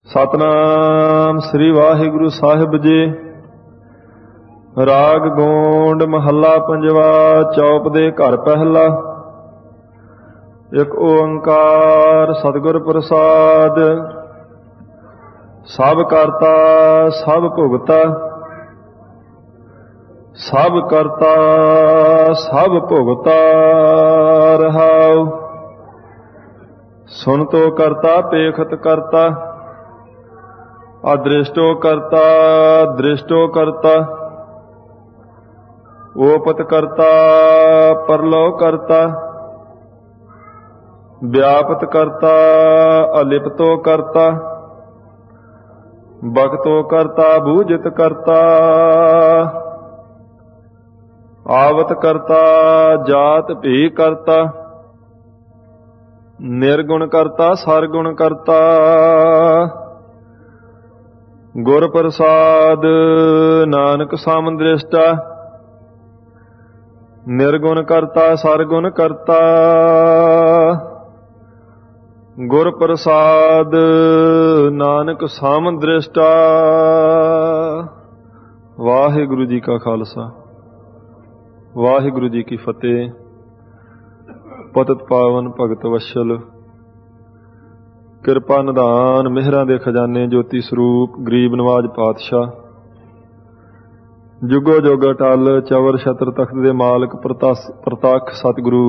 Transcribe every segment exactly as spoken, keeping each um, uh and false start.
ਸਤਨਾਮ ਸ੍ਰੀ ਵਾਹਿਗੁਰੂ ਸਾਹਿਬ ਜੀ। ਰਾਗ ਗੋਂਡ ਮਹੱਲਾ ਪੰਜਵਾ। ਚੌਪ ਦੇ ਘਰ ਪਹਿਲਾ। ਇੱਕ ਓੰਕਾਰ ਸਤਿਗੁਰ ਪ੍ਰਸਾਦ। ਸਭ ਕਰਤਾ ਸਭ ਭੁਗਤਾ, ਸਭ ਕਰਤਾ ਸਭ ਭੁਗਤਾ ਰਹਾਉ। ਸੁਨ ਤੋ ਕਰਤਾ ਪੇਖਤ ਕਰਤਾ, ਅਦ੍ਰਿਸ਼ਟੋ ਕਰਤਾ ਦ੍ਰਿਸ਼ਟੋ ਕਰਤਾ। ਓਪਤ ਕਰਤਾ ਪਰਲੋ ਕਰਤਾ, ਵਿਆਪਤ ਕਰਤਾ ਅਲਿਪਤੋ ਕਰਤਾ। ਬਖਤੋ ਕਰਤਾ ਬੂਝਿਤ ਕਰਤਾ, ਆਵਤ ਕਰਤਾ ਜਾਤ ਭੀ ਕਰਤਾ। ਨਿਰਗੁਣ ਕਰਤਾ ਸਰਗੁਣ ਕਰਤਾ, ਗੁਰ ਪ੍ਰਸਾਦ ਨਾਨਕ ਸਮ ਦ੍ਰਿਸ਼ਟਾ। ਨਿਰਗੁਣ ਕਰਤਾ ਸਰਗੁਣ ਕਰਤਾ, ਗੁਰ ਪ੍ਰਸਾਦ ਨਾਨਕ ਸਮ ਦ੍ਰਿਸ਼ਟਾ। ਵਾਹਿਗੁਰੂ ਜੀ ਕਾ ਖਾਲਸਾ, ਵਾਹਿਗੁਰੂ ਜੀ ਕੀ ਫਤਿਹ। ਪਤਿਤ ਪਾਵਨ ਭਗਤ ਵਸ਼ਲ, ਕਿਰਪਾ ਨਿਧਾਨ ਮਿਹਰਾਂ ਦੇ ਖਜ਼ਾਨੇ, ਜੋਤੀ ਸਰੂਪ ਗਰੀਬ ਨਵਾਜ ਪਾਤਸ਼ਾਹ, ਜੁਗੋ ਜੁਗ ਅਟਲ ਚਵਰ ਛਤਰ ਤਖਤ ਦੇ ਮਾਲਕ ਪ੍ਰਤੱਖ ਸਤਿਗੁਰੂ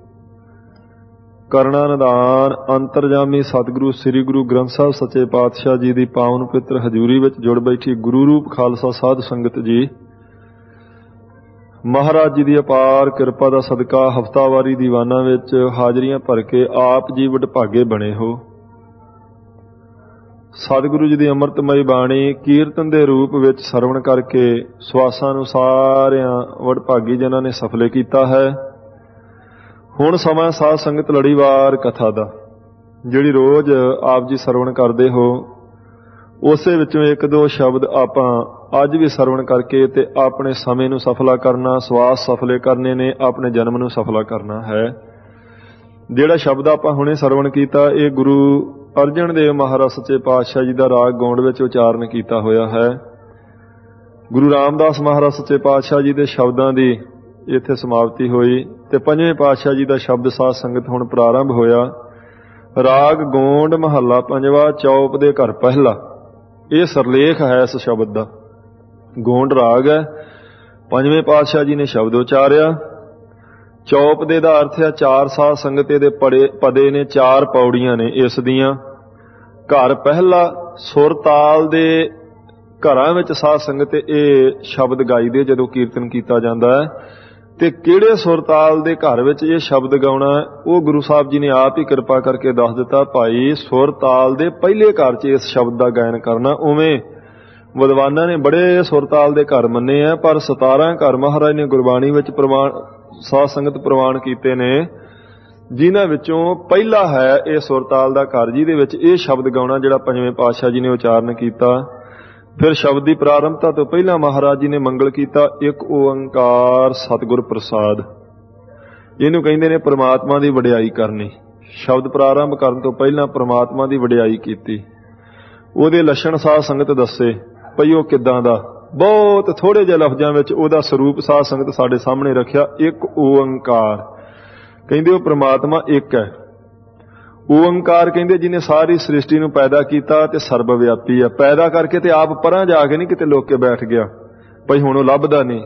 ਕਰਣਾ ਨਿਧਾਨ ਅੰਤਰਜਾਮੀ ਸਤਿਗੁਰੂ ਸ੍ਰੀ ਗੁਰੂ ਗ੍ਰੰਥ ਸਾਹਿਬ ਸੱਚੇ ਪਾਤਸ਼ਾਹ ਜੀ ਦੀ ਪਾਵਨ ਪਵਿੱਤਰ ਹਜ਼ੂਰੀ ਵਿੱਚ ਜੁੜ ਬੈਠੀ ਗੁਰੂ ਰੂਪ ਖਾਲਸਾ ਸਾਧ ਸੰਗਤ ਜੀ, ਮਹਾਰਾਜ ਜੀ ਦੀ ਅਪਾਰ ਕਿਰਪਾ ਦਾ ਸਦਕਾ ਹਫ਼ਤਾਵਾਰੀ ਦੀਵਾਨਾਂ ਵਿੱਚ ਹਾਜ਼ਰੀਆਂ ਭਰ ਕੇ ਆਪ ਜੀ ਵਡਭਾਗੇ ਬਣੇ ਹੋ। ਸਤਿਗੁਰੂ ਜੀ ਦੀ ਅੰਮ੍ਰਿਤਮਈ ਬਾਣੀ ਕੀਰਤਨ ਦੇ ਰੂਪ ਵਿੱਚ ਸਰਵਣ ਕਰਕੇ ਸਵਾਸਾਂ ਨੂੰ ਸਾਰਿਆਂ ਵਡਭਾਗੀ ਜਨਾਂ ਨੇ ਸਫਲੇ ਕੀਤਾ ਹੈ। ਹੁਣ ਸਮਾਂ ਸਾਧ ਸੰਗਤ ਲੜੀਵਾਰ ਕਥਾ ਦਾ, ਜਿਹੜੀ ਰੋਜ਼ ਆਪ ਜੀ ਸਰਵਣ ਕਰਦੇ ਹੋ, ਉਸੇ ਵਿੱਚੋਂ ਇੱਕ ਦੋ ਸ਼ਬਦ ਆਪਾਂ ਅੱਜ ਵੀ ਸਰਵਣ ਕਰਕੇ ਤੇ ਆਪਣੇ ਸਮੇਂ ਨੂੰ ਸਫਲਾ ਕਰਨਾ, ਸਵਾਸ ਸਫਲੇ ਕਰਨੇ ਨੇ, ਆਪਣੇ ਜਨਮ ਨੂੰ ਸਫਲਾ ਕਰਨਾ ਹੈ। ਜਿਹੜਾ ਸ਼ਬਦ ਆਪਾਂ ਹੁਣੇ ਸਰਵਣ ਕੀਤਾ, ਇਹ ਗੁਰੂ ਅਰਜਨ ਦੇਵ ਮਹਾਰਾਜ ਸੱਚੇ ਪਾਤਸ਼ਾਹ ਜੀ ਦਾ ਰਾਗ ਗੌਂਡ ਵਿੱਚ ਉਚਾਰਨ ਕੀਤਾ ਹੋਇਆ ਹੈ। ਗੁਰੂ ਰਾਮਦਾਸ ਮਹਾਰਾਜ ਸੱਚੇ ਪਾਤਸ਼ਾਹ ਜੀ ਦੇ ਸ਼ਬਦਾਂ ਦੀ ਇੱਥੇ ਸਮਾਪਤੀ ਹੋਈ ਤੇ ਪੰਜਵੇਂ ਪਾਤਸ਼ਾਹ ਜੀ ਦਾ ਸ਼ਬਦ ਸਾਧ ਸੰਗਤ ਹੁਣ ਪ੍ਰਾਰੰਭ ਹੋਇਆ। ਰਾਗ ਗੌਂਡ ਮਹੱਲਾ ਪੰਜਵਾ, ਚੌਪ ਦੇ ਘਰ ਪਹਿਲਾ। ਇਹ ਸਰਲੇਖ ਹੈ ਇਸ ਸ਼ਬਦ ਦਾ। ਗੌਂਡ ਰਾਗ ਹੈ, ਪੰਜਵੇਂ ਪਾਤਸ਼ਾਹ ਜੀ ਨੇ ਸ਼ਬਦ ਉਚਾਰਿਆ। ਚੌਪ ਦੇ ਦਾ ਅਰਥ ਹੈ ਚਾਰ ਸਾਧ ਸੰਗਤ ਦੇ ਪੜੇ ਪਦੇ ਨੇ, ਚਾਰ ਪੌੜੀਆਂ ਨੇ ਇਸ ਦੀਆਂ। ਘਰ ਪਹਿਲਾ, ਸੁਰ ਤਾਲ ਦੇ ਘਰਾਂ ਵਿੱਚ ਸਾਧ ਸੰਗਤ ਇਹ ਸ਼ਬਦ ਗਾਈਦੇ ਜਦੋਂ ਕੀਰਤਨ ਕੀਤਾ ਜਾਂਦਾ ਹੈ। ਤੇ ਕਿਹੜੇ ਸੁਰ ਤਾਲ ਦੇ ਘਰ ਵਿੱਚ ਇਹ ਸ਼ਬਦ ਗਾਉਣਾ, ਉਹ ਗੁਰੂ ਸਾਹਿਬ ਜੀ ਨੇ ਆਪ ਹੀ ਕਿਰਪਾ ਕਰਕੇ ਦੱਸ ਦਿੱਤਾ। ਭਾਈ ਸੁਰ ਤਾਲ ਦੇ ਪਹਿਲੇ ਘਰ 'ਚ ਇਸ ਸ਼ਬਦ ਦਾ ਗਾਇਨ ਕਰਨਾ। ਉਵੇਂ ਵਿਦਵਾਨਾਂ ਨੇ ਬੜੇ ਸੁਰ ਤਾਲ ਦੇ ਘਰ ਮੰਨੇ ਆ, ਪਰ ਸਤਾਰਾਂ ਘਰ ਮਹਾਰਾਜ ਨੇ ਗੁਰਬਾਣੀ ਵਿੱਚ ਪ੍ਰਵਾਨ ਸਾਧ ਸੰਗਤ ਪ੍ਰਵਾਨ ਕੀਤੇ ਨੇ, ਜਿਨ੍ਹਾਂ ਵਿੱਚੋਂ ਪਹਿਲਾ ਹੈ ਇਹ ਸੁਰਤਾਲ ਦਾ ਘਰ, ਜਿਹਦੇ ਵਿੱਚ ਇਹ ਸ਼ਬਦ ਗਾਉਣਾ ਜਿਹੜਾ ਪੰਜਵੇਂ ਪਾਤਸ਼ਾਹ ਜੀ ਨੇ ਉਚਾਰਨ ਕੀਤਾ। ਫਿਰ ਸ਼ਬਦ ਦੀ ਪ੍ਰਾਰੰਭਤਾ ਤੋਂ ਪਹਿਲਾਂ ਮਹਾਰਾਜ ਜੀ ਨੇ ਮੰਗਲ ਕੀਤਾ, ਇੱਕ ਓੰਕਾਰ ਸਤਿਗੁਰ ਪ੍ਰਸਾਦ। ਇਹਨੂੰ ਕਹਿੰਦੇ ਨੇ ਪ੍ਰਮਾਤਮਾ ਦੀ ਵਡਿਆਈ ਕਰਨੀ। ਸ਼ਬਦ ਪ੍ਰਾਰੰਭ ਕਰਨ ਤੋਂ ਪਹਿਲਾਂ ਪ੍ਰਮਾਤਮਾ ਦੀ ਵਡਿਆਈ ਕੀਤੀ। ਉਹਦੇ ਲੱਛਣ ਸਾਧ ਸੰਗਤ ਦੱਸੇ ਭਈ ਉਹ ਕਿੱਦਾਂ ਦਾ। ਬਹੁਤ ਥੋੜੇ ਜਿਹੇ ਲਫ਼ਜ਼ਾਂ ਵਿੱਚ ਉਹਦਾ ਸਰੂਪ ਸਾਧ ਸੰਗਤ ਸਾਡੇ ਸਾਹਮਣੇ ਰੱਖਿਆ। ਇੱਕ ਓੰਕਾਰ ਕਹਿੰਦੇ ਉਹ ਪ੍ਰਮਾਤਮਾ ਇੱਕ ਹੈ। ਓੰਕਾਰ ਕਹਿੰਦੇ ਜਿਹਨੇ ਸਾਰੀ ਸ੍ਰਿਸ਼ਟੀ ਨੂੰ ਪੈਦਾ ਕੀਤਾ ਤੇ ਸਰਬ ਵਿਆਪੀ ਆ। ਪੈਦਾ ਕਰਕੇ ਤੇ ਆਪ ਪਰਾਂ ਜਾ ਕੇ ਨਹੀਂ ਕਿਤੇ ਲੁੱਕ ਕੇ ਬੈਠ ਗਿਆ ਭਈ ਹੁਣ ਉਹ ਲੱਭਦਾ ਨਹੀਂ।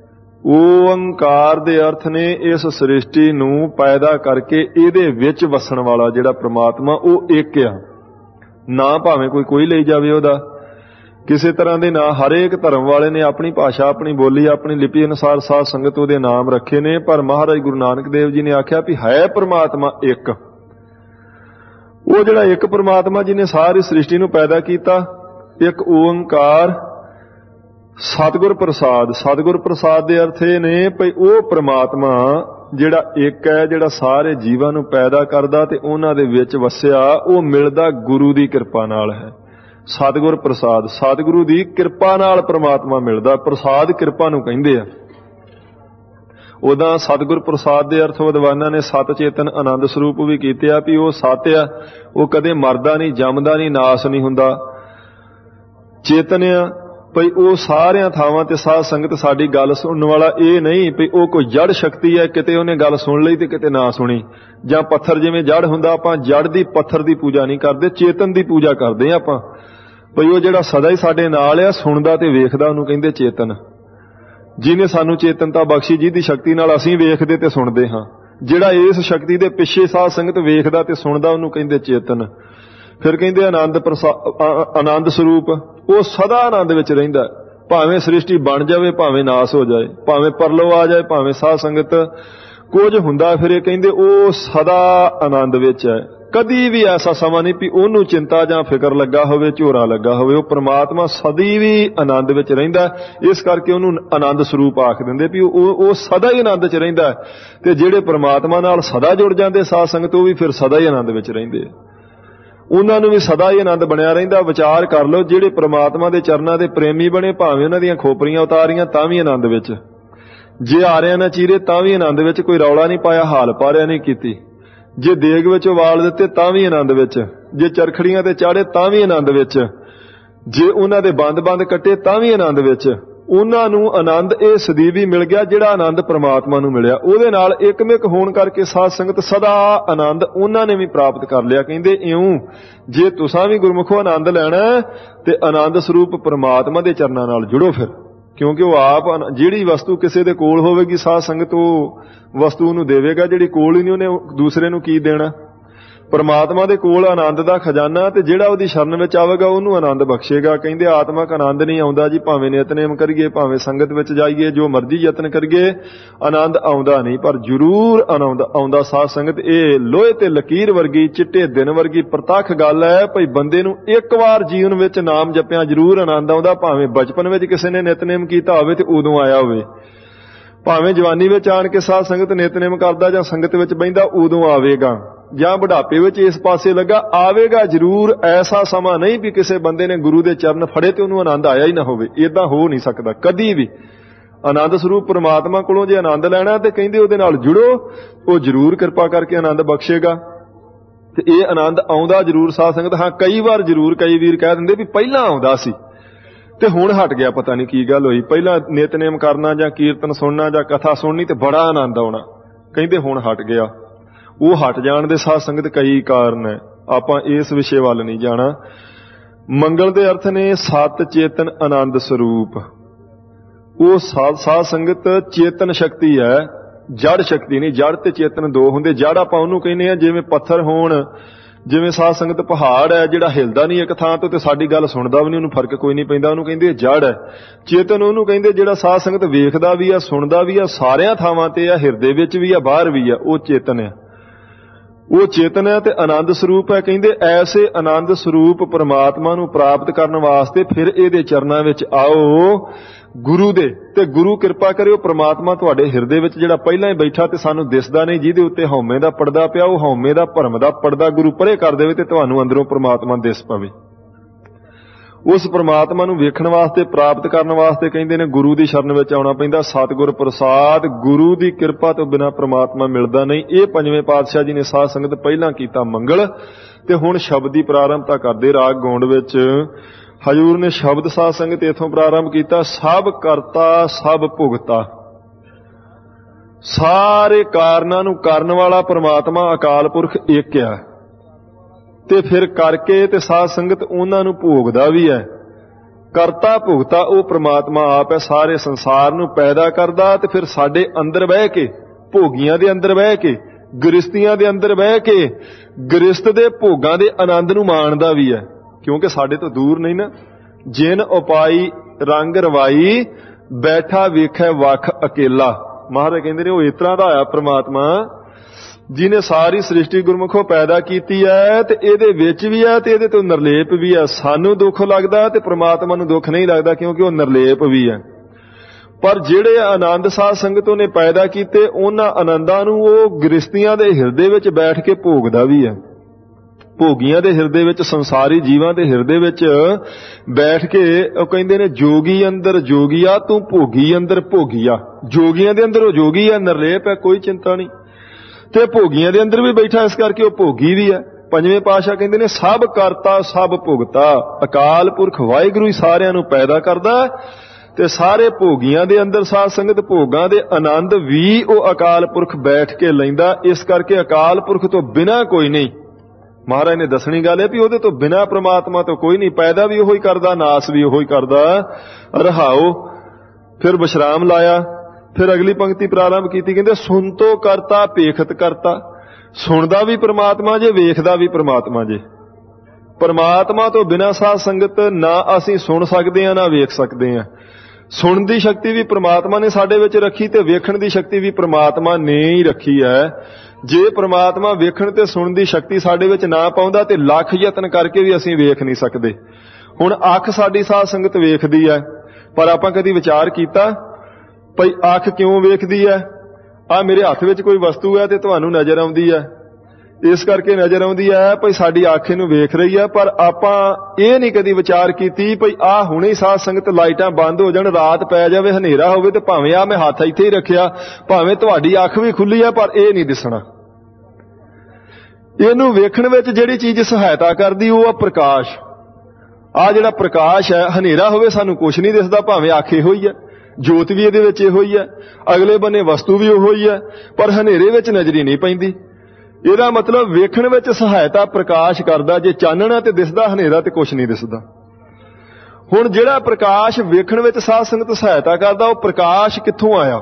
ਓੰਕਾਰ ਦੇ ਅਰਥ ਨੇ ਇਸ ਸ੍ਰਿਸ਼ਟੀ ਨੂੰ ਪੈਦਾ ਕਰਕੇ ਇਹਦੇ ਵਿੱਚ ਵਸਣ ਵਾਲਾ ਜਿਹੜਾ ਪ੍ਰਮਾਤਮਾ, ਉਹ ਇੱਕ ਆ। ਨਾ ਭਾਵੇਂ ਕੋਈ ਕੋਈ ਲਈ ਜਾਵੇ ਉਹਦਾ, ਕਿਸੇ ਤਰ੍ਹਾਂ ਦੇ ਨਾਂ ਹਰੇਕ ਧਰਮ ਵਾਲੇ ਨੇ ਆਪਣੀ ਭਾਸ਼ਾ, ਆਪਣੀ ਬੋਲੀ, ਆਪਣੀ ਲਿਪੀ ਅਨੁਸਾਰ ਸਾਧ ਸੰਗਤ ਉਹਦੇ ਨਾਮ ਰੱਖੇ ਨੇ। ਪਰ ਮਹਾਰਾਜ ਗੁਰੂ ਨਾਨਕ ਦੇਵ ਜੀ ਨੇ ਆਖਿਆ ਵੀ ਹੈ ਪ੍ਰਮਾਤਮਾ ਇੱਕ। ਉਹ ਜਿਹੜਾ ਇੱਕ ਪ੍ਰਮਾਤਮਾ ਜਿਹਨੇ ਸਾਰੀ ਸ੍ਰਿਸ਼ਟੀ ਨੂੰ ਪੈਦਾ ਕੀਤਾ, ਇੱਕ ਓੰਕਾਰ ਸਤਿਗੁਰ ਪ੍ਰਸਾਦ। ਸਤਿਗੁਰ ਪ੍ਰਸਾਦ ਦੇ ਅਰਥ ਇਹ ਨੇ ਭਈ ਉਹ ਪ੍ਰਮਾਤਮਾ ਜਿਹੜਾ ਇੱਕ ਹੈ, ਜਿਹੜਾ ਸਾਰੇ ਜੀਵਾਂ ਨੂੰ ਪੈਦਾ ਕਰਦਾ ਤੇ ਉਹਨਾਂ ਦੇ ਵਿੱਚ ਵਸਿਆ, ਉਹ ਮਿਲਦਾ ਗੁਰੂ ਦੀ ਕਿਰਪਾ ਨਾਲ ਹੈ। ਸਤਿਗੁਰ ਪ੍ਰਸਾਦ, ਸਤਿਗੁਰੂ ਦੀ ਕਿਰਪਾ ਨਾਲ ਪ੍ਰਮਾਤਮਾ ਮਿਲਦਾ। ਪ੍ਰਸਾਦ ਕਿਰਪਾ ਨੂੰ ਕਹਿੰਦੇ ਆ। ਉਦਾਂ ਸਤਿਗੁਰ ਪ੍ਰਸਾਦ ਦੇ ਅਰਥ ਵਿਦਵਾਨਾਂ ਨੇ ਸਤ ਚੇਤਨ ਆਨੰਦ ਸਰੂਪ ਵੀ ਕੀਤੇ ਆ ਵੀ ਉਹ ਸਤ ਆ, ਉਹ ਕਦੇ ਮਰਦਾ ਨਹੀਂ, ਜੰਮਦਾ ਨਹੀਂ, ਨਾਸ ਨਹੀਂ ਹੁੰਦਾ। ਚੇਤਨ ਆ ਭਈ ਉਹ ਸਾਰਿਆਂ ਥਾਵਾਂ ਤੇ ਸਾਧ ਸੰਗਤ ਸਾਡੀ ਗੱਲ ਸੁਣਨ ਵਾਲਾ ਇਹ ਨਹੀਂ ਵੀ ਉਹ ਕੋਈ ਜੜ ਸ਼ਕਤੀ ਹੈ, ਕਿਤੇ ਉਹਨੇ ਗੱਲ ਸੁਣ ਲਈ ਤੇ ਕਿਤੇ ਨਾ ਸੁਣੀ। ਜਾਂ ਪੱਥਰ ਜਿਵੇਂ ਜੜ ਹੁੰਦਾ, ਆਪਾਂ ਜੜ ਦੀ ਪੱਥਰ ਦੀ ਪੂਜਾ ਨਹੀਂ ਕਰਦੇ, ਚੇਤਨ ਦੀ ਪੂਜਾ ਕਰਦੇ ਆ ਆਪਾਂ। ਭਈ ਉਹ ਜਿਹੜਾ ਸਦਾ ਹੀ ਸਾਡੇ ਨਾਲ ਆ, ਸੁਣਦਾ ਤੇ ਵੇਖਦਾ, ਉਹਨੂੰ ਕਹਿੰਦੇ ਚੇਤਨ। ਜਿਹਨੇ ਸਾਨੂੰ ਚੇਤਨਤਾ ਬਖਸ਼ੀ, ਜਿਹਦੀ ਸ਼ਕਤੀ ਨਾਲ ਅਸੀਂ ਵੇਖਦੇ ਤੇ ਸੁਣਦੇ ਹਾਂ, ਜਿਹੜਾ ਇਸ ਸ਼ਕਤੀ ਦੇ ਪਿੱਛੇ ਸਾਧ ਸੰਗਤ ਵੇਖਦਾ ਤੇ ਸੁਣਦਾ, ਉਹਨੂੰ ਕਹਿੰਦੇ ਚੇਤਨ। ਫਿਰ ਕਹਿੰਦੇ ਆਨੰਦ ਪ੍ਰਸਾ ਆਨੰਦ ਸਰੂਪ, ਉਹ ਸਦਾ ਆਨੰਦ ਵਿੱਚ ਰਹਿੰਦਾ, ਭਾਵੇਂ ਸ੍ਰਿਸ਼ਟੀ ਬਣ ਜਾਵੇ, ਭਾਵੇਂ ਨਾਸ ਹੋ ਜਾਏ, ਭਾਵੇਂ ਪਰਲੋ ਆ ਜਾਏ, ਭਾਵੇਂ ਸਾਧ ਸੰਗਤ ਕੁਝ ਹੁੰਦਾ ਫਿਰੇ, ਕਹਿੰਦੇ ਉਹ ਸਦਾ ਆਨੰਦ ਵਿੱਚ ਹੈ। ਕਦੀ ਵੀ ਐਸਾ ਸਮਾਂ ਨਹੀਂ ਵੀ ਉਹਨੂੰ ਚਿੰਤਾ ਜਾਂ ਫਿਕਰ ਲੱਗਾ ਹੋਵੇ, ਝੋਰਾ ਲੱਗਾ ਹੋਵੇ। ਉਹ ਪ੍ਰਮਾਤਮਾ ਸਦੀ ਵੀ ਆਨੰਦ ਵਿੱਚ ਰਹਿੰਦਾ, ਇਸ ਕਰਕੇ ਉਹਨੂੰ ਆਨੰਦ ਸਰੂਪ ਆਖ ਦਿੰਦੇ ਵੀ ਉਹ ਉਹ ਸਦਾ ਹੀ ਆਨੰਦ 'ਚ ਰਹਿੰਦਾ। ਤੇ ਜਿਹੜੇ ਪ੍ਰਮਾਤਮਾ ਨਾਲ ਸਦਾ ਜੁੜ ਜਾਂਦੇ ਸਾਧ ਸੰਗਤ, ਉਹ ਵੀ ਫਿਰ ਸਦਾ ਹੀ ਆਨੰਦ ਵਿੱਚ ਰਹਿੰਦੇ, ਉਹਨਾਂ ਨੂੰ ਵੀ ਸਦਾ ਹੀ ਆਨੰਦ ਬਣਿਆ ਰਹਿੰਦਾ। ਵਿਚਾਰ ਕਰ ਲਓ, ਜਿਹੜੇ ਪ੍ਰਮਾਤਮਾ ਦੇ ਚਰਨਾਂ ਦੇ ਪ੍ਰੇਮੀ ਬਣੇ, ਭਾਵੇਂ ਉਹਨਾਂ ਦੀਆਂ ਖੋਪਰੀਆਂ ਉਤਾਰੀਆਂ ਤਾਂ ਵੀ ਆਨੰਦ ਵਿੱਚ, ਜੇ ਆਰਿਆਂ ਨਾਲ ਚੀਰੇ ਤਾਂ ਵੀ ਆਨੰਦ ਵਿੱਚ, ਕੋਈ ਰੌਲਾ ਨਹੀਂ ਪਾਇਆ, ਹਾਲ ਪਾਰਿਆ ਨਹੀਂ ਕੀਤੀ, ਜੇ ਦੇਗ ਵਿੱਚ ਉਬਾਲ ਦਿੱਤੇ ਤਾਂ ਵੀ ਆਨੰਦ ਵਿੱਚ, ਜੇ ਚਰਖੜੀਆਂ ਤੇ ਚਾੜੇ ਤਾਂ ਵੀ ਆਨੰਦ ਵਿੱਚ, ਜੇ ਉਹਨਾਂ ਦੇ ਬੰਦ-ਬੰਦ ਕੱਟੇ ਤਾਂ ਵੀ ਆਨੰਦ ਵਿੱਚ। ਉਹਨਾਂ ਨੂੰ ਆਨੰਦ ਇਹ ਸਦੀਵੀ ਮਿਲ ਗਿਆ ਜਿਹੜਾ ਆਨੰਦ ਪ੍ਰਮਾਤਮਾ ਨੂੰ ਮਿਲਿਆ। ਉਹਦੇ ਨਾਲ ਇੱਕਮਿਕ ਹੋਣ ਕਰਕੇ ਸਾਧ ਸੰਗਤ ਸਦਾ ਆਨੰਦ ਉਹਨਾਂ ਨੇ ਵੀ ਪ੍ਰਾਪਤ ਕਰ ਲਿਆ। ਕਹਿੰਦੇ ਇਉਂ ਜੇ ਤੁਸਾਂ ਵੀ ਗੁਰਮੁਖੋ ਆਨੰਦ ਲੈਣਾ ਤੇ ਆਨੰਦ ਸਰੂਪ ਪ੍ਰਮਾਤਮਾ ਦੇ ਚਰਨਾਂ ਨਾਲ ਜੁੜੋ ਫਿਰ, ਕਿਉਂਕਿ ਉਹ ਆਪ ਜਿਹੜੀ ਵਸਤੂ ਕਿਸੇ ਦੇ ਕੋਲ ਹੋਵੇਗੀ ਸਾਧ ਸੰਗਤ ਉਹ ਵਸਤੂ ਨੂੰ ਦੇਵੇਗਾ, ਜਿਹੜੀ ਕੋਲ ਹੀ ਨਹੀਂ ਉਹਨੇ ਦੂਸਰੇ ਨੂੰ ਕੀ ਦੇਣਾ। ਪਰਮਾਤਮਾ ਦੇ ਕੋਲ ਆਨੰਦ ਦਾ ਖਜ਼ਾਨਾ, ਤੇ ਜਿਹੜਾ ਉਹਦੀ ਸ਼ਰਨ ਵਿੱਚ ਆਵੇਗਾ ਉਹਨੂੰ ਆਨੰਦ ਬਖਸ਼ੇਗਾ। ਕਹਿੰਦੇ ਆਤਮਕ ਆਨੰਦ ਨਹੀਂ ਆਉਂਦਾ ਜੀ, ਭਾਵੇਂ ਨਿਤਨੇਮ ਕਰੀਏ, ਭਾਵੇਂ ਸੰਗਤ ਵਿੱਚ ਜਾਈਏ, ਜੋ ਮਰਜ਼ੀ ਯਤਨ ਕਰੀਏ, ਆਨੰਦ ਆਉਂਦਾ ਨਹੀਂ। ਪਰ ਜ਼ਰੂਰ ਆਨੰਦ ਆਉਂਦਾ ਸਾਧ ਸੰਗਤ। ਇਹ ਲੋਹੇ ਤੇ ਲਕੀਰ ਵਰਗੀ, ਚਿੱਟੇ ਦਿਨ ਵਰਗੀ ਪ੍ਰਤੱਖ ਗੱਲ ਹੈ ਭਈ ਬੰਦੇ ਨੂੰ ਇੱਕ ਵਾਰ ਜੀਵਨ ਵਿੱਚ ਨਾਮ ਜਪਿਆ ਜ਼ਰੂਰ ਆਨੰਦ ਆਉਂਦਾ, ਭਾਵੇਂ ਬਚਪਨ ਵਿੱਚ ਕਿਸੇ ਨੇ ਨਿਤਨੇਮ ਕੀਤਾ ਹੋਵੇ ਤੇ ਉਦੋਂ ਆਇਆ ਹੋਵੇ, ਭਾਵੇਂ ਜਵਾਨੀ ਵਿੱਚ ਆਣ ਕੇ ਸਾਧ ਸੰਗਤ ਨਿਤਨੇਮ ਕਰਦਾ ਜਾਂ ਸੰਗਤ ਵਿੱਚ ਬਹਿੰਦਾ ਉਦੋਂ ਆਵੇਗਾ, ਜਾਂ ਬੁਢਾਪੇ ਵਿੱਚ ਇਸ ਪਾਸੇ ਲੱਗਾ ਆਵੇਗਾ ਜ਼ਰੂਰ। ਐਸਾ ਸਮਾਂ ਨਹੀਂ ਵੀ ਕਿਸੇ ਬੰਦੇ ਨੇ ਗੁਰੂ ਦੇ ਚਰਨ ਫੜੇ ਤੇ ਉਹਨੂੰ ਆਨੰਦ ਆਇਆ ਹੀ ਨਾ ਹੋਵੇ, ਏਦਾਂ ਹੋ ਨਹੀਂ ਸਕਦਾ ਕਦੀ ਵੀ। ਆਨੰਦ ਸਰੂਪ ਪ੍ਰਮਾਤਮਾ ਕੋਲੋਂ ਜੇ ਆਨੰਦ ਲੈਣਾ ਤੇ ਕਹਿੰਦੇ ਉਹਦੇ ਨਾਲ ਜੁੜੋ, ਉਹ ਜ਼ਰੂਰ ਕਿਰਪਾ ਕਰਕੇ ਆਨੰਦ ਬਖਸ਼ੇਗਾ। ਤੇ ਇਹ ਆਨੰਦ ਆਉਂਦਾ ਜ਼ਰੂਰ ਸਾਧ ਸੰਗਤ। ਹਾਂ, ਕਈ ਵਾਰ ਜ਼ਰੂਰ ਕਈ ਵੀਰ ਕਹਿ ਦਿੰਦੇ ਵੀ ਪਹਿਲਾਂ ਆਉਂਦਾ ਸੀ ਤੇ ਹੁਣ ਹਟ ਗਿਆ, ਪਤਾ ਨਹੀਂ ਕੀ ਗੱਲ ਹੋਈ। ਪਹਿਲਾਂ ਨਿਤਨੇਮ ਕਰਨਾ ਜਾਂ ਕੀਰਤਨ ਸੁਣਨਾ ਜਾਂ ਕਥਾ ਸੁਣਨੀ ਤੇ ਬੜਾ ਆਨੰਦ ਆਉਣਾ, ਕਹਿੰਦੇ ਹੁਣ ਹਟ ਗਿਆ। ਉਹ ਹਟ ਜਾਣ ਦੇ ਸਾਧ ਸੰਗਤ ਕਈ ਕਾਰਨ ਹੈ, ਆਪਾਂ ਇਸ ਵਿਸ਼ੇ ਵੱਲ ਨਹੀਂ ਜਾਣਾ। ਮੰਗਲ ਦੇ ਅਰਥ ਨੇ ਸਤ ਚੇਤਨ ਆਨੰਦ ਸਰੂਪ। ਉਹ ਸਾਧ ਸਾਧ ਸੰਗਤ ਚੇਤਨ ਸ਼ਕਤੀ ਹੈ, ਜੜ ਸ਼ਕਤੀ ਨਹੀਂ। ਜੜ ਤੇ ਚੇਤਨ ਦੋ ਹੁੰਦੇ। ਜੜ ਆਪਾਂ ਉਹਨੂੰ ਕਹਿੰਦੇ ਆ ਜਿਵੇਂ ਪੱਥਰ ਹੋਣ, ਜਿਵੇਂ ਸਾਧ ਸੰਗਤ ਪਹਾੜ ਹੈ ਜਿਹੜਾ ਹਿਲਦਾ ਨਹੀਂ ਇੱਕ ਥਾਂ ਤੋਂ ਤੇ ਸਾਡੀ ਗੱਲ ਸੁਣਦਾ ਵੀ ਨਹੀਂ, ਉਹਨੂੰ ਫਰਕ ਕੋਈ ਨਹੀਂ ਪੈਂਦਾ, ਉਹਨੂੰ ਕਹਿੰਦੇ ਜੜ ਹੈ। ਚੇਤਨ ਉਹਨੂੰ ਕਹਿੰਦੇ ਜਿਹੜਾ ਸਾਧ ਸੰਗਤ ਵੇਖਦਾ ਵੀ ਆ, ਸੁਣਦਾ ਵੀ ਆ, ਸਾਰਿਆਂ ਥਾਵਾਂ ਤੇ ਆ, ਹਿਰਦੇ ਵਿੱਚ ਵੀ ਆ, ਬਾਹਰ ਵੀ ਆ, ਉਹ ਚੇਤਨ ਹੈ। ਉਹ ਚੇਤਨ ਹੈ ਤੇ ਆਨੰਦ ਸਰੂਪ ਹੈ। ਕਹਿੰਦੇ ਐਸੇ ਆਨੰਦ ਸਰੂਪ ਪ੍ਰਮਾਤਮਾ ਨੂੰ ਪ੍ਰਾਪਤ ਕਰਨ ਵਾਸਤੇ ਫਿਰ ਇਹਦੇ ਚਰਨਾਂ ਵਿੱਚ ਆਓ ਗੁਰੂ ਦੇ, ਤੇ ਗੁਰੂ ਕਿਰਪਾ ਕਰੇ ਉਹ ਪ੍ਰਮਾਤਮਾ ਤੁਹਾਡੇ ਹਿਰਦੇ ਵਿੱਚ ਜਿਹੜਾ ਪਹਿਲਾਂ ਹੀ ਬੈਠਾ ਤੇ ਸਾਨੂੰ ਦਿਸਦਾ ਨਹੀਂ, ਜਿਹਦੇ ਉੱਤੇ ਹਉਮੈ ਦਾ ਪਰਦਾ ਪਿਆ, ਉਹ ਹਉਮੈ ਦਾ ਭਰਮ ਦਾ ਪਰਦਾ ਗੁਰੂ ਪਰੇ ਕਰ ਦੇਵੇ ਤੇ ਤੁਹਾਨੂੰ ਅੰਦਰੋਂ ਪ੍ਰਮਾਤਮਾ ਦਿਸ ਪਵੇ। ਉਸ ਪ੍ਰਮਾਤਮਾ ਨੂੰ ਵੇਖਣ ਵਾਸਤੇ, ਪ੍ਰਾਪਤ ਕਰਨ ਵਾਸਤੇ ਕਹਿੰਦੇ ਨੇ ਗੁਰੂ ਦੀ ਸ਼ਰਨ ਵਿੱਚ ਆਉਣਾ ਪੈਂਦਾ। ਸਤਿਗੁਰ ਪ੍ਰਸਾਦ, ਗੁਰੂ ਦੀ ਕਿਰਪਾ ਤੋਂ ਬਿਨਾਂ ਪ੍ਰਮਾਤਮਾ ਮਿਲਦਾ ਨਹੀਂ। ਇਹ ਪੰਜਵੇਂ ਪਾਤਸ਼ਾਹ ਜੀ ਨੇ ਸਾਧ ਸੰਗਤ ਪਹਿਲਾਂ ਕੀਤਾ ਮੰਗਲ, ਤੇ ਹੁਣ ਸ਼ਬਦ ਦੀ ਪ੍ਰਾਰੰਭਤਾ ਕਰਦੇ ਰਾਗ ਗੌਂਡ ਵਿੱਚ। ਹਜੂਰ ਨੇ ਸ਼ਬਦ ਸਾਧ ਸੰਗਤ ਇਥੋਂ ਪ੍ਰਾਰੰਭ ਕੀਤਾ, ਸਭ ਕਰਤਾ ਸਭ ਭੁਗਤਾ। ਸਾਰੇ ਕਾਰਨਾਂ ਨੂੰ ਕਰਨ ਵਾਲਾ ਪ੍ਰਮਾਤਮਾ ਅਕਾਲ ਪੁਰਖ ਇੱਕ ਆ, ਤੇ ਫਿਰ ਕਰਕੇ ਤੇ ਸਾਧ ਸੰਗਤ ਉਹਨਾਂ ਨੂੰ ਭੋਗਦਾ ਵੀ ਹੈ। ਕਰਤਾ ਭੁਗਤਾ ਉਹ ਪ੍ਰਮਾਤਮਾ ਆਪ ਹੈ, ਸਾਰੇ ਸੰਸਾਰ ਨੂੰ ਪੈਦਾ ਕਰਦਾ ਤੇ ਫਿਰ ਸਾਡੇ ਅੰਦਰ ਬਹਿ ਕੇ, ਭੋਗੀਆਂ ਦੇ ਅੰਦਰ ਬਹਿ ਕੇ, ਗ੍ਰਸਤੀਆਂ ਦੇ ਅੰਦਰ ਬਹਿ ਕੇ ਗ੍ਰਸਤ ਦੇ ਭੋਗਾਂ ਦੇ ਆਨੰਦ ਨੂੰ ਮਾਣਦਾ ਵੀ ਹੈ, ਕਿਉਂਕਿ ਸਾਡੇ ਤੋਂ ਦੂਰ ਨਹੀਂ ਨਾ। ਜਿਨ ਉਪਾਈ ਰੰਗ ਰਵਾਈ, ਬੈਠਾ ਵੇਖੈ ਵੱਖ ਅਕੇਲਾ। ਮਹਾਰਾਜ ਕਹਿੰਦੇ ਨੇ ਉਹ ਇਸ ਤਰ੍ਹਾਂ ਦਾ ਆਇਆ ਪ੍ਰਮਾਤਮਾ ਜਿਹਨੇ ਸਾਰੀ ਸ੍ਰਿਸ਼ਟੀ ਗੁਰਮੁਖੋਂ ਪੈਦਾ ਕੀਤੀ ਹੈ, ਤੇ ਇਹਦੇ ਵਿੱਚ ਵੀ ਹੈ ਤੇ ਇਹਦੇ ਤੋਂ ਨਿਰਲੇਪ ਵੀ ਹੈ। ਸਾਨੂੰ ਦੁੱਖ ਲੱਗਦਾ ਤੇ ਪ੍ਰਮਾਤਮਾ ਨੂੰ ਦੁੱਖ ਨਹੀਂ ਲੱਗਦਾ, ਕਿਉਂਕਿ ਉਹ ਨਿਰਲੇਪ ਵੀ ਹੈ। ਪਰ ਜਿਹੜੇ ਆਨੰਦ ਸਾਧ ਸੰਗਤੋਂ ਨੇ ਪੈਦਾ ਕੀਤੇ, ਉਹਨਾਂ ਆਨੰਦਾਂ ਨੂੰ ਉਹ ਗ੍ਰਸਤੀਆਂ ਦੇ ਹਿਰਦੇ ਵਿੱਚ ਬੈਠ ਕੇ ਭੋਗਦਾ ਵੀ ਹੈ। ਭੋਗੀਆਂ ਦੇ ਹਿਰਦੇ ਵਿੱਚ, ਸੰਸਾਰੀ ਜੀਵਾਂ ਦੇ ਹਿਰਦੇ ਵਿੱਚ ਬੈਠ ਕੇ ਉਹ ਕਹਿੰਦੇ ਨੇ ਜੋਗੀ ਅੰਦਰ ਜੋਗੀਆ ਤੂੰ ਭੋਗੀ ਅੰਦਰ ਭੋਗੀਆ। ਜੋਗੀਆਂ ਦੇ ਅੰਦਰ ਉਹ ਜੋਗੀ ਆ, ਨਿਰਲੇਪ ਹੈ, ਕੋਈ ਚਿੰਤਾ ਨਹੀਂ, ਤੇ ਭੋਗੀਆਂ ਦੇ ਅੰਦਰ ਵੀ ਬੈਠਾ, ਇਸ ਕਰਕੇ ਉਹ ਭੋਗੀ ਵੀ ਹੈ। ਪੰਜਵੇਂ ਪਾਤਸ਼ਾਹ ਕਹਿੰਦੇ ਨੇ ਸਭ ਕਰਤਾ ਸਭ ਭੁਗਤਾ। ਅਕਾਲ ਪੁਰਖ ਵਾਹਿਗੁਰੂ ਹੀ ਸਾਰਿਆਂ ਨੂੰ ਪੈਦਾ ਕਰਦਾ ਤੇ ਸਾਰੇ ਭੋਗੀਆਂ ਦੇ ਅੰਦਰ ਸਾਧ ਸੰਗਤ ਭੋਗਾਂ ਦੇ ਆਨੰਦ ਵੀ ਉਹ ਅਕਾਲ ਪੁਰਖ ਬੈਠ ਕੇ ਲੈਂਦਾ। ਇਸ ਕਰਕੇ ਅਕਾਲ ਪੁਰਖ ਤੋਂ ਬਿਨਾਂ ਕੋਈ ਨਹੀਂ। ਮਹਾਰਾਜ ਨੇ ਦੱਸਣੀ ਗੱਲ ਹੈ ਵੀ ਉਹਦੇ ਤੋਂ ਬਿਨਾਂ ਪ੍ਰਮਾਤਮਾ ਤੋਂ ਕੋਈ ਨਹੀਂ। ਪੈਦਾ ਵੀ ਉਹੋ ਹੀ ਕਰਦਾ, ਨਾਸ ਵੀ ਉਹੋ ਹੀ ਕਰਦਾ। ਰਹਾਓ ਫਿਰ ਵਿਸ਼ਰਾਮ ਲਾਇਆ। ਫਿਰ ਅਗਲੀ ਪੰਕਤੀ ਪ੍ਰਾਰੰਭ ਕੀਤੀ, ਕਹਿੰਦੇ ਸੁਣ ਤੋ ਕਰਤਾ ਪੇਖਤ ਕਰਤਾ। ਸੁਣਦਾ ਵੀ ਪ੍ਰਮਾਤਮਾ ਜੇ, ਵੇਖਦਾ ਵੀ ਪ੍ਰਮਾਤਮਾ ਜੇ। ਪ੍ਰਮਾਤਮਾ ਤੋਂ ਬਿਨਾਂ ਸਾਧ ਸੰਗਤ ਨਾ ਅਸੀਂ ਸੁਣ ਸਕਦੇ ਹਾਂ ਨਾ ਵੇਖ ਸਕਦੇ ਹਾਂ। ਸੁਣਨ ਦੀ ਸ਼ਕਤੀ ਵੀ ਪ੍ਰਮਾਤਮਾ ਨੇ ਸਾਡੇ ਵਿੱਚ ਰੱਖੀ ਤੇ ਵੇਖਣ ਦੀ ਸ਼ਕਤੀ ਵੀ ਪ੍ਰਮਾਤਮਾ ਨੇ ਹੀ ਰੱਖੀ ਹੈ। ਜੇ ਪ੍ਰਮਾਤਮਾ ਵੇਖਣ ਤੇ ਸੁਣਨ ਦੀ ਸ਼ਕਤੀ ਸਾਡੇ ਵਿੱਚ ਨਾ ਪਾਉਂਦਾ ਤੇ ਲੱਖ ਯਤਨ ਕਰਕੇ ਵੀ ਅਸੀਂ ਵੇਖ ਨਹੀਂ ਸਕਦੇ। ਹੁਣ ਅੱਖ ਸਾਡੀ ਸਾਧ ਸੰਗਤ ਵੇਖਦੀ ਹੈ, ਪਰ ਆਪਾਂ ਕਦੀ ਵਿਚਾਰ ਕੀਤਾ ਭਈ ਅੱਖ ਕਿਉਂ ਵੇਖਦੀ ਹੈ? ਆ ਮੇਰੇ ਹੱਥ ਵਿੱਚ ਕੋਈ ਵਸਤੂ ਹੈ ਤੇ ਤੁਹਾਨੂੰ ਨਜ਼ਰ ਆਉਂਦੀ ਹੈ, ਇਸ ਕਰਕੇ ਨਜ਼ਰ ਆਉਂਦੀ ਹੈ ਭਈ ਸਾਡੀ ਅੱਖ ਇਹਨੂੰ ਵੇਖ ਰਹੀ ਹੈ। ਪਰ ਆਪਾਂ ਇਹ ਨਹੀਂ ਕਦੀ ਵਿਚਾਰ ਕੀਤੀ ਭਈ ਆ ਹੁਣੇ ਹੀ ਸਾਧ ਸੰਗਤ ਲਾਈਟਾਂ ਬੰਦ ਹੋ ਜਾਣ, ਰਾਤ ਪੈ ਜਾਵੇ, ਹਨੇਰਾ ਹੋਵੇ ਤੇ ਭਾਵੇਂ ਆ ਮੈਂ ਹੱਥ ਇੱਥੇ ਹੀ ਰੱਖਿਆ, ਭਾਵੇਂ ਤੁਹਾਡੀ ਅੱਖ ਵੀ ਖੁੱਲੀ ਹੈ, ਪਰ ਇਹ ਨਹੀਂ ਦਿਸਣਾ। ਇਹਨੂੰ ਵੇਖਣ ਵਿੱਚ ਜਿਹੜੀ ਚੀਜ਼ ਸਹਾਇਤਾ ਕਰਦੀ ਉਹ ਆ ਪ੍ਰਕਾਸ਼। ਆ ਜਿਹੜਾ ਪ੍ਰਕਾਸ਼ ਹੈ, ਹਨੇਰਾ ਹੋਵੇ ਸਾਨੂੰ ਕੁਛ ਨਹੀਂ ਦਿਸਦਾ, ਭਾਵੇਂ ਅੱਖ ਇਹੋ ਹੀ ਹੈ, ਜੋਤ ਵੀ ਇਹਦੇ ਵਿੱਚ ਇਹੋ ਹੀ ਹੈ, ਅਗਲੇ ਬੰਨੇ ਵਸਤੂ ਵੀ ਉਹੋ ਹੀ ਹੈ, ਪਰ ਹਨੇਰੇ ਵਿੱਚ ਨਜ਼ਰੀ ਨਹੀਂ ਪੈਂਦੀ। ਇਹਦਾ ਮਤਲਬ ਵੇਖਣ ਵਿੱਚ ਸਹਾਇਤਾ ਪ੍ਰਕਾਸ਼ ਕਰਦਾ। ਜੇ ਚਾਨਣਾ ਤੇ ਦਿਸਦਾ, ਹਨੇਰਾ ਤੇ ਕੁਛ ਨਹੀਂ ਦਿਸਦਾ। ਹੁਣ ਜਿਹੜਾ ਪ੍ਰਕਾਸ਼ ਵੇਖਣ ਵਿੱਚ ਸਾਧ ਸੰਗਤ ਸਹਾਇਤਾ ਕਰਦਾ, ਉਹ ਪ੍ਰਕਾਸ਼ ਕਿੱਥੋਂ ਆਇਆ?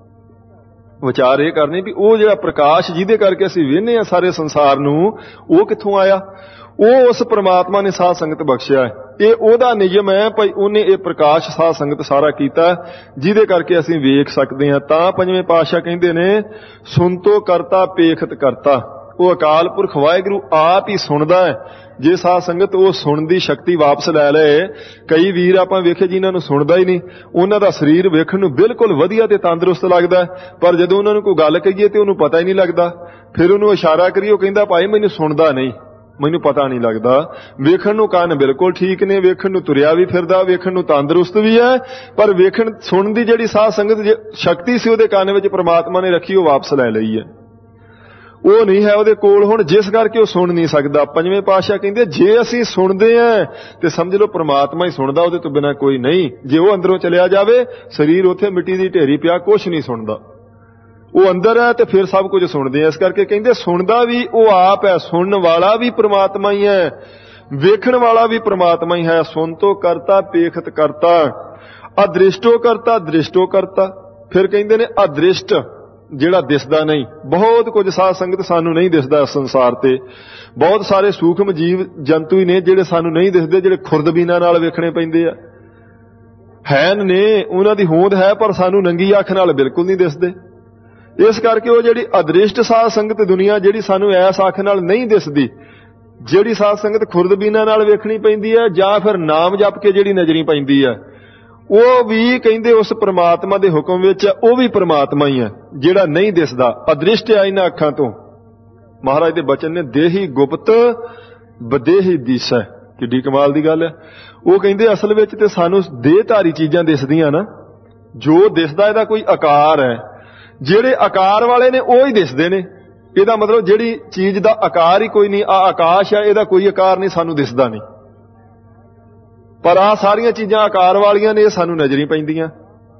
ਵਿਚਾਰ ਇਹ ਕਰਨੀ ਵੀ ਉਹ ਜਿਹੜਾ ਪ੍ਰਕਾਸ਼ ਜਿਹਦੇ ਕਰਕੇ ਅਸੀਂ ਵੇਖਦੇ ਹਾਂ ਸਾਰੇ ਸੰਸਾਰ ਨੂੰ, ਉਹ ਕਿੱਥੋਂ ਆਇਆ? ਉਹ ਉਸ ਪ੍ਰਮਾਤਮਾ ਨੇ ਸਾਧ ਸੰਗਤ ਬਖਸ਼ਿਆ ਹੈ। ਇਹ ਉਹਦਾ ਨਿਯਮ ਹੈ ਭਾਈ, ਉਹਨੇ ਇਹ ਪ੍ਰਕਾਸ਼ ਸਾਧ ਸੰਗਤ ਸਾਰਾ ਕੀਤਾ ਜਿਹਦੇ ਕਰਕੇ ਅਸੀਂ ਵੇਖ ਸਕਦੇ ਹਾਂ। ਤਾਂ ਪੰਜਵੇਂ ਪਾਤਸ਼ਾਹ ਕਹਿੰਦੇ ਨੇ ਸੁਣਤੋ ਕਰਤਾ ਪੇਖਤ ਕਰਤਾ। ਉਹ ਅਕਾਲ ਪੁਰਖ ਵਾਹਿਗੁਰੂ ਆਪ ਹੀ ਸੁਣਦਾ ਹੈ। ਜੇ ਸਾਧ ਸੰਗਤ ਉਹ ਸੁਣਨ ਦੀ ਸ਼ਕਤੀ ਵਾਪਸ ਲੈ ਲਏ, ਕਈ ਵੀਰ ਆਪਾਂ ਵੇਖੇ ਜਿਨ੍ਹਾਂ ਨੂੰ ਸੁਣਦਾ ਹੀ ਨਹੀਂ, ਉਹਨਾਂ ਦਾ ਸਰੀਰ ਵੇਖਣ ਨੂੰ ਬਿਲਕੁਲ ਵਧੀਆ ਤੇ ਤੰਦਰੁਸਤ ਲੱਗਦਾ, ਪਰ ਜਦੋਂ ਉਹਨਾਂ ਨੂੰ ਕੋਈ ਗੱਲ ਕਹੀਏ ਤੇ ਉਹਨੂੰ ਪਤਾ ਹੀ ਨਹੀਂ ਲੱਗਦਾ। ਫਿਰ ਉਹਨੂੰ ਇਸ਼ਾਰਾ ਕਰੀਏ, ਉਹ ਕਹਿੰਦਾ ਭਾਈ ਮੈਨੂੰ ਸੁਣਦਾ ਨਹੀਂ, ਮੈਨੂੰ ਪਤਾ ਨਹੀਂ ਲੱਗਦਾ। ਵੇਖਣ ਨੂੰ ਕੰਨ ਬਿਲਕੁਲ ਠੀਕ ਨੇ, ਵੇਖਣ ਨੂੰ ਤੁਰਿਆ ਵੀ ਫਿਰਦਾ, ਵੇਖਣ ਨੂੰ ਤੰਦਰੁਸਤ ਵੀ ਹੈ, ਪਰ ਵੇਖਣ ਸੁਣਨ ਦੀ ਜਿਹੜੀ ਸਾਧ ਸੰਗਤ ਸ਼ਕਤੀ ਸੀ ਉਹਦੇ ਕੰਨ ਵਿੱਚ ਪ੍ਰਮਾਤਮਾ ਨੇ ਰੱਖੀ, ਉਹ ਵਾਪਸ ਲੈ ਲਈ ਹੈ। ਉਹ ਨਹੀਂ ਹੈ ਉਹਦੇ ਕੋਲ ਹੁਣ, ਜਿਸ ਕਰਕੇ ਉਹ ਸੁਣ ਨਹੀਂ ਸਕਦਾ। ਪੰਜਵੇਂ ਪਾਤਸ਼ਾਹ ਕਹਿੰਦੇ ਜੇ ਅਸੀਂ ਸੁਣਦੇ ਹਾਂ ਤੇ ਸਮਝ ਲਓ ਪ੍ਰਮਾਤਮਾ ਹੀ ਸੁਣਦਾ, ਉਹਦੇ ਤੋਂ ਬਿਨਾਂ ਕੋਈ ਨਹੀਂ। ਜੇ ਉਹ ਅੰਦਰੋਂ ਚਲਿਆ ਜਾਵੇ, ਸਰੀਰ ਉੱਥੇ ਮਿੱਟੀ ਦੀ ਢੇਰੀ ਪਿਆ, ਕੁਛ ਨਹੀਂ ਸੁਣਦਾ। ਉਹ ਅੰਦਰ ਹੈ ਤੇ ਫਿਰ ਸਭ ਕੁਝ ਸੁਣਦੇ ਆ। ਇਸ ਕਰਕੇ ਕਹਿੰਦੇ ਸੁਣਦਾ ਵੀ ਉਹ ਆਪ ਹੈ, ਸੁਣਨ ਵਾਲਾ ਵੀ ਪ੍ਰਮਾਤਮਾ ਹੀ ਹੈ, ਵੇਖਣ ਵਾਲਾ ਵੀ ਪ੍ਰਮਾਤਮਾ ਹੀ ਹੈ। ਸੁਣ ਤੋ ਕਰਤਾ ਪੇਖਤ ਕਰਤਾ, ਅਦ੍ਰਿਸ਼ਟੋ ਕਰਤਾ ਦ੍ਰਿਸ਼ਟੋ ਕਰਤਾ। ਫਿਰ ਕਹਿੰਦੇ ਨੇ ਅਦ੍ਰਿਸ਼ਟ ਜਿਹੜਾ ਦਿਸਦਾ ਨਹੀਂ। ਬਹੁਤ ਕੁਝ ਸਾਧ ਸੰਗਤ ਸਾਨੂੰ ਨਹੀਂ ਦਿਸਦਾ ਇਸ ਸੰਸਾਰ ਤੇ, ਬਹੁਤ ਸਾਰੇ ਸੂਖਮ ਜੀਵ ਜੰਤੂ ਹੀ ਨੇ ਜਿਹੜੇ ਸਾਨੂੰ ਨਹੀਂ ਦਿਸਦੇ, ਜਿਹੜੇ ਖੁਰਦਬੀਨਾਂ ਨਾਲ ਵੇਖਣੇ ਪੈਂਦੇ ਆ। ਹੈਨ ਨੇ, ਉਹਨਾਂ ਦੀ ਹੋਂਦ ਹੈ, ਪਰ ਸਾਨੂੰ ਨੰਗੀ ਅੱਖ ਨਾਲ ਬਿਲਕੁਲ ਨਹੀਂ ਦਿਸਦੇ। ਇਸ ਕਰਕੇ ਉਹ ਜਿਹੜੀ ਅਦ੍ਰਿਸ਼ਟ ਸਾਧ ਸੰਗਤ ਦੁਨੀਆ ਜਿਹੜੀ ਸਾਨੂੰ ਐਸ ਅੱਖ ਨਾਲ ਨਹੀਂ ਦਿਸਦੀ, ਜਿਹੜੀ ਸਾਧ ਸੰਗਤ ਖੁਰਦਬੀਨਾਂ ਨਾਲ ਵੇਖਣੀ ਪੈਂਦੀ ਹੈ ਜਾਂ ਫਿਰ ਨਾਮ ਜਪ ਕੇ ਜਿਹੜੀ ਨਜ਼ਰੀ ਪੈਂਦੀ ਹੈ, ਉਹ ਵੀ ਕਹਿੰਦੇ ਉਸ ਪ੍ਰਮਾਤਮਾ ਦੇ ਹੁਕਮ ਵਿੱਚ ਉਹ ਵੀ ਪ੍ਰਮਾਤਮਾ ਹੀ ਹੈ ਜਿਹੜਾ ਨਹੀਂ ਦਿਸਦਾ, ਅਦ੍ਰਿਸ਼ਟ ਹੈ ਇਹਨਾਂ ਅੱਖਾਂ ਤੋਂ। ਮਹਾਰਾਜ ਦੇ ਬਚਨ ਨੇ ਦੇਹੀ ਗੁਪਤ ਬਦੇਹੀ ਦਿਸੈ। ਕਿੱਡੀ ਕਮਾਲ ਦੀ ਗੱਲ ਹੈ। ਉਹ ਕਹਿੰਦੇ ਅਸਲ ਵਿੱਚ ਤੇ ਸਾਨੂੰ ਦੇਹਧਾਰੀ ਚੀਜ਼ਾਂ ਦਿਸਦੀਆਂ ਨਾ, ਜੋ ਦਿਸਦਾ ਇਹਦਾ ਕੋਈ ਆਕਾਰ ਹੈ, ਜਿਹੜੇ ਆਕਾਰ ਵਾਲੇ ਨੇ ਉਹ ਹੀ ਦਿਸਦੇ ਨੇ। ਇਹਦਾ ਮਤਲਬ ਜਿਹੜੀ ਚੀਜ਼ ਦਾ ਆਕਾਰ ਹੀ ਕੋਈ ਨਹੀਂ, ਆ ਆਕਾਸ਼ ਹੈ, ਇਹਦਾ ਕੋਈ ਆਕਾਰ ਨਹੀਂ, ਸਾਨੂੰ ਦਿਸਦਾ ਨਹੀਂ। ਪਰ ਆਹ ਸਾਰੀਆਂ ਚੀਜ਼ਾਂ ਆਕਾਰ ਵਾਲੀਆਂ ਨੇ, ਇਹ ਸਾਨੂੰ ਨਜ਼ਰੀ ਪੈਂਦੀਆਂ।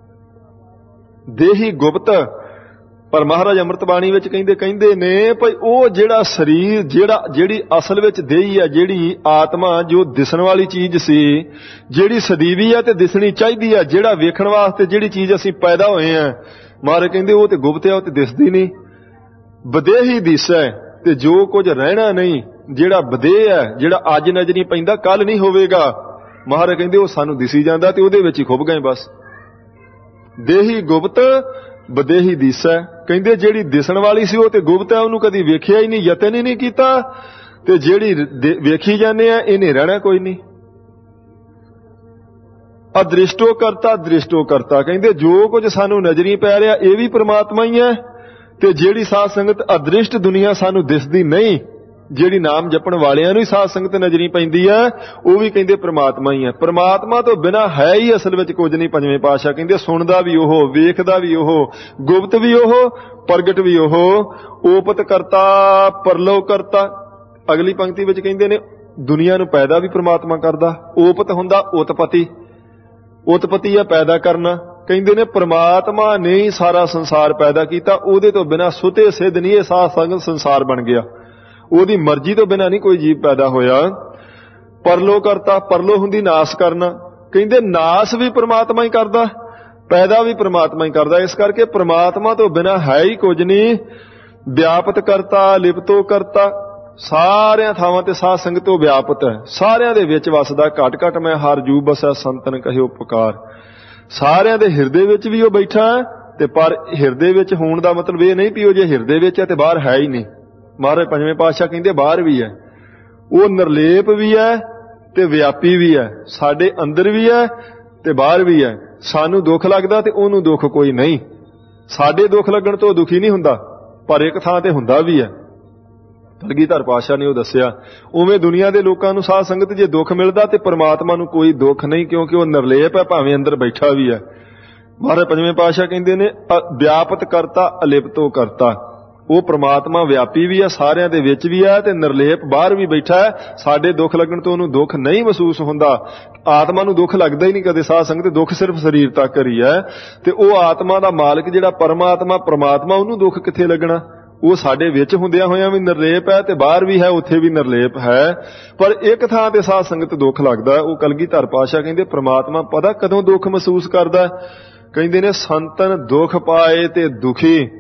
ਦੇਹੀ ਗੁਪਤ। ਪਰ ਮਹਾਰਾਜ ਅੰਮ੍ਰਿਤ ਬਾਣੀ ਵਿੱਚ ਕਹਿੰਦੇ ਕਹਿੰਦੇ ਨੇ ਭਈ ਉਹ ਜਿਹੜਾ ਸਰੀਰ, ਜਿਹੜਾ ਜਿਹੜੀ ਅਸਲ ਵਿੱਚ ਦੇਹੀ ਹੈ, ਜਿਹੜੀ ਆਤਮਾ ਜੋ ਦਿਸਣ ਵਾਲੀ ਚੀਜ਼ ਸੀ, ਜਿਹੜੀ ਸਦੀਵੀ ਹੈ ਤੇ ਦਿਸਣੀ ਚਾਹੀਦੀ ਹੈ, ਜਿਹੜਾ ਵੇਖਣ ਵਾਸਤੇ ਜਿਹੜੀ ਚੀਜ਼ ਅਸੀਂ ਪੈਦਾ ਹੋਏ ਹਾਂ, ਮਹਾਰਾਜ ਕਹਿੰਦੇ ਉਹ ਤੇ ਗੁਪਤ ਹੈ, ਉਹ ਤੇ ਦਿਸਦੀ ਨਹੀਂ। ਬਦੇਹੀ ਦਿਸੈ, ਤੇ ਜੋ ਕੁਝ ਰਹਿਣਾ ਨਹੀਂ, ਜਿਹੜਾ ਬਦੇਹ ਹੈ, ਜਿਹੜਾ ਅੱਜ ਨਜ਼ਰੀ ਪੈਂਦਾ ਕੱਲ ਨਹੀਂ ਹੋਵੇਗਾ, ਮਹਾਰਾਜ ਕਹਿੰਦੇ ਉਹ ਸਾਨੂੰ ਦਿਸੀ ਜਾਂਦਾ ਤੇ ਉਹਦੇ ਵਿੱਚ ਹੀ ਖੁੱਭ ਗਏ ਬਸ। ਦੇਹੀ ਗੁਪਤ ਬਦੇਹੀ ਦਿਸੈ। ਕਹਿੰਦੇ ਜਿਹੜੀ ਦਿਸਣ ਵਾਲੀ ਸੀ ਉਹ ਤੇ ਗੁਪਤ ਹੈ, ਉਹਨੂੰ ਕਦੀ ਵੇਖਿਆ ਹੀ ਨਹੀਂ, ਯਤਨ ਹੀ ਨਹੀਂ ਕੀਤਾ, ਤੇ ਜਿਹੜੀ ਵੇਖੀ ਜਾਂਦੇ ਆ ਇਹਨੇ ਰਹਿਣਾ ਕੋਈ ਨਹੀਂ। ਅਦ੍ਰਿਸ਼ਟੋ ਕਰਤਾ ਦ੍ਰਿਸ਼ਟੋ ਕਰਤਾ। ਕਹਿੰਦੇ ਜੋ ਕੁਝ ਸਾਨੂੰ ਨਜ਼ਰੀ ਪੈ ਰਿਹਾ ਇਹ ਵੀ ਪ੍ਰਮਾਤਮਾ ਹੀ ਹੈ, ਤੇ ਜਿਹੜੀ ਸਾਧ ਸੰਗਤ ਅਦ੍ਰਿਸ਼ਟ ਦੁਨੀਆ ਸਾਨੂੰ ਦਿਸਦੀ ਨਹੀਂ, ਜਿਹੜੀ ਨਾਮ ਜਪਣ ਵਾਲਿਆਂ ਨੂੰ ਹੀ ਸਾਧ ਸੰਗਤ ਨਜ਼ਰੀ ਪੈਂਦੀ ਹੈ, ਉਹ ਵੀ ਕਹਿੰਦੇ ਪ੍ਰਮਾਤਮਾ ਹੀ ਹੈ। ਪ੍ਰਮਾਤਮਾ ਤੋਂ ਬਿਨਾਂ ਹੈ ਹੀ ਅਸਲ ਵਿੱਚ ਕੁਝ ਨਹੀਂ। ਪੰਜਵੇਂ ਪਾਤਸ਼ਾਹ ਕਹਿੰਦੇ ਸੁਣਦਾ ਵੀ ਉਹ, ਵੇਖਦਾ ਵੀ ਉਹ, ਗੁਪਤ ਵੀ ਉਹ, ਪ੍ਰਗਟ ਵੀ ਉਹ, ਓਪਤ ਕਰਤਾ ਪਰਲੋ ਕਰਤਾ। ਅਗਲੀ ਪੰਕਤੀ ਵਿੱਚ ਕਹਿੰਦੇ ਨੇ ਦੁਨੀਆ ਨੂੰ ਪੈਦਾ ਵੀ ਪ੍ਰਮਾਤਮਾ ਕਰਦਾ। ਓਪਤ ਹੁੰਦਾ ਉਤਪਤੀ, ਉਤਪਤੀ ਹੈ ਪੈਦਾ ਕਰਨਾ। ਕਹਿੰਦੇ ਨੇ ਪ੍ਰਮਾਤਮਾ ਨੇ ਹੀ ਸਾਰਾ ਸੰਸਾਰ ਪੈਦਾ ਕੀਤਾ, ਉਹਦੇ ਤੋਂ ਬਿਨਾਂ ਸੁਤੇ ਸਿੱਧ ਨਹੀਂ ਇਹ ਸਾਧ ਸੰਗਤ ਸੰਸਾਰ ਬਣ ਗਿਆ। ਉਹਦੀ ਮਰਜ਼ੀ ਤੋਂ ਬਿਨਾਂ ਨਹੀਂ ਕੋਈ ਜੀਵ ਪੈਦਾ ਹੋਇਆ। ਪਰਲੋ ਕਰਤਾ, ਪਰਲੋ ਹੁੰਦੀ ਨਾਸ ਕਰਨਾ। ਕਹਿੰਦੇ ਨਾਸ ਵੀ ਪ੍ਰਮਾਤਮਾ ਹੀ ਕਰਦਾ, ਪੈਦਾ ਵੀ ਪ੍ਰਮਾਤਮਾ ਹੀ ਕਰਦਾ। ਇਸ ਕਰਕੇ ਪ੍ਰਮਾਤਮਾ ਤੋਂ ਬਿਨਾਂ ਹੈ ਹੀ ਕੁਝ ਨਹੀਂ। ਵਿਆਪਤ ਕਰਤਾ, ਲਿਪਤੋ ਕਰਤਾ, ਸਾਰਿਆਂ ਥਾਵਾਂ ਤੇ ਸਾਧ ਸੰਗਤ ਤੋਂ ਵਿਆਪਤ ਹੈ, ਸਾਰਿਆਂ ਦੇ ਵਿੱਚ ਵਸਦਾ। ਘਟ ਘਟ ਮੈਂ ਹਰ ਜੂ ਬਸੈ ਸੰਤਨ ਕਹਿਓ ਪੁਕਾਰ। ਸਾਰਿਆਂ ਦੇ ਹਿਰਦੇ ਵਿੱਚ ਵੀ ਉਹ ਬੈਠਾ ਹੈ, ਤੇ ਪਰ ਹਿਰਦੇ ਵਿੱਚ ਹੋਣ ਦਾ ਮਤਲਬ ਇਹ ਨਹੀਂ ਵੀ ਉਹ ਜੇ ਹਿਰਦੇ ਵਿੱਚ ਹੈ ਤੇ ਬਾਹਰ ਹੈ ਹੀ ਨਹੀਂ। ਮਹਾਰਾਜ ਪੰਜਵੇਂ ਪਾਤਸ਼ਾਹ ਕਹਿੰਦੇ ਬਾਹਰ ਵੀ ਹੈ, ਉਹ ਨਿਰਲੇਪ ਵੀ ਹੈ ਤੇ ਵਿਆਪੀ ਵੀ ਹੈ, ਸਾਡੇ ਅੰਦਰ ਵੀ ਹੈ ਤੇ ਬਾਹਰ ਵੀ ਹੈ। ਸਾਨੂੰ ਦੁੱਖ ਲੱਗਦਾ ਤੇ ਉਹਨੂੰ ਦੁੱਖ ਕੋਈ ਨਹੀਂ। ਸਾਡੇ ਦੁੱਖ ਲੱਗਣ ਤੋਂ ਦੁਖੀ ਨਹੀਂ ਹੁੰਦਾ, ਪਰ ਇੱਕ ਥਾਂ ਤੇ ਹੁੰਦਾ ਵੀ ਹੈ। ਕਲਗੀਧਰ ਪਾਤਸ਼ਾਹ ਨੇ ਉਹ ਦੱਸਿਆ। ਉਵੇਂ ਦੁਨੀਆ ਦੇ ਲੋਕਾਂ ਨੂੰ ਸਾਧ ਸੰਗਤ ਜੇ ਦੁੱਖ ਮਿਲਦਾ ਤੇ ਪ੍ਰਮਾਤਮਾ ਨੂੰ ਕੋਈ ਦੁੱਖ ਨਹੀਂ, ਕਿਉਂਕਿ ਉਹ ਨਿਰਲੇਪ ਹੈ, ਭਾਵੇਂ ਅੰਦਰ ਬੈਠਾ ਵੀ ਹੈ। ਮਹਾਰਾਜ ਪੰਜਵੇਂ ਪਾਤਸ਼ਾਹ ਕਹਿੰਦੇ ਨੇ ਵਿਆਪਤ ਕਰਤਾ ਅਲਿਪਤੋ ਕਰਤਾ। ਉਹ ਪ੍ਰਮਾਤਮਾ ਵਿਆਪੀ ਵੀ ਹੈ, ਸਾਰਿਆਂ ਦੇ ਵਿੱਚ ਵੀ ਹੈ ਤੇ ਨਿਰਲੇਪ ਬਾਹਰ ਵੀ ਬੈਠਾ ਹੈ। ਸਾਡੇ ਦੁੱਖ ਲੱਗਣ ਤੋਂ ਉਹਨੂੰ ਦੁੱਖ ਨਹੀਂ ਮਹਿਸੂਸ ਹੁੰਦਾ। ਆਤਮਾ ਨੂੰ ਦੁੱਖ ਲੱਗਦਾ ਹੀ ਨਹੀਂ ਕਦੇ ਸਾਧ ਸੰਗਤ, ਦੁੱਖ ਸਿਰਫ ਸਰੀਰ ਤੱਕ ਹੀ ਹੈ। ਤੇ ਉਹ ਆਤਮਾ ਦਾ ਮਾਲਕ ਜਿਹੜਾ ਪਰਮਾਤਮਾ ਪ੍ਰਮਾਤਮਾ, ਉਹਨੂੰ ਦੁੱਖ ਕਿੱਥੇ ਲੱਗਣਾ? ਉਹ ਸਾਡੇ ਵਿੱਚ ਹੁੰਦਿਆਂ ਹੋਇਆਂ ਵੀ ਨਿਰਲੇਪ ਹੈ ਤੇ ਬਾਹਰ ਵੀ ਹੈ, ਉੱਥੇ ਵੀ ਨਿਰਲੇਪ ਹੈ। ਪਰ ਇੱਕ ਥਾਂ ਤੇ ਸਾਧ ਸੰਗਤ ਦੁੱਖ ਲੱਗਦਾ। ਉਹ ਕਲਗੀਧਰ ਪਾਤਸ਼ਾਹ ਕਹਿੰਦੇ ਪ੍ਰਮਾਤਮਾ ਪਤਾ ਕਦੋਂ ਦੁੱਖ ਮਹਿਸੂਸ ਕਰਦਾ? ਕਹਿੰਦੇ ਨੇ ਸੰਤਨ ਦੁੱਖ ਪਾਏ ਤੇ ਦੁਖੀ,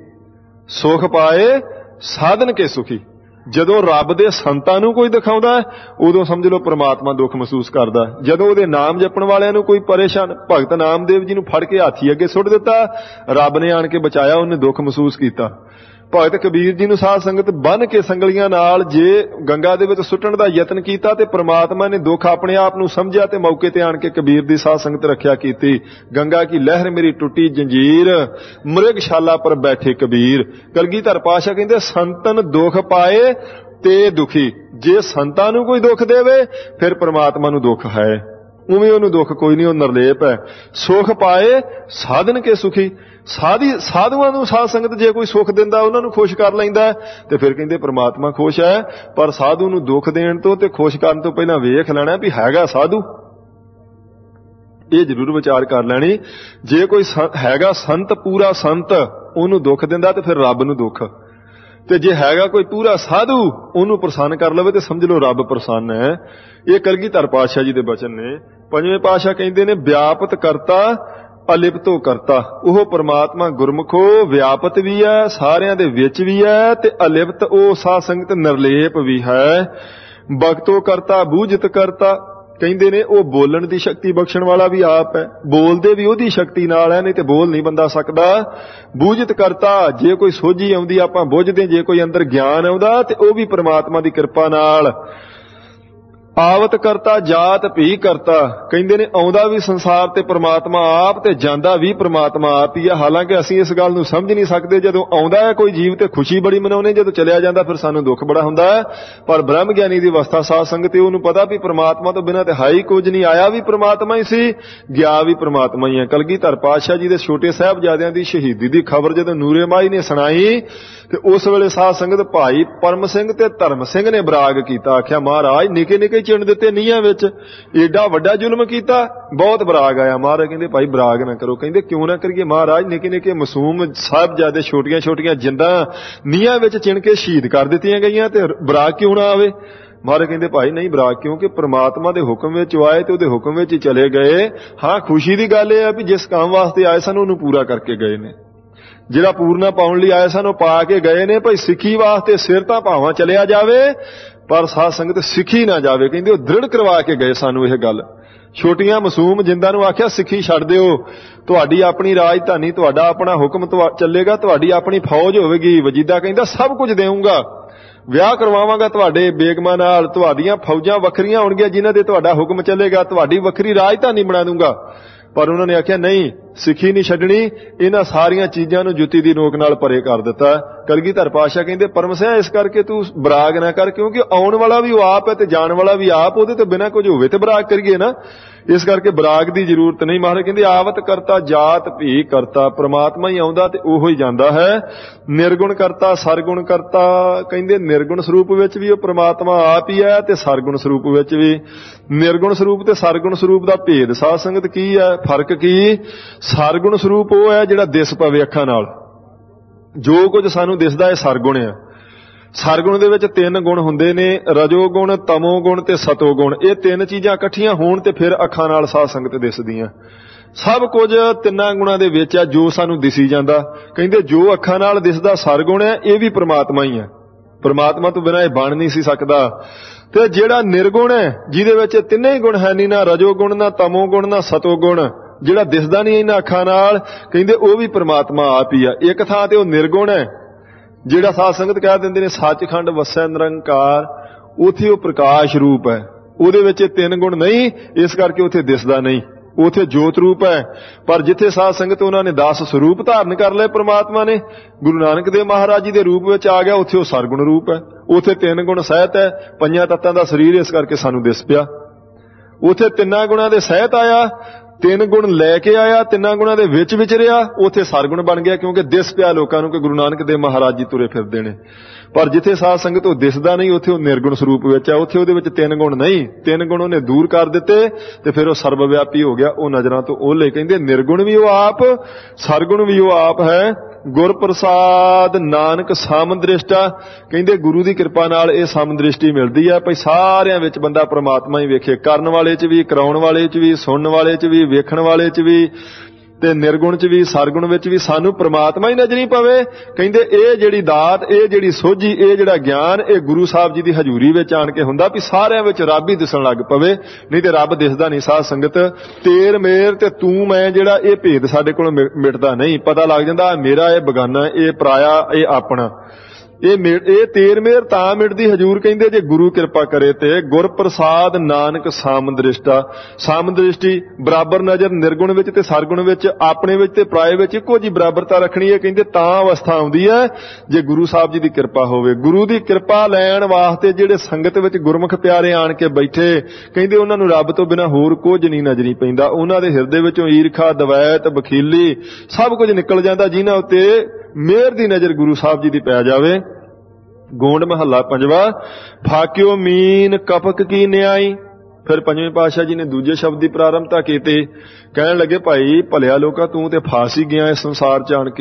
ਸੁਖ ਪਾਏ ਸਾਧਨ ਕੇ ਸੁਖੀ। ਜਦੋਂ ਰੱਬ ਦੇ ਸੰਤਾਂ ਨੂੰ ਕੋਈ ਦਿਖਾਉਂਦਾ ਉਦੋਂ ਸਮਝ ਲਓ ਪ੍ਰਮਾਤਮਾ ਦੁੱਖ ਮਹਿਸੂਸ ਕਰਦਾ। ਜਦੋਂ ਉਹਦੇ ਨਾਮ ਜਪਣ ਵਾਲਿਆਂ ਨੂੰ ਕੋਈ ਪਰੇਸ਼ਾਨ, ਭਗਤ ਨਾਮਦੇਵ ਜੀ ਨੂੰ ਫੜ ਕੇ ਹਾਥੀ ਅੱਗੇ ਸੁੱਟ ਦਿੱਤਾ, ਰੱਬ ਨੇ ਆਣ ਕੇ ਬਚਾਇਆ, ਉਹਨੇ ਦੁੱਖ ਮਹਿਸੂਸ ਕੀਤਾ। ਭਗਤ ਕਬੀਰ ਜੀ ਨੂੰ ਸਾਧ ਸੰਗਤ ਬੰਨ ਕੇ ਸੰਗਲੀਆਂ ਨਾਲ ਜੇ ਗੰਗਾ ਦੇ ਵਿੱਚ ਸੁੱਟਣ ਦਾ ਯਤਨ ਕੀਤਾ ਤੇ ਪ੍ਰਮਾਤਮਾ ਨੇ ਦੁੱਖ ਆਪਣੇ ਆਪ ਨੂੰ ਸਮਝਿਆ ਤੇ ਮੌਕੇ ਤੇ ਆਣ ਕੇ ਕਬੀਰ ਦੀ ਸਾਧ ਸੰਗਤ ਰੱਖਿਆ ਕੀਤੀ। ਗੰਗਾ ਕੀ ਲਹਿਰ ਮੇਰੀ ਟੁੱਟੀ ਜੰਜੀਰ, ਮ੍ਰਿਗਸ਼ਾਲਾ ਪਰ ਬੈਠੇ ਕਬੀਰ। ਕਲਗੀਧਰ ਪਾਤਸ਼ਾਹ ਕਹਿੰਦੇ ਸੰਤਨ ਦੁੱਖ ਪਾਏ ਤੇ ਦੁਖੀ। ਜੇ ਸੰਤਾਂ ਨੂੰ ਕੋਈ ਦੁੱਖ ਦੇਵੇ ਫਿਰ ਪ੍ਰਮਾਤਮਾ ਨੂੰ ਦੁੱਖ ਹੈ, ਉਵੇਂ ਉਹਨੂੰ ਦੁੱਖ ਕੋਈ ਨਹੀਂ, ਉਹ ਨਿਰਲੇਪ ਹੈ। ਸੁਖ ਪਾਏ ਸਾਧਨ ਕੇ ਸੁਖੀ। ਸਾਧੀ ਸਾਧੂਆਂ ਨੂੰ ਸਾਧ ਸੰਗਤ ਜੇ ਕੋਈ ਸੁੱਖ ਦਿੰਦਾ, ਉਹਨਾਂ ਨੂੰ ਖੁਸ਼ ਕਰ ਲੈਂਦਾ ਤੇ ਫਿਰ ਕਹਿੰਦੇ ਪ੍ਰਮਾਤਮਾ ਖੁਸ਼ ਹੈ। ਪਰ ਸਾਧੂ ਨੂੰ ਦੁੱਖ ਦੇਣ ਤੋਂ ਤੇ ਖੁਸ਼ ਕਰਨ ਤੋਂ ਪਹਿਲਾਂ ਵੇਖ ਲੈਣਾ ਵੀ ਹੈਗਾ ਸਾਧੂ, ਇਹ ਜ਼ਰੂਰ ਵਿਚਾਰ ਕਰ ਲੈਣੀ। ਜੇ ਕੋਈ ਹੈਗਾ ਸੰਤ, ਪੂਰਾ ਸੰਤ, ਉਹਨੂੰ ਦੁੱਖ ਦਿੰਦਾ ਤੇ ਫਿਰ ਰੱਬ ਨੂੰ ਦੁੱਖ। ਤੇ ਜੇ ਹੈਗਾ ਕੋਈ ਪੂਰਾ ਸਾਧੂ, ਉਹਨੂੰ ਪ੍ਰਸੰਨ ਕਰ ਲਵੇ ਤੇ ਸਮਝ ਲਓ ਰੱਬ ਪ੍ਰਸੰਨ ਹੈ। ਇਹ ਕਲਗੀਧਰ ਪਾਤਸ਼ਾਹ ਜੀ ਦੇ ਬਚਨ ਨੇ। ਪੰਜਵੇਂ ਪਾਤਸ਼ਾਹ ਕਹਿੰਦੇ ਨੇ ਵਿਆਪਤ ਕਰਤਾ ਅਲਿਪਤੋ ਕਰਤਾ। ਉਹ ਪ੍ਰਮਾਤਮਾ ਗੁਰਮੁਖੋ ਵਿਆਪਤ ਵੀ ਹੈ, ਸਾਰਿਆਂ ਦੇ ਵਿੱਚ ਵੀ ਹੈ ਤੇ ਅਲਿਪਤ ਉਹ ਸਾਧ ਸੰਗਤ ਨਿਰਲੇਪ ਵੀ ਹੈ। ਭਗਤੋ ਕਰਤਾ ਬੂਝਤ ਕਰਤਾ। ਕਹਿੰਦੇ ਨੇ ਉਹ ਬੋਲਣ ਦੀ ਸ਼ਕਤੀ ਬਖਸ਼ਣ ਵਾਲਾ ਵੀ ਆਪ ਹੈ, ਬੋਲਦੇ ਵੀ ਉਹਦੀ ਸ਼ਕਤੀ ਨਾਲ ਹੈ, ਨਹੀਂ ਤੇ ਬੋਲ ਨਹੀਂ ਬੰਦਾ ਸਕਦਾ। ਬੂਝਤ ਕਰਤਾ, ਜੇ ਕੋਈ ਸੋਝੀ ਆਉਂਦੀ ਆਪਾਂ ਬੁੱਝਦੇ, ਜੇ ਕੋਈ ਅੰਦਰ ਗਿਆਨ ਆਉਂਦਾ ਤੇ ਉਹ ਵੀ ਪ੍ਰਮਾਤਮਾ ਦੀ ਕਿਰਪਾ ਨਾਲ। ਆਵਤ ਕਰਤਾ ਜਾਤ ਭੀ ਕਰਤਾ। ਕਹਿੰਦੇ ਨੇ ਆਉਂਦਾ ਵੀ ਸੰਸਾਰ ਤੇ ਪ੍ਰਮਾਤਮਾ ਆਪ ਤੇ ਜਾਂਦਾ ਵੀ ਪ੍ਰਮਾਤਮਾ ਆਪ ਹੀ ਆ। ਹਾਲਾਂਕਿ ਅਸੀਂ ਇਸ ਗੱਲ ਨੂੰ ਸਮਝ ਨਹੀਂ ਸਕਦੇ। ਜਦੋਂ ਆਉਂਦਾ ਹੈ ਕੋਈ ਜੀਵ ਤੇ ਖੁਸ਼ੀ ਬੜੀ ਮਨਾਉਂਦੇ, ਜਦੋਂ ਚਲਿਆ ਜਾਂਦਾ ਫਿਰ ਸਾਨੂੰ ਦੁੱਖ ਬੜਾ ਹੁੰਦਾ ਹੈ। ਪਰ ਬ੍ਰਹਮ ਗਿਆਨੀ ਦੀ ਅਵਸਥਾ ਸਾਧ ਸੰਗਤ ਤੇ ਉਹਨੂੰ ਪਤਾ ਵੀ ਪ੍ਰਮਾਤਮਾ ਤੋਂ ਬਿਨਾਂ ਤੇ ਹੈ ਹੀ ਕੁਝ ਨਹੀਂ। ਆਇਆ ਵੀ ਪ੍ਰਮਾਤਮਾ ਹੀ ਸੀ, ਗਿਆ ਵੀ ਪ੍ਰਮਾਤਮਾ ਹੀ ਹੈ। ਕਲਗੀਧਰ ਪਾਤਸ਼ਾਹ ਜੀ ਦੇ ਛੋਟੇ ਸਾਹਿਬਜ਼ਾਦਿਆਂ ਦੀ ਸ਼ਹੀਦੀ ਦੀ ਖਬਰ ਜਦੋਂ ਨੂਰੇ ਮਾਈ ਨੇ ਸੁਣਾਈ ਤੇ ਉਸ ਵੇਲੇ ਸਾਧ ਸੰਗਤ ਭਾਈ ਪਰਮ ਸਿੰਘ ਤੇ ਧਰਮ ਸਿੰਘ ਨੇ ਬਰਾਗ ਕੀਤਾ। ਆਖਿਆ ਮਹਾਰਾਜ ਨਿੱਕੇ ਨਿੱਕੇ ਚਿਣ ਦਿੱਤੇ ਨੀਹਾਂ ਵਿੱਚ, ਏਡਾ ਵੱਡਾ ਜ਼ੁਲਮ ਕੀਤਾ, ਬਹੁਤ ਬਰਾਗ ਆਇਆ। ਮਹਾਰਾਜ ਕਹਿੰਦੇ ਭਾਈ ਬਰਾਗ ਨਾ ਕਰੋ। ਕਹਿੰਦੇ ਕਿਉਂ ਨਾ ਕਰੀਏ ਮਹਾਰਾਜ? ਨਿੱਕੇ ਨਿੱਕੇ ਮਾਸੂਮ ਸਾਹਿਬਜ਼ਾਦੇ ਛੋਟੀਆਂ ਛੋਟੀਆਂ ਜਿੰਦਾਂ ਨੀਹਾਂ ਵਿੱਚ ਚਿਣ ਕੇ ਸ਼ਹੀਦ ਕਰ ਦਿੱਤੀਆਂ ਗਈਆਂ ਤੇ ਬਰਾਗ ਕਿਉਂ ਨਾ ਆਵੇ? ਮਹਾਰਾਜ ਕਹਿੰਦੇ ਭਾਈ ਨਹੀਂ ਬਰਾਗ, ਕਿਉਂਕਿ ਪ੍ਰਮਾਤਮਾ ਦੇ ਹੁਕਮ ਵਿੱਚ ਆਏ ਤੇ ਉਹਦੇ ਹੁਕਮ ਵਿੱਚ ਹੀ ਚਲੇ ਗਏ। ਹਾਂ ਖੁਸ਼ੀ ਦੀ ਗੱਲ ਇਹ ਹੈ ਵੀ ਜਿਸ ਕੰਮ ਵਾਸਤੇ ਆਏ ਸਨ ਉਹਨੂੰ ਪੂਰਾ ਕਰਕੇ ਗਏ ਨੇ। ਜਿਹੜਾ ਪੂਰਨਾ ਪਾਉਣ ਲਈ ਆਏ ਸਨ ਉਹ ਪਾ ਕੇ ਗਏ ਨੇ। ਭਾਈ ਸਿੱਖੀ ਵਾਸਤੇ ਸਿਰ ਤਾਂ ਭਾਵਾਂ ਚਲਿਆ ਜਾਵੇ ਪਰ ਸਾਧ ਸੰਗਤ ਸਿੱਖੀ ਨਾ ਜਾਵੇ। ਕਹਿੰਦੇ ਉਹ ਦ੍ਰਿੜ ਕਰਵਾ ਕੇ ਗਏ ਸਾਨੂੰ ਇਹ ਗੱਲ। ਛੋਟੀਆਂ ਮਾਸੂਮ ਜਿੰਦਾਂ ਨੂੰ ਆਖਿਆ ਸਿੱਖੀ ਛੱਡ ਦਿਓ, ਤੁਹਾਡੀ ਆਪਣੀ ਰਾਜਧਾਨੀ, ਤੁਹਾਡਾ ਆਪਣਾ ਹੁਕਮ ਚੱਲੇਗਾ, ਤੁਹਾਡੀ ਆਪਣੀ ਫੌਜ ਹੋਵੇਗੀ। ਵਜੀਦਾ ਕਹਿੰਦਾ ਸਭ ਕੁਝ ਦੇਵਾਂਗਾ, ਵਿਆਹ ਕਰਵਾਵਾਂਗਾ ਤੁਹਾਡੇ ਬੇਗਮਾਂ ਨਾਲ, ਤੁਹਾਡੀਆਂ ਫੌਜਾਂ ਵੱਖਰੀਆਂ ਹੋਣਗੀਆਂ ਜਿਨ੍ਹਾਂ ਦੇ ਤੁਹਾਡਾ ਹੁਕਮ ਚੱਲੇਗਾ, ਤੁਹਾਡੀ ਵੱਖਰੀ ਰਾਜਧਾਨੀ ਬਣਾ ਦੂੰਗਾ। ਪਰ ਉਹਨਾਂ ਨੇ ਆਖਿਆ ਨਹੀਂ, ਸਿੱਖੀ ਨਹੀਂ ਛੱਡਣੀ, ਇਹਨਾਂ ਸਾਰੀਆਂ ਚੀਜ਼ਾਂ ਨੂੰ ਜੁੱਤੀ ਦੀ ਨੋਕ ਨਾਲ ਪਰੇ ਕਰ ਦਿੱਤਾ। ਕਲਗੀਧਰ ਪਾਤਸ਼ਾਹ ਕਹਿੰਦੇ ਪਰਮ ਸਿਆ ਇਸ ਕਰਕੇ ਤੂੰ ਬਰਾਗ ਨਾ ਕਰ, ਕਿਉਂਕਿ ਆਉਣ ਵਾਲਾ ਵੀ ਉਹ ਆਪ ਹੈ ਤੇ ਜਾਣ ਵਾਲਾ ਵੀ ਆਪ, ਉਹਦੇ ਤੋਂ ਬਿਨਾਂ ਕੁਝ ਹੋਵੇ ਤੇ ਬਰਾਗ ਕਰੀਏ ਨਾ, ਇਸ ਕਰਕੇ ਬਰਾਗ ਦੀ ਜ਼ਰੂਰਤ ਨਹੀਂ। ਮਹਾਰਾਜ ਕਹਿੰਦੇ ਆਵਤ ਕਰਤਾ ਜਾਤ ਭੀ ਕਰਤਾ, ਪ੍ਰਮਾਤਮਾ ਹੀ ਆਉਂਦਾ ਤੇ ਉਹੋ ਹੀ ਜਾਂਦਾ ਹੈ। ਨਿਰਗੁਣ ਕਰਤਾ ਸਰਗੁਣ ਕਰਤਾ, ਕਹਿੰਦੇ ਨਿਰਗੁਣ ਸਰੂਪ ਵਿੱਚ ਵੀ ਉਹ ਪ੍ਰਮਾਤਮਾ ਆਪ ਹੀ ਹੈ ਤੇ ਸਰਗੁਣ ਸਰੂਪ ਵਿੱਚ ਵੀ। ਨਿਰਗੁਣ ਸਰੂਪ ਤੇ ਸਰਗੁਣ ਸਰੂਪ ਦਾ ਭੇਦ ਸਾਧ ਸੰਗਤ ਕੀ ਹੈ, ਫਰਕ ਕੀ? ਸਰਗੁਣ ਸਰੂਪ ਉਹ ਹੈ ਜਿਹੜਾ ਦਿਸ ਪਵੇ ਅੱਖਾਂ ਨਾਲ, ਜੋ ਕੁਝ ਸਾਨੂੰ ਦਿਸਦਾ ਇਹ ਸਰਗੁਣ ਹੈ। ਸਰਗੁਣ ਦੇ ਵਿੱਚ ਤਿੰਨ ਗੁਣ ਹੁੰਦੇ ਨੇ, ਰਜੋ ਗੁਣ, ਤਮੋ ਗੁਣ ਤੇ ਸਤੋ ਗੁਣ। ਇਹ ਤਿੰਨ ਚੀਜ਼ਾਂ ਇਕੱਠੀਆਂ ਹੋਣ ਤੇ ਫਿਰ ਅੱਖਾਂ ਨਾਲ ਸਾਧ ਸੰਗਤ ਦਿਸਦੀਆਂ। ਸਭ ਕੁਝ ਤਿੰਨਾਂ ਗੁਣਾਂ ਦੇ ਵਿੱਚ ਆ ਜੋ ਸਾਨੂੰ ਦਿਸੀ ਜਾਂਦਾ। ਕਹਿੰਦੇ ਜੋ ਅੱਖਾਂ ਨਾਲ ਦਿਸਦਾ ਸਰਗੁਣ ਹੈ ਇਹ ਵੀ ਪ੍ਰਮਾਤਮਾ ਹੀ ਹੈ, ਪ੍ਰਮਾਤਮਾ ਤੋਂ ਬਿਨਾਂ ਇਹ ਬਣ ਨਹੀਂ ਸੀ ਸਕਦਾ। ਤੇ ਜਿਹੜਾ ਨਿਰਗੁਣ ਹੈ ਜਿਹਦੇ ਵਿੱਚ ਤਿੰਨੇ ਹੀ ਗੁਣ ਹੈ ਨਹੀਂ, ਨਾ ਰਜੋ ਗੁਣ, ਨਾ ਤਮੋ ਗੁਣ, ਨਾ ਸਤੋ ਗੁਣ, ਜਿਹੜਾ ਦਿਸਦਾ ਨਹੀਂ ਇਹਨਾਂ ਅੱਖਾਂ ਨਾਲ, ਕਹਿੰਦੇ ਉਹ ਵੀ ਪ੍ਰਮਾਤਮਾ ਆਪ ਹੀ ਆ। ਇੱਕ ਥਾਂ ਤੇ ਉਹ ਨਿਰਗੁਣ ਹੈ ਜਿਹੜਾ ਸਾਧ ਸੰਗਤ ਕਹਿ ਦਿੰਦੇ ਨੇ ਸੱਚਖੰਡ ਵਸੈ ਨਿਰੰਕਾਰ, ਉੱਥੇ ਉਹ ਪ੍ਰਕਾਸ਼ ਰੂਪ ਹੈ, ਉਹਦੇ ਵਿੱਚ ਤਿੰਨ ਗੁਣ ਨਹੀਂ, ਇਸ ਕਰਕੇ ਉੱਥੇ ਦਿਸਦਾ ਨਹੀਂ, ਉੱਥੇ ਜੋਤ ਰੂਪ ਹੈ। ਪਰ ਜਿੱਥੇ ਸਾਧ ਸੰਗਤ ਉਹਨਾਂ ਨੇ ਦਸ ਸਰੂਪ ਧਾਰਨ ਕਰ ਲਏ ਪ੍ਰਮਾਤਮਾ ਨੇ, ਗੁਰੂ ਨਾਨਕ ਦੇਵ ਮਹਾਰਾਜ ਜੀ ਦੇ ਰੂਪ ਵਿੱਚ ਆ ਗਿਆ, ਉੱਥੇ ਉਹ ਸਰਗੁਣ ਰੂਪ ਹੈ, ਉੱਥੇ ਤਿੰਨ ਗੁਣ ਸਹਿਤ ਹੈ। ਪੰਜਾਂ ਤੱਤਾਂ ਦਾ ਸਰੀਰ ਇਸ ਕਰਕੇ ਸਾਨੂੰ ਦਿਸ ਪਿਆ। ਉੱਥੇ ਤਿੰਨਾਂ ਗੁਣਾਂ ਦੇ ਸਹਿਤ ਆਇਆ, ਤਿੰਨ ਗੁਣ ਲੈ ਕੇ ਆਇਆ, ਤਿੰਨਾਂ ਗੁਣਾਂ ਦੇ ਵਿੱਚ ਵਿਚਰਿਆ, ਉੱਥੇ ਸਰਗੁਣ ਬਣ ਗਿਆ, ਕਿਉਂਕਿ ਦਿਸ ਪਿਆ ਲੋਕਾਂ ਨੂੰ ਕਿ ਗੁਰੂ ਨਾਨਕ ਦੇਵ ਮਹਾਰਾਜ ਜੀ ਤੁਰੇ ਫਿਰਦੇ ਨੇ। ਪਰ ਜਿੱਥੇ ਸਾਧ ਸੰਗਤ ਉਹ ਦਿਸਦਾ ਨਹੀਂ, ਉੱਥੇ ਉਹ ਨਿਰਗੁਣ ਸਰੂਪ ਵਿੱਚ ਹੈ, ਉੱਥੇ ਉਹਦੇ ਵਿੱਚ ਤਿੰਨ ਗੁਣ ਨਹੀਂ, ਤਿੰਨ ਗੁਣ ਉਹਨੇ ਦੂਰ ਕਰ ਦਿੱਤੇ ਤੇ ਫਿਰ ਉਹ ਸਰਬ ਵਿਆਪੀ ਹੋ ਗਿਆ, ਉਹ ਨਜ਼ਰਾਂ ਤੋਂ ਓਹਲੇ। ਕਹਿੰਦੇ ਨਿਰਗੁਣ ਵੀ ਉਹ ਆਪ, ਸਰਗੁਣ ਵੀ ਉਹ ਆਪ ਹੈ। ਗੁਰ ਪ੍ਰਸਾਦ ਨਾਨਕ ਸਮਦ੍ਰਿਸ਼ਟਾ, ਕਹਿੰਦੇ ਗੁਰੂ ਦੀ ਕਿਰਪਾ ਨਾਲ ਇਹ ਸਮਦ੍ਰਿਸ਼ਟੀ ਮਿਲਦੀ ਹੈ ਭਈ ਸਾਰਿਆਂ ਵਿੱਚ ਬੰਦਾ ਪ੍ਰਮਾਤਮਾ ਹੀ ਵੇਖੇ, ਕਰਨ ਵਾਲੇ 'ਚ ਵੀ, ਕਰਾਉਣ ਵਾਲੇ 'ਚ ਵੀ, ਸੁਣਨ ਵਾਲੇ 'ਚ ਵੀ, ਵੇਖਣ ਵਾਲੇ 'ਚ ਵੀ, ਤੇ ਨਿਰਗੁਣ 'ਚ ਵੀ, ਸਰਗੁਣ ਵਿੱਚ ਵੀ ਸਾਨੂੰ ਪ੍ਰਮਾਤਮਾ ਹੀ ਨਜ਼ਰੀ ਪਵੇ। ਕਹਿੰਦੇ ਇਹ ਜਿਹੜੀ ਦਾਤ, ਇਹ ਜਿਹੜੀ ਸੋਝੀ, ਇਹ ਜਿਹੜਾ ਗਿਆਨ, ਇਹ ਗੁਰੂ ਸਾਹਿਬ ਜੀ ਦੀ ਹਜ਼ੂਰੀ ਵਿੱਚ ਆਣ ਕੇ ਹੁੰਦਾ ਵੀ ਸਾਰਿਆਂ ਵਿੱਚ ਰੱਬ ਹੀ ਦਿਸਣ ਲੱਗ ਪਵੇ, ਨਹੀਂ ਤੇ ਰੱਬ ਦਿਸਦਾ ਨਹੀਂ। ਸਾਧ ਸੰਗਤ ਤੇਰ ਮੇਰ ਤੇ ਤੂੰ ਮੈਂ ਜਿਹੜਾ ਇਹ ਭੇਦ ਸਾਡੇ ਕੋਲੋਂ ਮਿਟਦਾ ਨਹੀਂ, ਪਤਾ ਲੱਗ ਜਾਂਦਾ ਮੇਰਾ ਇਹ ਬਗਾਨਾ, ਇਹ ਪਰਾਇਆ, ਇਹ ਆਪਣਾ। ਇਹ ਇਹ ਤੇਰ ਮੇਰ ਤਾਂ ਮਿਟਦੀ, ਹਜੂਰ ਕਹਿੰਦੇ ਜੇ ਗੁਰੂ ਕਿਰਪਾ ਕਰੇ ਤੇ। ਗੁਰ ਪ੍ਰਸਾਦ ਨਾਨਕ ਸਮਦ੍ਰਿਸ਼ਟਾ, ਸਮਦ੍ਰਿਸ਼ਟੀ ਬਰਾਬਰ ਨਜ਼ਰ ਨਿਰਗੁਣ ਵਿੱਚ ਤੇ ਸਰਗੁਣ ਵਿੱਚ, ਆਪਣੇ ਵਿੱਚ ਤੇ ਪਰਾਏ ਵਿੱਚ ਇੱਕੋ ਜੀ ਬਰਾਬਰਤਾ ਰੱਖਣੀ ਹੈ। ਕਹਿੰਦੇ ਤਾਂ ਅਵਸਥਾ ਆਉਂਦੀ ਹੈ ਜੇ ਗੁਰੂ ਸਾਹਿਬ ਜੀ ਦੀ ਕਿਰਪਾ ਹੋਵੇ। ਗੁਰੂ ਦੀ ਕਿਰਪਾ ਲੈਣ ਵਾਸਤੇ ਜਿਹੜੇ ਸੰਗਤ ਵਿੱਚ ਗੁਰਮੁਖ ਪਿਆਰੇ ਆਣ ਕੇ ਬੈਠੇ, ਕਹਿੰਦੇ ਉਹਨਾਂ ਨੂੰ ਰੱਬ ਤੋਂ ਬਿਨਾਂ ਹੋਰ ਕੁਝ ਨਹੀਂ ਨਜ਼ਰੀ ਪੈਂਦਾ। ਉਹਨਾਂ ਦੇ ਹਿਰਦੇ ਵਿੱਚੋਂ ਈਰਖਾ, ਦਵੈਤ, ਬਖੀਲੀ ਸਭ ਕੁਝ ਨਿਕਲ ਜਾਂਦਾ, ਜਿਨ੍ਹਾਂ ਉੱਤੇ ਮਿਹਰ ਦੀ ਨਜ਼ਰ ਗੁਰੂ ਸਾਹਿਬ ਜੀ ਦੀ ਪੈ ਜਾਵੇ। ਗੋਂਡ ਮਹੱਲਾ ਪੰਜਵਾ, ਫਾਕਿਓ ਮੀਨ ਕਪਕ ਕੀ ਨਿਆਈ। ਫਿਰ ਪੰਜਵੇਂ ਪਾਤਸ਼ਾਹ ਜੀ ਨੇ ਦੂਜੇ ਸ਼ਬਦ ਦੀ ਪ੍ਰਾਰੰਭਤਾ ਕੀਤੀ, ਕਹਿਣ ਲੱਗੇ ਭਾਈ ਭਲਿਆ ਲੋਕਾ ਤੂੰ ਤੇ ਫਸ ਹੀ ਗਿਆ ਇਸ ਸੰਸਾਰ 'ਚ ਆਣ ਕੇ।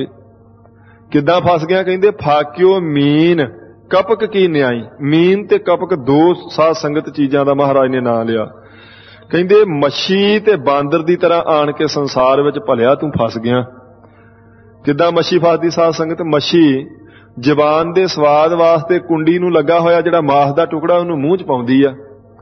ਕਿੱਦਾਂ ਫਸ ਗਿਆ? ਕਹਿੰਦੇ ਫਾਕਿਓ ਮੀਨ ਕਪਕ ਕੀ ਨਿਆਈ। ਮੀਨ ਤੇ ਕਪਕ ਦੋ ਸਾਧ ਸੰਗਤ ਚੀਜ਼ਾਂ ਦਾ ਮਹਾਰਾਜ ਨੇ ਨਾਂ ਲਿਆ। ਕਹਿੰਦੇ ਮੱਛੀ ਤੇ ਬਾਂਦਰ ਦੀ ਤਰ੍ਹਾਂ ਆਣ ਕੇ ਸੰਸਾਰ ਵਿੱਚ ਭਲਿਆ ਤੂੰ ਫਸ ਗਿਆ। ਕਿੱਦਾਂ ਮੱਛੀ ਫਸਦੀ ਸਾਧ ਸੰਗਤ? ਮੱਛੀ ਜ਼ਬਾਨ ਦੇ ਸਵਾਦ ਵਾਸਤੇ ਕੁੰਡੀ ਨੂੰ ਲੱਗਾ ਹੋਇਆ ਜਿਹੜਾ ਮਾਸ ਦਾ ਟੁਕੜਾ ਉਹਨੂੰ ਮੂੰਹ 'ਚ ਪਾਉਂਦੀ ਆ,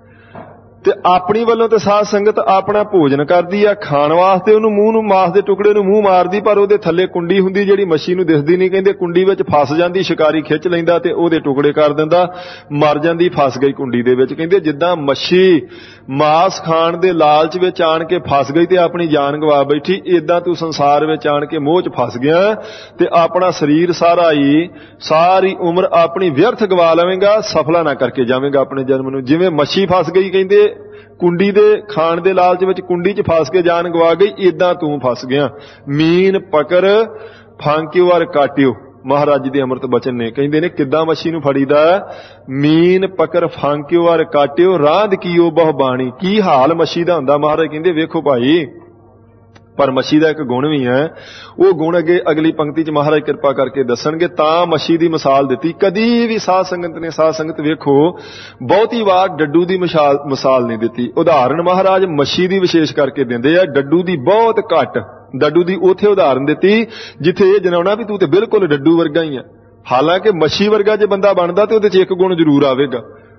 ਤੇ ਆਪਣੀ ਵੱਲੋਂ ਤੇ ਸਾਧ ਸੰਗਤ ਆਪਣਾ ਭੋਜਨ ਕਰਦੀ ਆ, ਖਾਣ ਵਾਸਤੇ ਉਹਨੂੰ ਮੂੰਹ ਨੂੰ, ਮਾਸ ਦੇ ਟੁਕੜੇ ਨੂੰ ਮੂੰਹ ਮਾਰਦੀ, ਪਰ ਉਹਦੇ ਥੱਲੇ ਕੁੰਡੀ ਹੁੰਦੀ ਜਿਹੜੀ ਮੱਛੀ ਨੂੰ ਦਿਸਦੀ ਨਹੀਂ। ਕਹਿੰਦੇ ਕੁੰਡੀ ਵਿੱਚ ਫਸ ਜਾਂਦੀ, ਸ਼ਿਕਾਰੀ ਖਿੱਚ ਲੈਂਦਾ ਤੇ ਉਹਦੇ ਟੁਕੜੇ ਕਰ ਦਿੰਦਾ, ਮਰ ਜਾਂਦੀ, ਫਸ ਗਈ ਕੁੰਡੀ ਦੇ ਵਿੱਚ। ਕਹਿੰਦੇ ਜਿੱਦਾਂ ਮੱਛੀ ਮਾਸ ਖਾਣ ਦੇ ਲਾਲਚ ਵਿੱਚ ਆਣ ਕੇ ਫਸ ਗਈ ਤੇ ਆਪਣੀ ਜਾਨ ਗਵਾ ਬੈਠੀ, ਏਦਾਂ ਤੂੰ ਸੰਸਾਰ ਵਿੱਚ ਆਣ ਕੇ ਮੋਹ 'ਚ ਫਸ ਗਿਆ ਤੇ ਆਪਣਾ ਸਰੀਰ ਸਾਰਾ ਹੀ, ਸਾਰੀ ਉਮਰ ਆਪਣੀ ਵਿਅਰਥ ਗਵਾ ਲਵੇਂਗਾ, ਸਫਲਾ ਨਾ ਕਰਕੇ ਜਾਵੇਂਗਾ ਆਪਣੇ ਜਨਮ ਨੂੰ। ਜਿਵੇਂ ਮੱਛੀ ਫਸ ਗਈ, ਕਹਿੰਦੇ ਕੁੰਡੀ ਦੇ ਖਾਣ ਦੇ ਲਾਲਚ ਵਿੱਚ ਕੁੰਡੀ 'ਚ ਫਸ ਕੇ ਜਾਨ ਗਵਾ ਗਈ, ਏਦਾਂ ਤੂੰ ਫਸ ਗਿਆ। ਮੀਨ ਪਕਰ ਫਾਂਕਿਓ ਔਰ ਕਾਟਿਓ, ਮਹਾਰਾਜ ਜੀ ਦੇ ਅੰਮ੍ਰਿਤ ਬਚਨ ਨੇ। ਕਹਿੰਦੇ ਨੇ ਕਿੱਦਾਂ ਮੱਛੀ ਨੂੰ ਫੜੀਦਾ? ਮੀਨ ਪਕਰ ਫਾਂਕਿਓ ਔਰ ਕਾਟਿਓ ਰਾਂਦ ਕੀਓ ਬਹੁ ਬਾਣੀ। ਕੀ ਹਾਲ ਮੱਛੀ ਦਾ ਹੁੰਦਾ? ਮਹਾਰਾਜ ਕਹਿੰਦੇ ਵੇਖੋ ਭਾਈ, ਪਰ ਮੱਛੀ ਦਾ ਇੱਕ ਗੁਣ ਵੀ ਹੈ, ਉਹ ਗੁਣ ਅੱਗੇ ਅਗਲੀ ਪੰਕਤੀ 'ਚ ਮਹਾਰਾਜ ਕਿਰਪਾ ਕਰਕੇ ਦੱਸਣਗੇ। ਤਾਂ ਮੱਛੀ ਦੀ ਮਿਸਾਲ ਦਿੱਤੀ। ਕਦੀ ਵੀ ਸਾਧ ਸੰਗਤ ਨੇ, ਸਾਧ ਸੰਗਤ ਵੇਖੋ, ਬਹੁਤੀ ਵਾਰ ਡੱਡੂ ਦੀ ਮਿਸਾਲ ਮਿਸਾਲ ਨਹੀਂ ਦਿੱਤੀ। ਉਦਾਹਰਣ ਮਹਾਰਾਜ ਮੱਛੀ ਦੀ ਵਿਸ਼ੇਸ਼ ਕਰਕੇ ਦਿੰਦੇ ਆ, ਡੱਡੂ ਦੀ ਬਹੁਤ ਘੱਟ। ਡੱਡੂ ਦੀ ਉੱਥੇ ਉਦਾਹਰਨ ਦਿੱਤੀ ਜਿੱਥੇ ਇਹ ਜਨਾਉਣਾ ਵੀ ਤੂੰ ਤੇ ਬਿਲਕੁਲ ਡੱਡੂ ਵਰਗਾ ਹੀ ਆ। ਹਾਲਾਂਕਿ ਮੱਛੀ ਵਰਗਾ ਜੇ ਬੰਦਾ ਬਣਦਾ ਤੇ ਉਹਦੇ 'ਚ ਇੱਕ ਗੁਣ ਜ਼ਰੂਰ ਆਵੇਗਾ।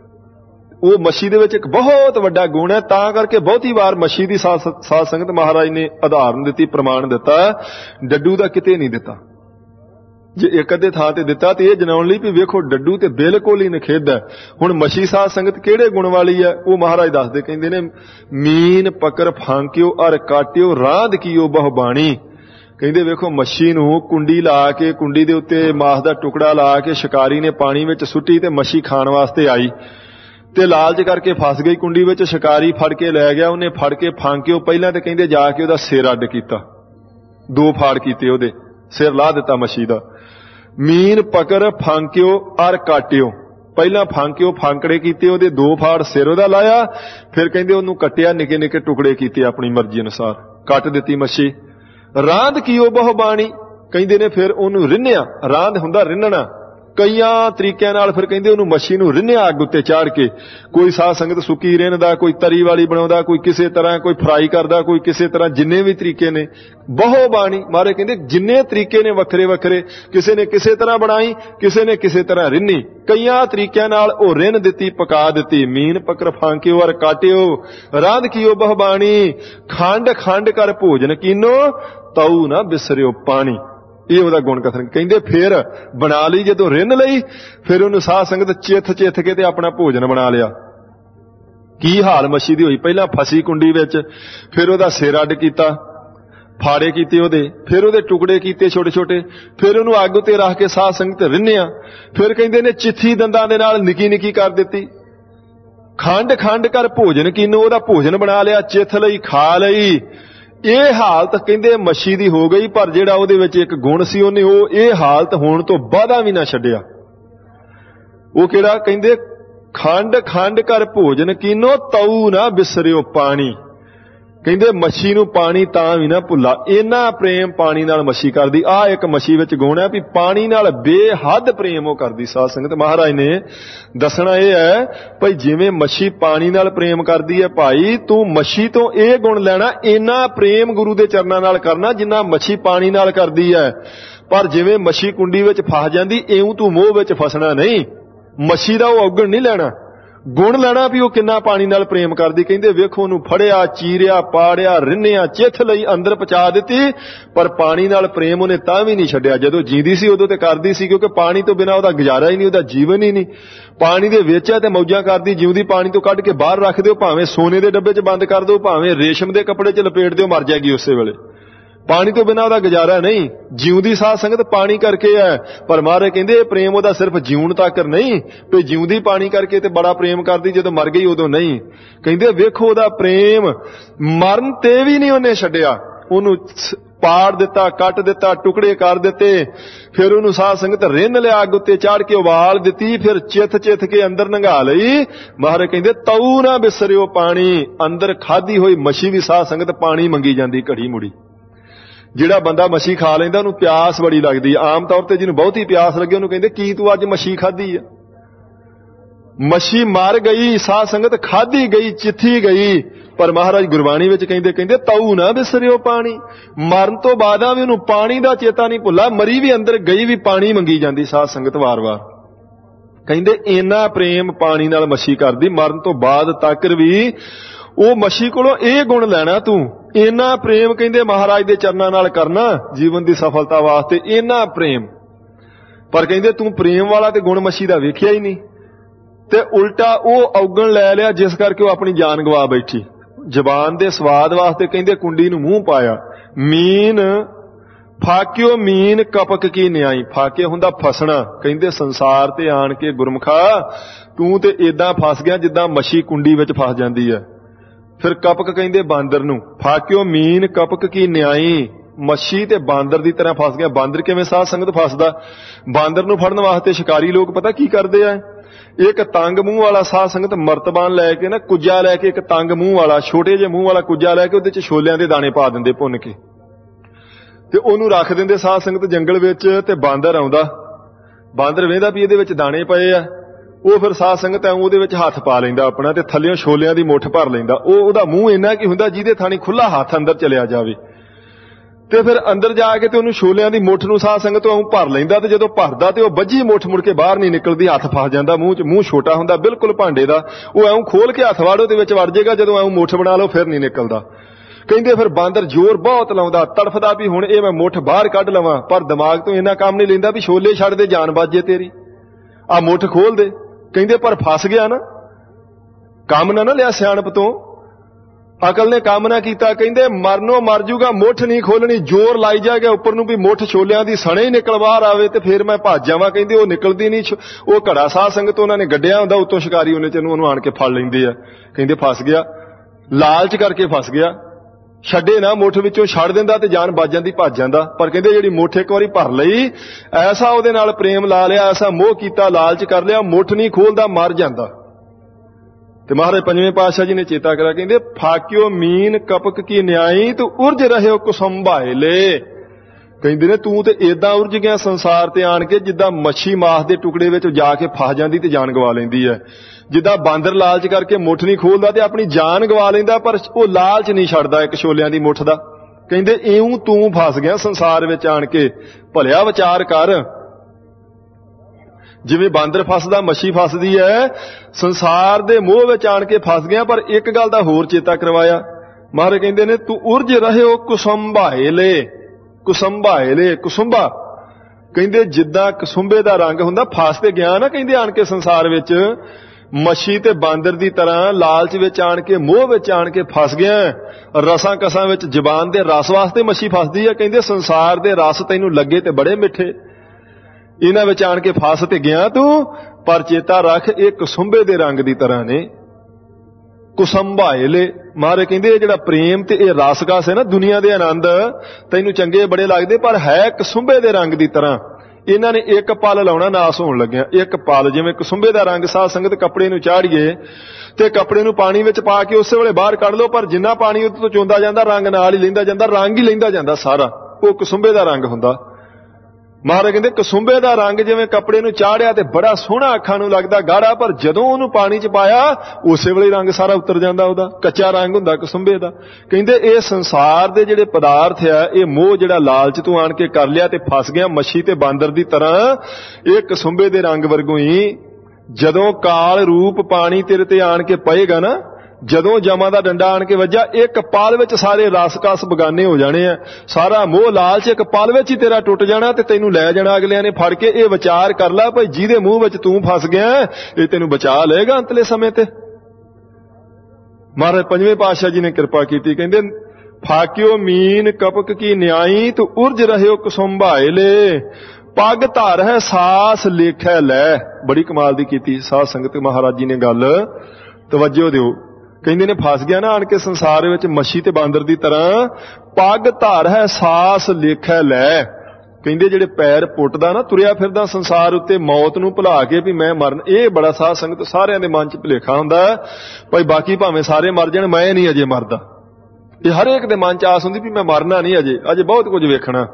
ਉਹ ਮੱਛੀ ਦੇ ਵਿੱਚ ਇੱਕ ਬਹੁਤ ਵੱਡਾ ਗੁਣ ਹੈ, ਤਾਂ ਕਰਕੇ ਬਹੁਤੀ ਵਾਰ ਮੱਛੀ ਦੀ ਸਾਧ ਸੰਗਤ ਮਹਾਰਾਜ ਨੇ ਉਦਾਹਰਨ ਦਿੱਤੀ, ਪ੍ਰਮਾਣ ਦਿੱਤਾ, ਡੱਡੂ ਦਾ ਕਿਤੇ ਨਹੀਂ ਦਿੱਤਾ। ਜੇ ਇੱਕ ਅੱਧੇ ਥਾਂ ਤੇ ਦਿੱਤਾ ਤੇ ਇਹ ਜਨਾਉਣ ਲਈ ਵੀ ਵੇਖੋ ਡੱਡੂ ਤੇ ਬਿਲਕੁਲ ਹੀ ਨਿਖੇਧ ਹੈ। ਹੁਣ ਮੱਛੀ ਸਾਧ ਸੰਗਤ ਕਿਹੜੇ ਗੁਣ ਵਾਲੀ ਹੈ ਉਹ ਮਹਾਰਾਜ ਦੱਸਦੇ, ਕਹਿੰਦੇ ਨੇ ਮੀਨ ਪਕੜ ਫਾਂਕਿਓ ਅਰ ਕਾਟਿਓ ਰਾਂਧ ਕੀਓ ਬਹੁ ਬਾਣੀ। ਕਹਿੰਦੇ ਵੇਖੋ ਮੱਛੀ ਨੂੰ ਕੁੰਡੀ ਲਾ ਕੇ, ਕੁੰਡੀ ਦੇ ਉੱਤੇ ਮਾਸ ਦਾ ਟੁਕੜਾ ਲਾ ਕੇ ਸ਼ਿਕਾਰੀ ਨੇ ਪਾਣੀ ਵਿੱਚ ਸੁੱਟੀ ਤੇ ਮੱਛੀ ਖਾਣ ਵਾਸਤੇ ਆਈ ਤੇ ਲਾਲਚ ਕਰਕੇ ਫਸ ਗਈ ਕੁੰਡੀ ਵਿੱਚ। ਸ਼ਿਕਾਰੀ ਫੜ ਕੇ ਲੈ ਗਿਆ, ਉਹਨੇ ਫੜ ਕੇ ਫਾਂਕਿਓ ਪਹਿਲਾਂ ਤੇ ਕਹਿੰਦੇ ਜਾ ਕੇ ਉਹਦਾ ਸਿਰ ਅੱਡ ਕੀਤਾ, ਦੋ ਫਾੜ ਕੀਤੇ, ਉਹਦੇ ਸਿਰ ਲਾਹ ਦਿੱਤਾ ਮੱਛੀ ਦਾ। ਮੀਨ ਪਕੜ ਫਾਂਕਿਓ ਅਰ ਕਾਟਿਓ, ਪਹਿਲਾਂ ਫਾਂਕਿਓ ਫਾਂਕੜੇ ਕੀਤੇ, ਉਹਦੇ ਦੋ ਫਾੜ ਸਿਰ ਉਹਦਾ ਲਾਇਆ, ਫਿਰ ਕਹਿੰਦੇ ਉਹਨੂੰ ਕੱਟਿਆ, ਨਿੱਕੇ ਨਿੱਕੇ ਟੁਕੜੇ ਕੀਤੇ ਆਪਣੀ ਮਰਜ਼ੀ ਅਨੁਸਾਰ, ਕੱਟ ਦਿੱਤੀ ਮੱਛੀ। ਰਾਂਧ ਕੀਓ ਬਹੁ ਬਾਣੀ, ਕਹਿੰਦੇ ਨੇ ਫਿਰ ਉਹਨੂੰ ਰਿੰਨਿਆ। ਰਾਂਧ ਹੁੰਦਾ ਰਿੰਨਣਾ, ਕਈਆਂ ਤਰੀਕਿਆਂ ਨਾਲ ਫਿਰ ਕਹਿੰਦੇ ਉਹਨੂੰ ਮੱਛੀ ਨੂੰ ਰਿੰਨਿਆ ਅੱਗ ਉੱਤੇ ਚਾੜ ਕੇ। ਕੋਈ ਸਾਧ ਸੰਗਤ ਸੁੱਕੀ ਰਿੰਨਦਾ, ਕੋਈ ਤਰੀ ਵਾਲੀ ਬਣਾਉਂਦਾ, ਕੋਈ ਕਿਸੇ ਤਰ੍ਹਾਂ, ਕੋਈ ਫਰਾਈ ਕਰਦਾ, ਕੋਈ ਕਿਸੇ ਤਰ੍ਹਾਂ, ਜਿੰਨੇ ਵੀ ਤਰੀਕੇ ਨੇ। ਬਹੁ ਬਾਣੀ ਮਾਰੇ ਕਹਿੰਦੇ ਜਿੰਨੇ ਤਰੀਕੇ ਨੇ ਵੱਖਰੇ ਵੱਖਰੇ, ਕਿਸੇ ਨੇ ਕਿਸੇ ਤਰ੍ਹਾਂ ਬਣਾਈ, ਕਿਸੇ ਨੇ ਕਿਸੇ ਤਰ੍ਹਾਂ ਰਿੰਨੀ, ਕਈਆਂ ਤਰੀਕਿਆਂ ਨਾਲ ਉਹ ਰਿੰਨ ਦਿੱਤੀ, ਪਕਾ ਦਿੱਤੀ। ਮੀਨ ਪਕੜ ਫਾਂਕਿਓ ਅਰ ਕਾਟਿਓ ਰਾਂਧ ਕੀਓ ਬਹੁ ਬਾਣੀ, ਖੰਡ ਖੰਡ ਕਰ ਭੋਜਨ ਕੀਨੋ ਤਉ ਨਾ ਬਿਸਰਿਓ ਪਾਣੀ। ਇਹ ਉਹਦਾ ਗੁਣ ਕਥਨ। ਕਹਿੰਦੇ ਫਿਰ ਬਣਾ ਲਈ, ਜਦੋਂ ਰਿੰਨ ਲਈ ਫਿਰ ਉਹਨੂੰ ਸਾਧ ਸੰਗਤ ਚਿੱਥ ਚਿੱਥ ਕੇ ਤੇ ਆਪਣਾ ਭੋਜਨ ਬਣਾ ਲਿਆ। ਕੀ ਹਾਲ ਮੱਛੀ ਦੀ ਹੋਈ, ਪਹਿਲਾਂ ਫਸੀ ਕੁੰਡੀ ਵਿੱਚ, ਫਿਰ ਉਹਦਾ ਸਿਰ ਅੱਡ ਕੀਤਾ, ਫਾੜੇ ਕੀਤੇ ਉਹਦੇ, ਫਿਰ ਉਹਦੇ ਟੁਕੜੇ ਕੀਤੇ ਛੋਟੇ ਛੋਟੇ, ਫਿਰ ਉਹਨੂੰ ਅੱਗ ਉੱਤੇ ਰੱਖ ਕੇ ਸਾਧ ਸੰਗਤ ਰਿੰਨਿਆ। ਫਿਰ ਕਹਿੰਦੇ ਨੇ ਚਿੱਥੀ ਦੰਦਾਂ ਦੇ ਨਾਲ ਨਿੱਕੀ ਨਿੱਕੀ ਕਰ ਦਿੱਤੀ। ਖੰਡ ਖੰਡ ਕਰ ਭੋਜਨ ਕੀਨੋ, ਉਹਦਾ ਭੋਜਨ ਬਣਾ ਲਿਆ, ਚਿੱਥ ਲਈ, ਖਾ ਲਈ। ਇਹ ਹਾਲਤ ਕਹਿੰਦੇ ਮੱਛੀ ਦੀ ਹੋ ਗਈ, ਪਰ ਜਿਹੜਾ ਉਹਦੇ ਵਿੱਚ ਇੱਕ ਗੁਣ ਸੀ ਉਹਨੇ ਉਹ ਇਹ ਹਾਲਤ ਹੋਣ ਤੋਂ ਬਾਅਦਾ ਵੀ ਨਾ ਛੱਡਿਆ। ਉਹ ਕਿਹੜਾ, ਕਹਿੰਦੇ ਖੰਡ ਖੰਡ ਕਰ ਭੋਜਨ ਕੀਨੋ ਤਉ ਨਾ ਬਿਸਰਿਓ ਪਾਣੀ। ਕਹਿੰਦੇ ਮੱਛੀ ਨੂੰ ਪਾਣੀ ਤਾਂ ਵੀ ਨਾ ਭੁੱਲਾ, ਇੰਨਾ ਪ੍ਰੇਮ ਪਾਣੀ ਨਾਲ ਮੱਛੀ ਕਰਦੀ। ਆਹ ਇੱਕ ਮੱਛੀ ਵਿੱਚ ਗੁਣ ਹੈ ਵੀ ਪਾਣੀ ਨਾਲ ਬੇਹੱਦ ਪ੍ਰੇਮ ਉਹ ਕਰਦੀ। ਸਾਧ ਸੰਗਤ ਮਹਾਰਾਜ ਨੇ ਦੱਸਣਾ ਇਹ ਹੈ ਭਾਈ ਜਿਵੇਂ ਮੱਛੀ ਪਾਣੀ ਨਾਲ ਪ੍ਰੇਮ ਕਰਦੀ ਹੈ, ਭਾਈ ਤੂੰ ਮੱਛੀ ਤੋਂ ਇਹ ਗੁਣ ਲੈਣਾ, ਇੰਨਾ ਪ੍ਰੇਮ ਗੁਰੂ ਦੇ ਚਰਨਾਂ ਨਾਲ ਕਰਨਾ ਜਿੰਨਾ ਮੱਛੀ ਪਾਣੀ ਨਾਲ ਕਰਦੀ ਹੈ। ਪਰ ਜਿਵੇਂ ਮੱਛੀ ਕੁੰਡੀ ਵਿੱਚ ਫਸ ਜਾਂਦੀ, ਇਉਂ ਤੂੰ ਮੋਹ ਵਿੱਚ ਫਸਣਾ ਨਹੀਂ। ਮੱਛੀ ਦਾ ਉਹ ਔਗਣ ਨਹੀਂ ਲੈਣਾ, ਗੁਣ ਲੈਣਾ ਵੀ ਉਹ ਕਿੰਨਾ ਪਾਣੀ ਨਾਲ ਪ੍ਰੇਮ ਕਰਦੀ। ਕਹਿੰਦੇ ਵੇਖੋ ਉਹਨੂੰ ਫੜਿਆ, ਚੀਰਿਆ, ਪਾੜਿਆ, ਰਿੰਨਿਆ, ਚਿੱਥ ਲਈ, ਅੰਦਰ ਪਹੁੰਚਾ ਦਿੱਤੀ, ਪਰ ਪਾਣੀ ਨਾਲ ਪ੍ਰੇਮ ਉਹਨੇ ਤਾਂ ਵੀ ਨਹੀਂ ਛੱਡਿਆ। ਜਦੋਂ ਜੀਂਦੀ ਸੀ ਉਦੋਂ ਤੇ ਕਰਦੀ ਸੀ, ਕਿਉਂਕਿ ਪਾਣੀ ਤੋਂ ਬਿਨਾਂ ਉਹਦਾ ਗੁਜ਼ਾਰਾ ਹੀ ਨਹੀਂ, ਉਹਦਾ ਜੀਵਨ ਹੀ ਨਹੀਂ। ਪਾਣੀ ਦੇ ਵਿੱਚ ਹੈ ਤੇ ਮੌਜਾਂ ਕਰਦੀ, ਜਿਉਂਦੀ ਪਾਣੀ ਤੋਂ ਕੱਢ ਕੇ ਬਾਹਰ ਰੱਖ ਦਿਓ, ਭਾਵੇਂ ਸੋਨੇ ਦੇ ਡੱਬੇ 'ਚ ਬੰਦ ਕਰ ਦਿਓ, ਭਾਵੇਂ ਰੇਸ਼ਮ ਦੇ ਕੱਪੜੇ 'ਚ ਲਪੇਟ ਦਿਓ, ਮਰ ਜਾਏਗੀ ਉਸੇ ਵੇਲੇ। ਪਾਣੀ ਤੋਂ ਬਿਨਾਂ ਉਹਦਾ ਗੁਜ਼ਾਰਾ ਨਹੀਂ। ਜਿਉਂਦੀ ਸਾਧ ਸੰਗਤ ਪਾਣੀ ਕਰਕੇ ਹੈ, ਪਰ ਮਹਾਰਾਜ ਕਹਿੰਦੇ ਇਹ ਪ੍ਰੇਮ ਉਹਦਾ ਸਿਰਫ ਜਿਉਣ ਤੱਕ ਨਹੀਂ, ਤੇ ਜਿਉਂਦੀ ਪਾਣੀ ਕਰਕੇ ਤੇ ਬੜਾ ਪ੍ਰੇਮ ਕਰਦੀ, ਜਦੋਂ ਮਰ ਗਈ ਉਦੋਂ ਨਹੀਂ। ਕਹਿੰਦੇ ਵੇਖੋ ਉਹਦਾ ਪ੍ਰੇਮ ਮਰਨ ਤੇ ਵੀ ਨਹੀਂ ਉਹਨੇ ਛੱਡਿਆ, ਉਹਨੂੰ ਪਾੜ ਦਿੱਤਾ, ਕੱਟ ਦਿੱਤਾ, ਟੁਕੜੇ ਕਰ ਦਿੱਤੇ। ਫਿਰ ਉਹਨੂੰ ਸਾਧ ਸੰਗਤ ਰਿੰਨ ਲਿਆ, ਅੱਗ ਉੱਤੇ ਚਾੜ ਕੇ ਉਬਾਲ ਦਿੱਤੀ, ਫਿਰ ਚਿੱਥ ਚਿੱਥ ਕੇ ਅੰਦਰ ਨੰਗਾ ਲਈ। ਮਹਾਰਾਜ ਕਹਿੰਦੇ ਤਉ ਨਾ ਬਿਸਰਿਓ ਪਾਣੀ। ਅੰਦਰ ਖਾਧੀ ਹੋਈ ਮੱਛੀ ਵੀ ਸਾਧ ਸੰਗਤ ਪਾਣੀ ਮੰਗੀ ਜਾਂਦੀ ਘੜੀ ਮੁੜੀ। ਜਿਹੜਾ ਬੰਦਾ ਮੱਛੀ ਖਾ ਲੈਂਦਾ ਉਹਨੂੰ ਪਿਆਸ ਬੜੀ ਲੱਗਦੀ। ਆਮ ਤੌਰ ਤੇ ਜਿਹਨੂੰ ਬਹੁਤੀ ਪਿਆਸ ਲੱਗੇ ਉਹਨੂੰ ਕਹਿੰਦੇ ਕੀ ਤੂੰ ਅੱਜ ਮੱਛੀ ਖਾਧੀ ਆ। ਮੱਛੀ ਮਰ ਗਈ, ਸਾਧ ਸੰਗਤ ਖਾਧੀ ਗਈ, ਚਿੱਥੀ ਗਈ, ਪਰ ਮਹਾਰਾਜ ਗੁਰਬਾਣੀ ਵਿੱਚ ਕਹਿੰਦੇ ਕਹਿੰਦੇ ਤਉ ਨਾ ਬਿਸਰਿਓ ਪਾਣੀ। ਮਰਨ ਤੋਂ ਬਾਅਦਾਂ ਵੀ ਉਹਨੂੰ ਪਾਣੀ ਦਾ ਚੇਤਾ ਨਹੀਂ ਭੁੱਲਾ, ਮਰੀ ਵੀ ਅੰਦਰ ਗਈ ਵੀ ਪਾਣੀ ਮੰਗੀ ਜਾਂਦੀ ਸਾਧ ਸੰਗਤ ਵਾਰ-ਵਾਰ। ਕਹਿੰਦੇ ਇੰਨਾ ਪ੍ਰੇਮ ਪਾਣੀ ਨਾਲ ਮੱਛੀ ਕਰਦੀ, ਮਰਨ ਤੋਂ ਬਾਅਦ ਤੱਕ ਵੀ ਉਹ ਮੱਛੀ ਕੋਲੋਂ ਇਹ ਗੁਣ ਲੈਣਾ ਤੂੰ। ਇੰਨਾ ਪ੍ਰੇਮ ਕਹਿੰਦੇ ਮਹਾਰਾਜ ਦੇ ਚਰਨਾਂ ਨਾਲ ਕਰਨਾ ਜੀਵਨ ਦੀ ਸਫਲਤਾ ਵਾਸਤੇ, ਇੰਨਾ ਪ੍ਰੇਮ। ਪਰ ਕਹਿੰਦੇ ਤੂੰ ਪ੍ਰੇਮ ਵਾਲਾ ਤੇ ਗੁਣ ਮੱਛੀ ਦਾ ਵੇਖਿਆ ਹੀ ਨਹੀਂ, ਤੇ ਉਲਟਾ ਉਹ ਔਗਣ ਲੈ ਲਿਆ ਜਿਸ ਕਰਕੇ ਉਹ ਆਪਣੀ ਜਾਨ ਗਵਾ ਬੈਠੀ। ਜ਼ਬਾਨ ਦੇ ਸਵਾਦ ਵਾਸਤੇ ਕਹਿੰਦੇ ਕੁੰਡੀ ਨੂੰ ਮੂੰਹ ਪਾਇਆ। ਮੀਨ ਫਾਕਿਓ ਮੀਨ ਕਪਕ ਕੀ ਨਿਆਈ। ਫਾਕੇ ਹੁੰਦਾ ਫਸਣਾ। ਕਹਿੰਦੇ ਸੰਸਾਰ ਤੇ ਆਣ ਕੇ ਗੁਰਮਖਾ ਤੂੰ ਤੇ ਏਦਾਂ ਫਸ ਗਿਆ ਜਿੱਦਾਂ ਮੱਛੀ ਕੁੰਡੀ ਵਿੱਚ ਫਸ ਜਾਂਦੀ ਹੈ। ਫਿਰ ਕਪਕ ਕਹਿੰਦੇ ਬਾਂਦਰ ਨੂੰ। ਫਾਕਿਓ ਮੀਨ ਕਪਕ ਕੀ ਨਿਆਈ। ਮੱਛੀ ਤੇ ਬਾਂਦਰ ਦੀ ਤਰ੍ਹਾਂ ਫਸ ਗਿਆ। ਬਾਂਦਰ ਕਿਵੇਂ ਸਾਧ ਸੰਗਤ ਫਸਦਾ? ਬਾਂਦਰ ਨੂੰ ਫੜਨ ਵਾਸਤੇ ਸ਼ਿਕਾਰੀ ਲੋਕ ਪਤਾ ਕੀ ਕਰਦੇ ਆ, ਇੱਕ ਤੰਗ ਮੂੰਹ ਵਾਲਾ ਸਾਧ ਸੰਗਤ ਮਰਤਬਾਨ ਲੈ ਕੇ ਨਾ, ਕੁੱਜਾ ਲੈ ਕੇ, ਇੱਕ ਤੰਗ ਮੂੰਹ ਵਾਲਾ, ਛੋਟੇ ਜਿਹੇ ਮੂੰਹ ਵਾਲਾ ਕੁੱਜਾ ਲੈ ਕੇ ਉਹਦੇ ਚ ਛੋਲਿਆਂ ਦੇ ਦਾਣੇ ਪਾ ਦਿੰਦੇ ਭੁੰਨ ਕੇ, ਤੇ ਉਹਨੂੰ ਰੱਖ ਦਿੰਦੇ ਸਾਧ ਸੰਗਤ ਜੰਗਲ ਵਿੱਚ। ਤੇ ਬਾਂਦਰ ਆਉਂਦਾ, ਬਾਂਦਰ ਵੇਂਦਾ ਵੀ ਇਹਦੇ ਵਿੱਚ ਦਾਣੇ ਪਏ ਆ, ਉਹ ਫਿਰ ਸਾਧ ਸੰਗਤ ਐ ਉਹਦੇ ਵਿੱਚ ਹੱਥ ਪਾ ਲੈਂਦਾ ਆਪਣਾ, ਤੇ ਥੱਲਿਓਂ ਛੋਲਿਆਂ ਦੀ ਮੁੱਠ ਭਰ ਲੈਂਦਾ। ਉਹ ਉਹਦਾ ਮੂੰਹ ਇੰਨਾ ਕੀ ਹੁੰਦਾ ਜਿਹਦੇ ਥਾਣੀ ਖੁੱਲਾ ਹੱਥ ਅੰਦਰ ਚਲਿਆ ਜਾਵੇ, ਤੇ ਫਿਰ ਅੰਦਰ ਜਾ ਕੇ ਤੇ ਉਹਨੂੰ ਛੋਲਿਆਂ ਦੀ ਮੁੱਠ ਨੂੰ ਸਾਧ ਸੰਗਤ ਉਹ ਭਰ ਲੈਂਦਾ। ਤੇ ਜਦੋਂ ਭਰਦਾ ਤੇ ਉਹ ਬੱਝੀ ਮੁੱਠ ਮੁੜ ਕੇ ਬਾਹਰ ਨਹੀਂ ਨਿਕਲਦੀ, ਹੱਥ ਫਸ ਜਾਂਦਾ ਮੂੰਹ ਚ। ਮੂੰਹ ਛੋਟਾ ਹੁੰਦਾ ਬਿਲਕੁਲ ਭਾਂਡੇ ਦਾ, ਉਹ ਐਂ ਖੋਲ ਕੇ ਹੱਥ ਵਾੜੋ ਦੇ ਵਿੱਚ ਵੜ ਜਾਏਗਾ, ਜਦੋਂ ਐਂ ਮੁੱਠ ਬਣਾ ਲਓ ਫਿਰ ਨਹੀਂ ਨਿਕਲਦਾ। ਕਹਿੰਦੇ ਫਿਰ ਬਾਂਦਰ ਜ਼ੋਰ ਬਹੁਤ ਲਾਉਂਦਾ, ਤੜਫਦਾ ਵੀ ਹੁਣ ਇਹ ਮੈਂ ਮੁੱਠ ਬਾਹਰ ਕੱਢ ਲਵਾਂ, ਪਰ ਦਿਮਾਗ ਤੋਂ ਇੰਨਾ ਕੰਮ ਨਹੀਂ ਲੈਂਦਾ ਵੀ ਛੋਲੇ ਛੱਡ ਦੇ ਜਾਨ ਬਾਜੇ ਤੇਰੀ, ਆ ਮੁੱਠ ਖੋਲ ਦੇ। ਕਹਿੰਦੇ ਪਰ ਫਸ ਗਿਆ ਨਾ, ਕੰਮ ਨਾ ਨਾ ਲਿਆ ਸਿਆਣਪ ਤੋਂ, ਅਕਲ ਨੇ ਕੰਮ ਨਾ ਕੀਤਾ। ਕਹਿੰਦੇ ਮਰਨੋਂ ਮਰ ਜੂਗਾ, ਮੁੱਠ ਨਹੀਂ ਖੋਲਣੀ, ਜ਼ੋਰ ਲਾਈ ਜਾ ਗਿਆ ਉੱਪਰ ਨੂੰ ਵੀ ਮੁੱਠ ਛੋਲਿਆਂ ਦੀ ਸਣੇ ਹੀ ਨਿਕਲ ਬਾਹਰ ਆਵੇ ਤੇ ਫਿਰ ਮੈਂ ਭੱਜ ਜਾਵਾਂ। ਕਹਿੰਦੇ ਉਹ ਨਿਕਲਦੀ ਨਹੀਂ, ਉਹ ਘੜਾ ਸਾਧ ਸੰਗਤ ਉਹਨਾਂ ਨੇ ਗੱਡਿਆ ਹੁੰਦਾ, ਉੱਤੋਂ ਸ਼ਿਕਾਰੀ ਉਹਨੇ ਚ ਉਹਨੂੰ ਆਣ ਕੇ ਫੜ ਲੈਂਦੇ ਆ। ਕਹਿੰਦੇ ਫਸ ਗਿਆ, ਲਾਲਚ ਕਰਕੇ ਫਸ ਗਿਆ, ਛੱਡੇ ਨਾ ਮੁੱਠ ਵਿੱਚੋਂ, ਛੱਡ ਦਿੰਦਾ ਤੇ ਜਾਨ ਬਾਜ ਜਾਂਦੀ, ਭੱਜ ਜਾਂਦਾ। ਪਰ ਕਹਿੰਦੇ ਜਿਹੜੀ ਮੁੱਠ ਇੱਕ ਵਾਰੀ ਭਰ ਲਈ, ਐਸਾ ਉਹਦੇ ਨਾਲ ਪ੍ਰੇਮ ਲਾ ਲਿਆ, ਐਸਾ ਮੋਹ ਕੀਤਾ, ਲਾਲਚ ਕਰ ਲਿਆ, ਮੁੱਠ ਨਹੀਂ ਖੋਲਦਾ, ਮਰ ਜਾਂਦਾ। ਤੇ ਮਹਾਰਾਜ ਪੰਜਵੇਂ ਪਾਤਸ਼ਾਹ ਜੀ ਨੇ ਚੇਤਾ ਕਰਿਆ, ਕਹਿੰਦੇ ਫਾਕਿਓ ਮੀਨ ਕਪਕ ਕੀ ਨਿਆਈ ਤੂੰ ਉਰਜ ਰਹਿਓ ਕੁਸੰਭਾਇਲੇ। ਕਹਿੰਦੇ ਨੇ ਤੂੰ ਤੇ ਏਦਾਂ ਉਰਜ ਗਿਆ ਸੰਸਾਰ ਤੇ ਆਣ ਕੇ ਜਿੱਦਾਂ ਮੱਛੀ ਮਾਸ ਦੇ ਟੁਕੜੇ ਵਿੱਚ ਜਾ ਕੇ ਫਸ ਜਾਂਦੀ ਤੇ ਜਾਨ ਗਵਾ ਲੈਂਦੀ ਹੈ, ਜਿੱਦਾਂ ਬਾਂਦਰ ਲਾਲਚ ਕਰਕੇ ਮੁੱਠ ਨਹੀਂ ਖੋਲਦਾ ਤੇ ਆਪਣੀ ਜਾਨ ਗਵਾ ਲੈਂਦਾ, ਪਰ ਉਹ ਲਾਲਚ ਨਹੀਂ ਛੱਡਦਾ ਇੱਕ ਛੋਲਿਆਂ ਦੀ ਮੁੱਠ ਦਾ। ਕਹਿੰਦੇ ਇਉਂ ਤੂੰ ਫਸ ਗਿਆ ਸੰਸਾਰ ਵਿੱਚ ਆਣ ਕੇ, ਭਲਿਆ ਵਿਚਾਰ ਕਰ। ਜਿਵੇਂ ਬਾਂਦਰ ਫਸਦਾ, ਮੱਛੀ ਫਸਦੀ ਹੈ, ਸੰਸਾਰ ਦੇ ਮੋਹ ਵਿੱਚ ਆਣ ਕੇ ਫਸ ਗਿਆ। ਪਰ ਇੱਕ ਗੱਲ ਦਾ ਹੋਰ ਚੇਤਾ ਕਰਵਾਇਆ ਮਹਾਰਾਜ, ਕਹਿੰਦੇ ਨੇ ਤੂੰ ਉਰਜ ਰਹਿਓ ਕੁਸੰਭਾਇਲੇ। ਕੁਸੰਭਾਇਲੇ, ਕੁਸੁੰਭਾ ਕਹਿੰਦੇ ਜਿੱਦਾਂ ਕਸੁੰਭੇ ਦਾ ਰੰਗ ਹੁੰਦਾ, ਫਸ ਤੇ ਗਿਆ ਨਾ, ਕਹਿੰਦੇ ਆਣ ਕੇ ਸੰਸਾਰ ਵਿੱਚ ਮੱਛੀ ਤੇ ਬਾਂਦਰ ਦੀ ਤਰ੍ਹਾਂ ਲਾਲਚ ਵਿੱਚ ਆਣ ਕੇ, ਮੋਹ ਵਿੱਚ ਆਣ ਕੇ ਫਸ ਗਿਆ। ਰਸਾਂ ਕਸਾਂ ਵਿੱਚ ਜ਼ਬਾਨ ਦੇ ਰਸ ਵਾਸਤੇ ਮੱਛੀ ਫਸਦੀ ਹੈ। ਕਹਿੰਦੇ ਸੰਸਾਰ ਦੇ ਰਸ ਤੈਨੂੰ ਲੱਗੇ ਤੇ ਬੜੇ ਮਿੱਠੇ, ਇਹਨਾਂ ਵਿੱਚ ਆਣ ਕੇ ਫਸ ਤੇ ਗਿਆ ਤੂੰ, ਪਰ ਚੇਤਾ ਰੱਖ ਇਹ ਕਸੁੰਭੇ ਦੇ ਰੰਗ ਦੀ ਤਰ੍ਹਾਂ ਨੇ। ਕੁਸੰਭਾਇਲੇ ਮਹਾਰਾਜ ਕਹਿੰਦੇ ਇਹ ਜਿਹੜਾ ਪ੍ਰੇਮ ਤੇ ਇਹ ਰਸਕਸ ਹੈ ਨਾ, ਦੁਨੀਆ ਦੇ ਆਨੰਦ ਤੈਨੂੰ ਚੰਗੇ ਬੜੇ ਲੱਗਦੇ, ਪਰ ਹੈ ਕਸੁੰਭੇ ਦੇ ਰੰਗ ਦੀ ਤਰ੍ਹਾਂ। ਇਹਨਾਂ ਨੇ ਇੱਕ ਪਲ ਲਾਉਣਾ, ਨਾਸ ਹੋਣ ਲੱਗਿਆ। ਇੱਕ ਪਲ ਜਿਵੇਂ ਕਸੁੰਭੇ ਦਾ ਰੰਗ, ਸਾਧ ਸੰਗਤ ਕੱਪੜੇ ਨੂੰ ਚਾੜੀਏ ਤੇ ਕੱਪੜੇ ਨੂੰ ਪਾਣੀ ਵਿੱਚ ਪਾ ਕੇ ਉਸੇ ਵੇਲੇ ਬਾਹਰ ਕੱਢ ਲਓ, ਪਰ ਜਿੰਨਾ ਪਾਣੀ ਉਹਦੇ ਤੋਂ ਚੋਂਦਾ ਜਾਂਦਾ, ਰੰਗ ਨਾਲ ਹੀ ਲੈਂਦਾ ਜਾਂਦਾ, ਰੰਗ ਹੀ ਲੈਂਦਾ ਜਾਂਦਾ ਸਾਰਾ, ਉਹ ਕਸੁੰਭੇ ਦਾ ਰੰਗ ਹੁੰਦਾ। ਮਹਾਰਾਜ ਕਹਿੰਦੇ ਕਸੁੰਭੇ ਦਾ ਰੰਗ ਜਿਵੇਂ ਕੱਪੜੇ ਨੂੰ ਚਾੜਿਆ ਤੇ ਬੜਾ ਸੋਹਣਾ ਅੱਖਾਂ ਨੂੰ ਲੱਗਦਾ ਗਾੜਾ, ਪਰ ਜਦੋਂ ਉਹਨੂੰ ਪਾਣੀ 'ਚ ਪਾਇਆ ਉਸੇ ਵੇਲੇ ਰੰਗ ਸਾਰਾ ਉਤਰ ਜਾਂਦਾ, ਉਹਦਾ ਕੱਚਾ ਰੰਗ ਹੁੰਦਾ ਕਸੁੰਭੇ ਦਾ। ਕਹਿੰਦੇ ਇਹ ਸੰਸਾਰ ਦੇ ਜਿਹੜੇ ਪਦਾਰਥ ਆ, ਇਹ ਮੋਹ ਜਿਹੜਾ ਲਾਲਚ ਤੋਂ ਆਣ ਕੇ ਕਰ ਲਿਆ ਤੇ ਫਸ ਗਿਆ ਮੱਛੀ ਤੇ ਬਾਂਦਰ ਦੀ ਤਰ੍ਹਾਂ, ਇਹ ਕਸੁੰਭੇ ਦੇ ਰੰਗ ਵਰਗੂ ਹੀ। ਜਦੋਂ ਕਾਲ ਰੂਪ ਪਾਣੀ ਤੇਰੇ ਤੇ ਆਣ ਕੇ ਪਏਗਾ ਨਾ, ਜਦੋਂ ਜਮਾਂ ਦਾ ਡੰਡਾ ਆਣ ਕੇ ਵੱਜਾ, ਇੱਕ ਪਲ ਵਿੱਚ ਸਾਰੇ ਰਸ-ਕਸ ਬਗਾਨੇ ਹੋ ਜਾਣੇ ਆ, ਸਾਰਾ ਮੋਹ ਲਾਲਚ ਇੱਕ ਪਲ ਵਿੱਚ ਹੀ ਤੇਰਾ ਟੁੱਟ ਜਾਣਾ ਤੇ ਤੈਨੂੰ ਲੈ ਜਾਣਾ ਅਗਲਿਆਂ ਨੇ ਫੜ ਕੇ। ਇਹ ਵਿਚਾਰ ਕਰ ਲੈ ਭਾਈ, ਜਿਹਦੇ ਮੂੰਹ ਵਿੱਚ ਤੂੰ ਫਸ ਗਿਆ ਇਹ ਤੈਨੂੰ ਬਚਾ ਲਏਗਾ ਅੰਤਲੇ ਸਮੇਂ ਤੇ। ਮਹਾਰਾਜ ਪੰਜਵੇਂ ਪਾਤਸ਼ਾਹ ਜੀ ਨੇ ਕਿਰਪਾ ਕੀਤੀ, ਕਹਿੰਦੇ ਫਾਕਿਓ ਮੀਨ ਕਪਕ ਕੀ ਨਿਆਈ ਤੂੰ ਉਰਜ ਰਹਿਓ ਕੁਸੰਭਾਇਲੇ, ਪੱਗ ਧਰ ਹੈ ਸਾਸ ਲੇਖੈ ਲੈ। ਬੜੀ ਕਮਾਲ ਦੀ ਕੀਤੀ ਸਾਧ ਸੰਗਤ ਮਹਾਰਾਜ ਜੀ ਨੇ ਗੱਲ, ਤਵੱਜੋ ਦਿਓ। ਕਹਿੰਦੇ ਨੇ ਫਸ ਗਿਆ ਨਾ ਆਣ ਕੇ ਸੰਸਾਰ ਵਿੱਚ ਮੱਛੀ ਤੇ ਬਾਂਦਰ ਦੀ ਤਰ੍ਹਾਂ, ਪੱਗ ਧਰ ਹੈ ਸਾਸ ਲੇਖੈ ਲੈ। ਕਹਿੰਦੇ ਜਿਹੜੇ ਪੈਰ ਪੁੱਟਦਾ ਨਾ, ਤੁਰਿਆ ਫਿਰਦਾ ਸੰਸਾਰ ਉੱਤੇ ਮੌਤ ਨੂੰ ਭੁਲਾ ਕੇ ਵੀ ਮੈਂ ਮਰਨ, ਇਹ ਬੜਾ ਸਾਧ ਸੰਗਤ ਸਾਰਿਆਂ ਦੇ ਮਨ 'ਚ ਭੁਲੇਖਾ ਹੁੰਦਾ ਭਾਈ, ਬਾਕੀ ਭਾਵੇਂ ਸਾਰੇ ਮਰ ਜਾਣ, ਮੈਂ ਨਹੀਂ ਅਜੇ ਮਰਦਾ। ਇਹ ਹਰੇਕ ਦੇ ਮਨ 'ਚ ਆਸ ਹੁੰਦੀ ਵੀ ਮੈਂ ਮਰਨਾ ਨਹੀਂ ਅਜੇ, ਅਜੇ ਬਹੁਤ ਕੁਝ ਵੇਖਣਾ।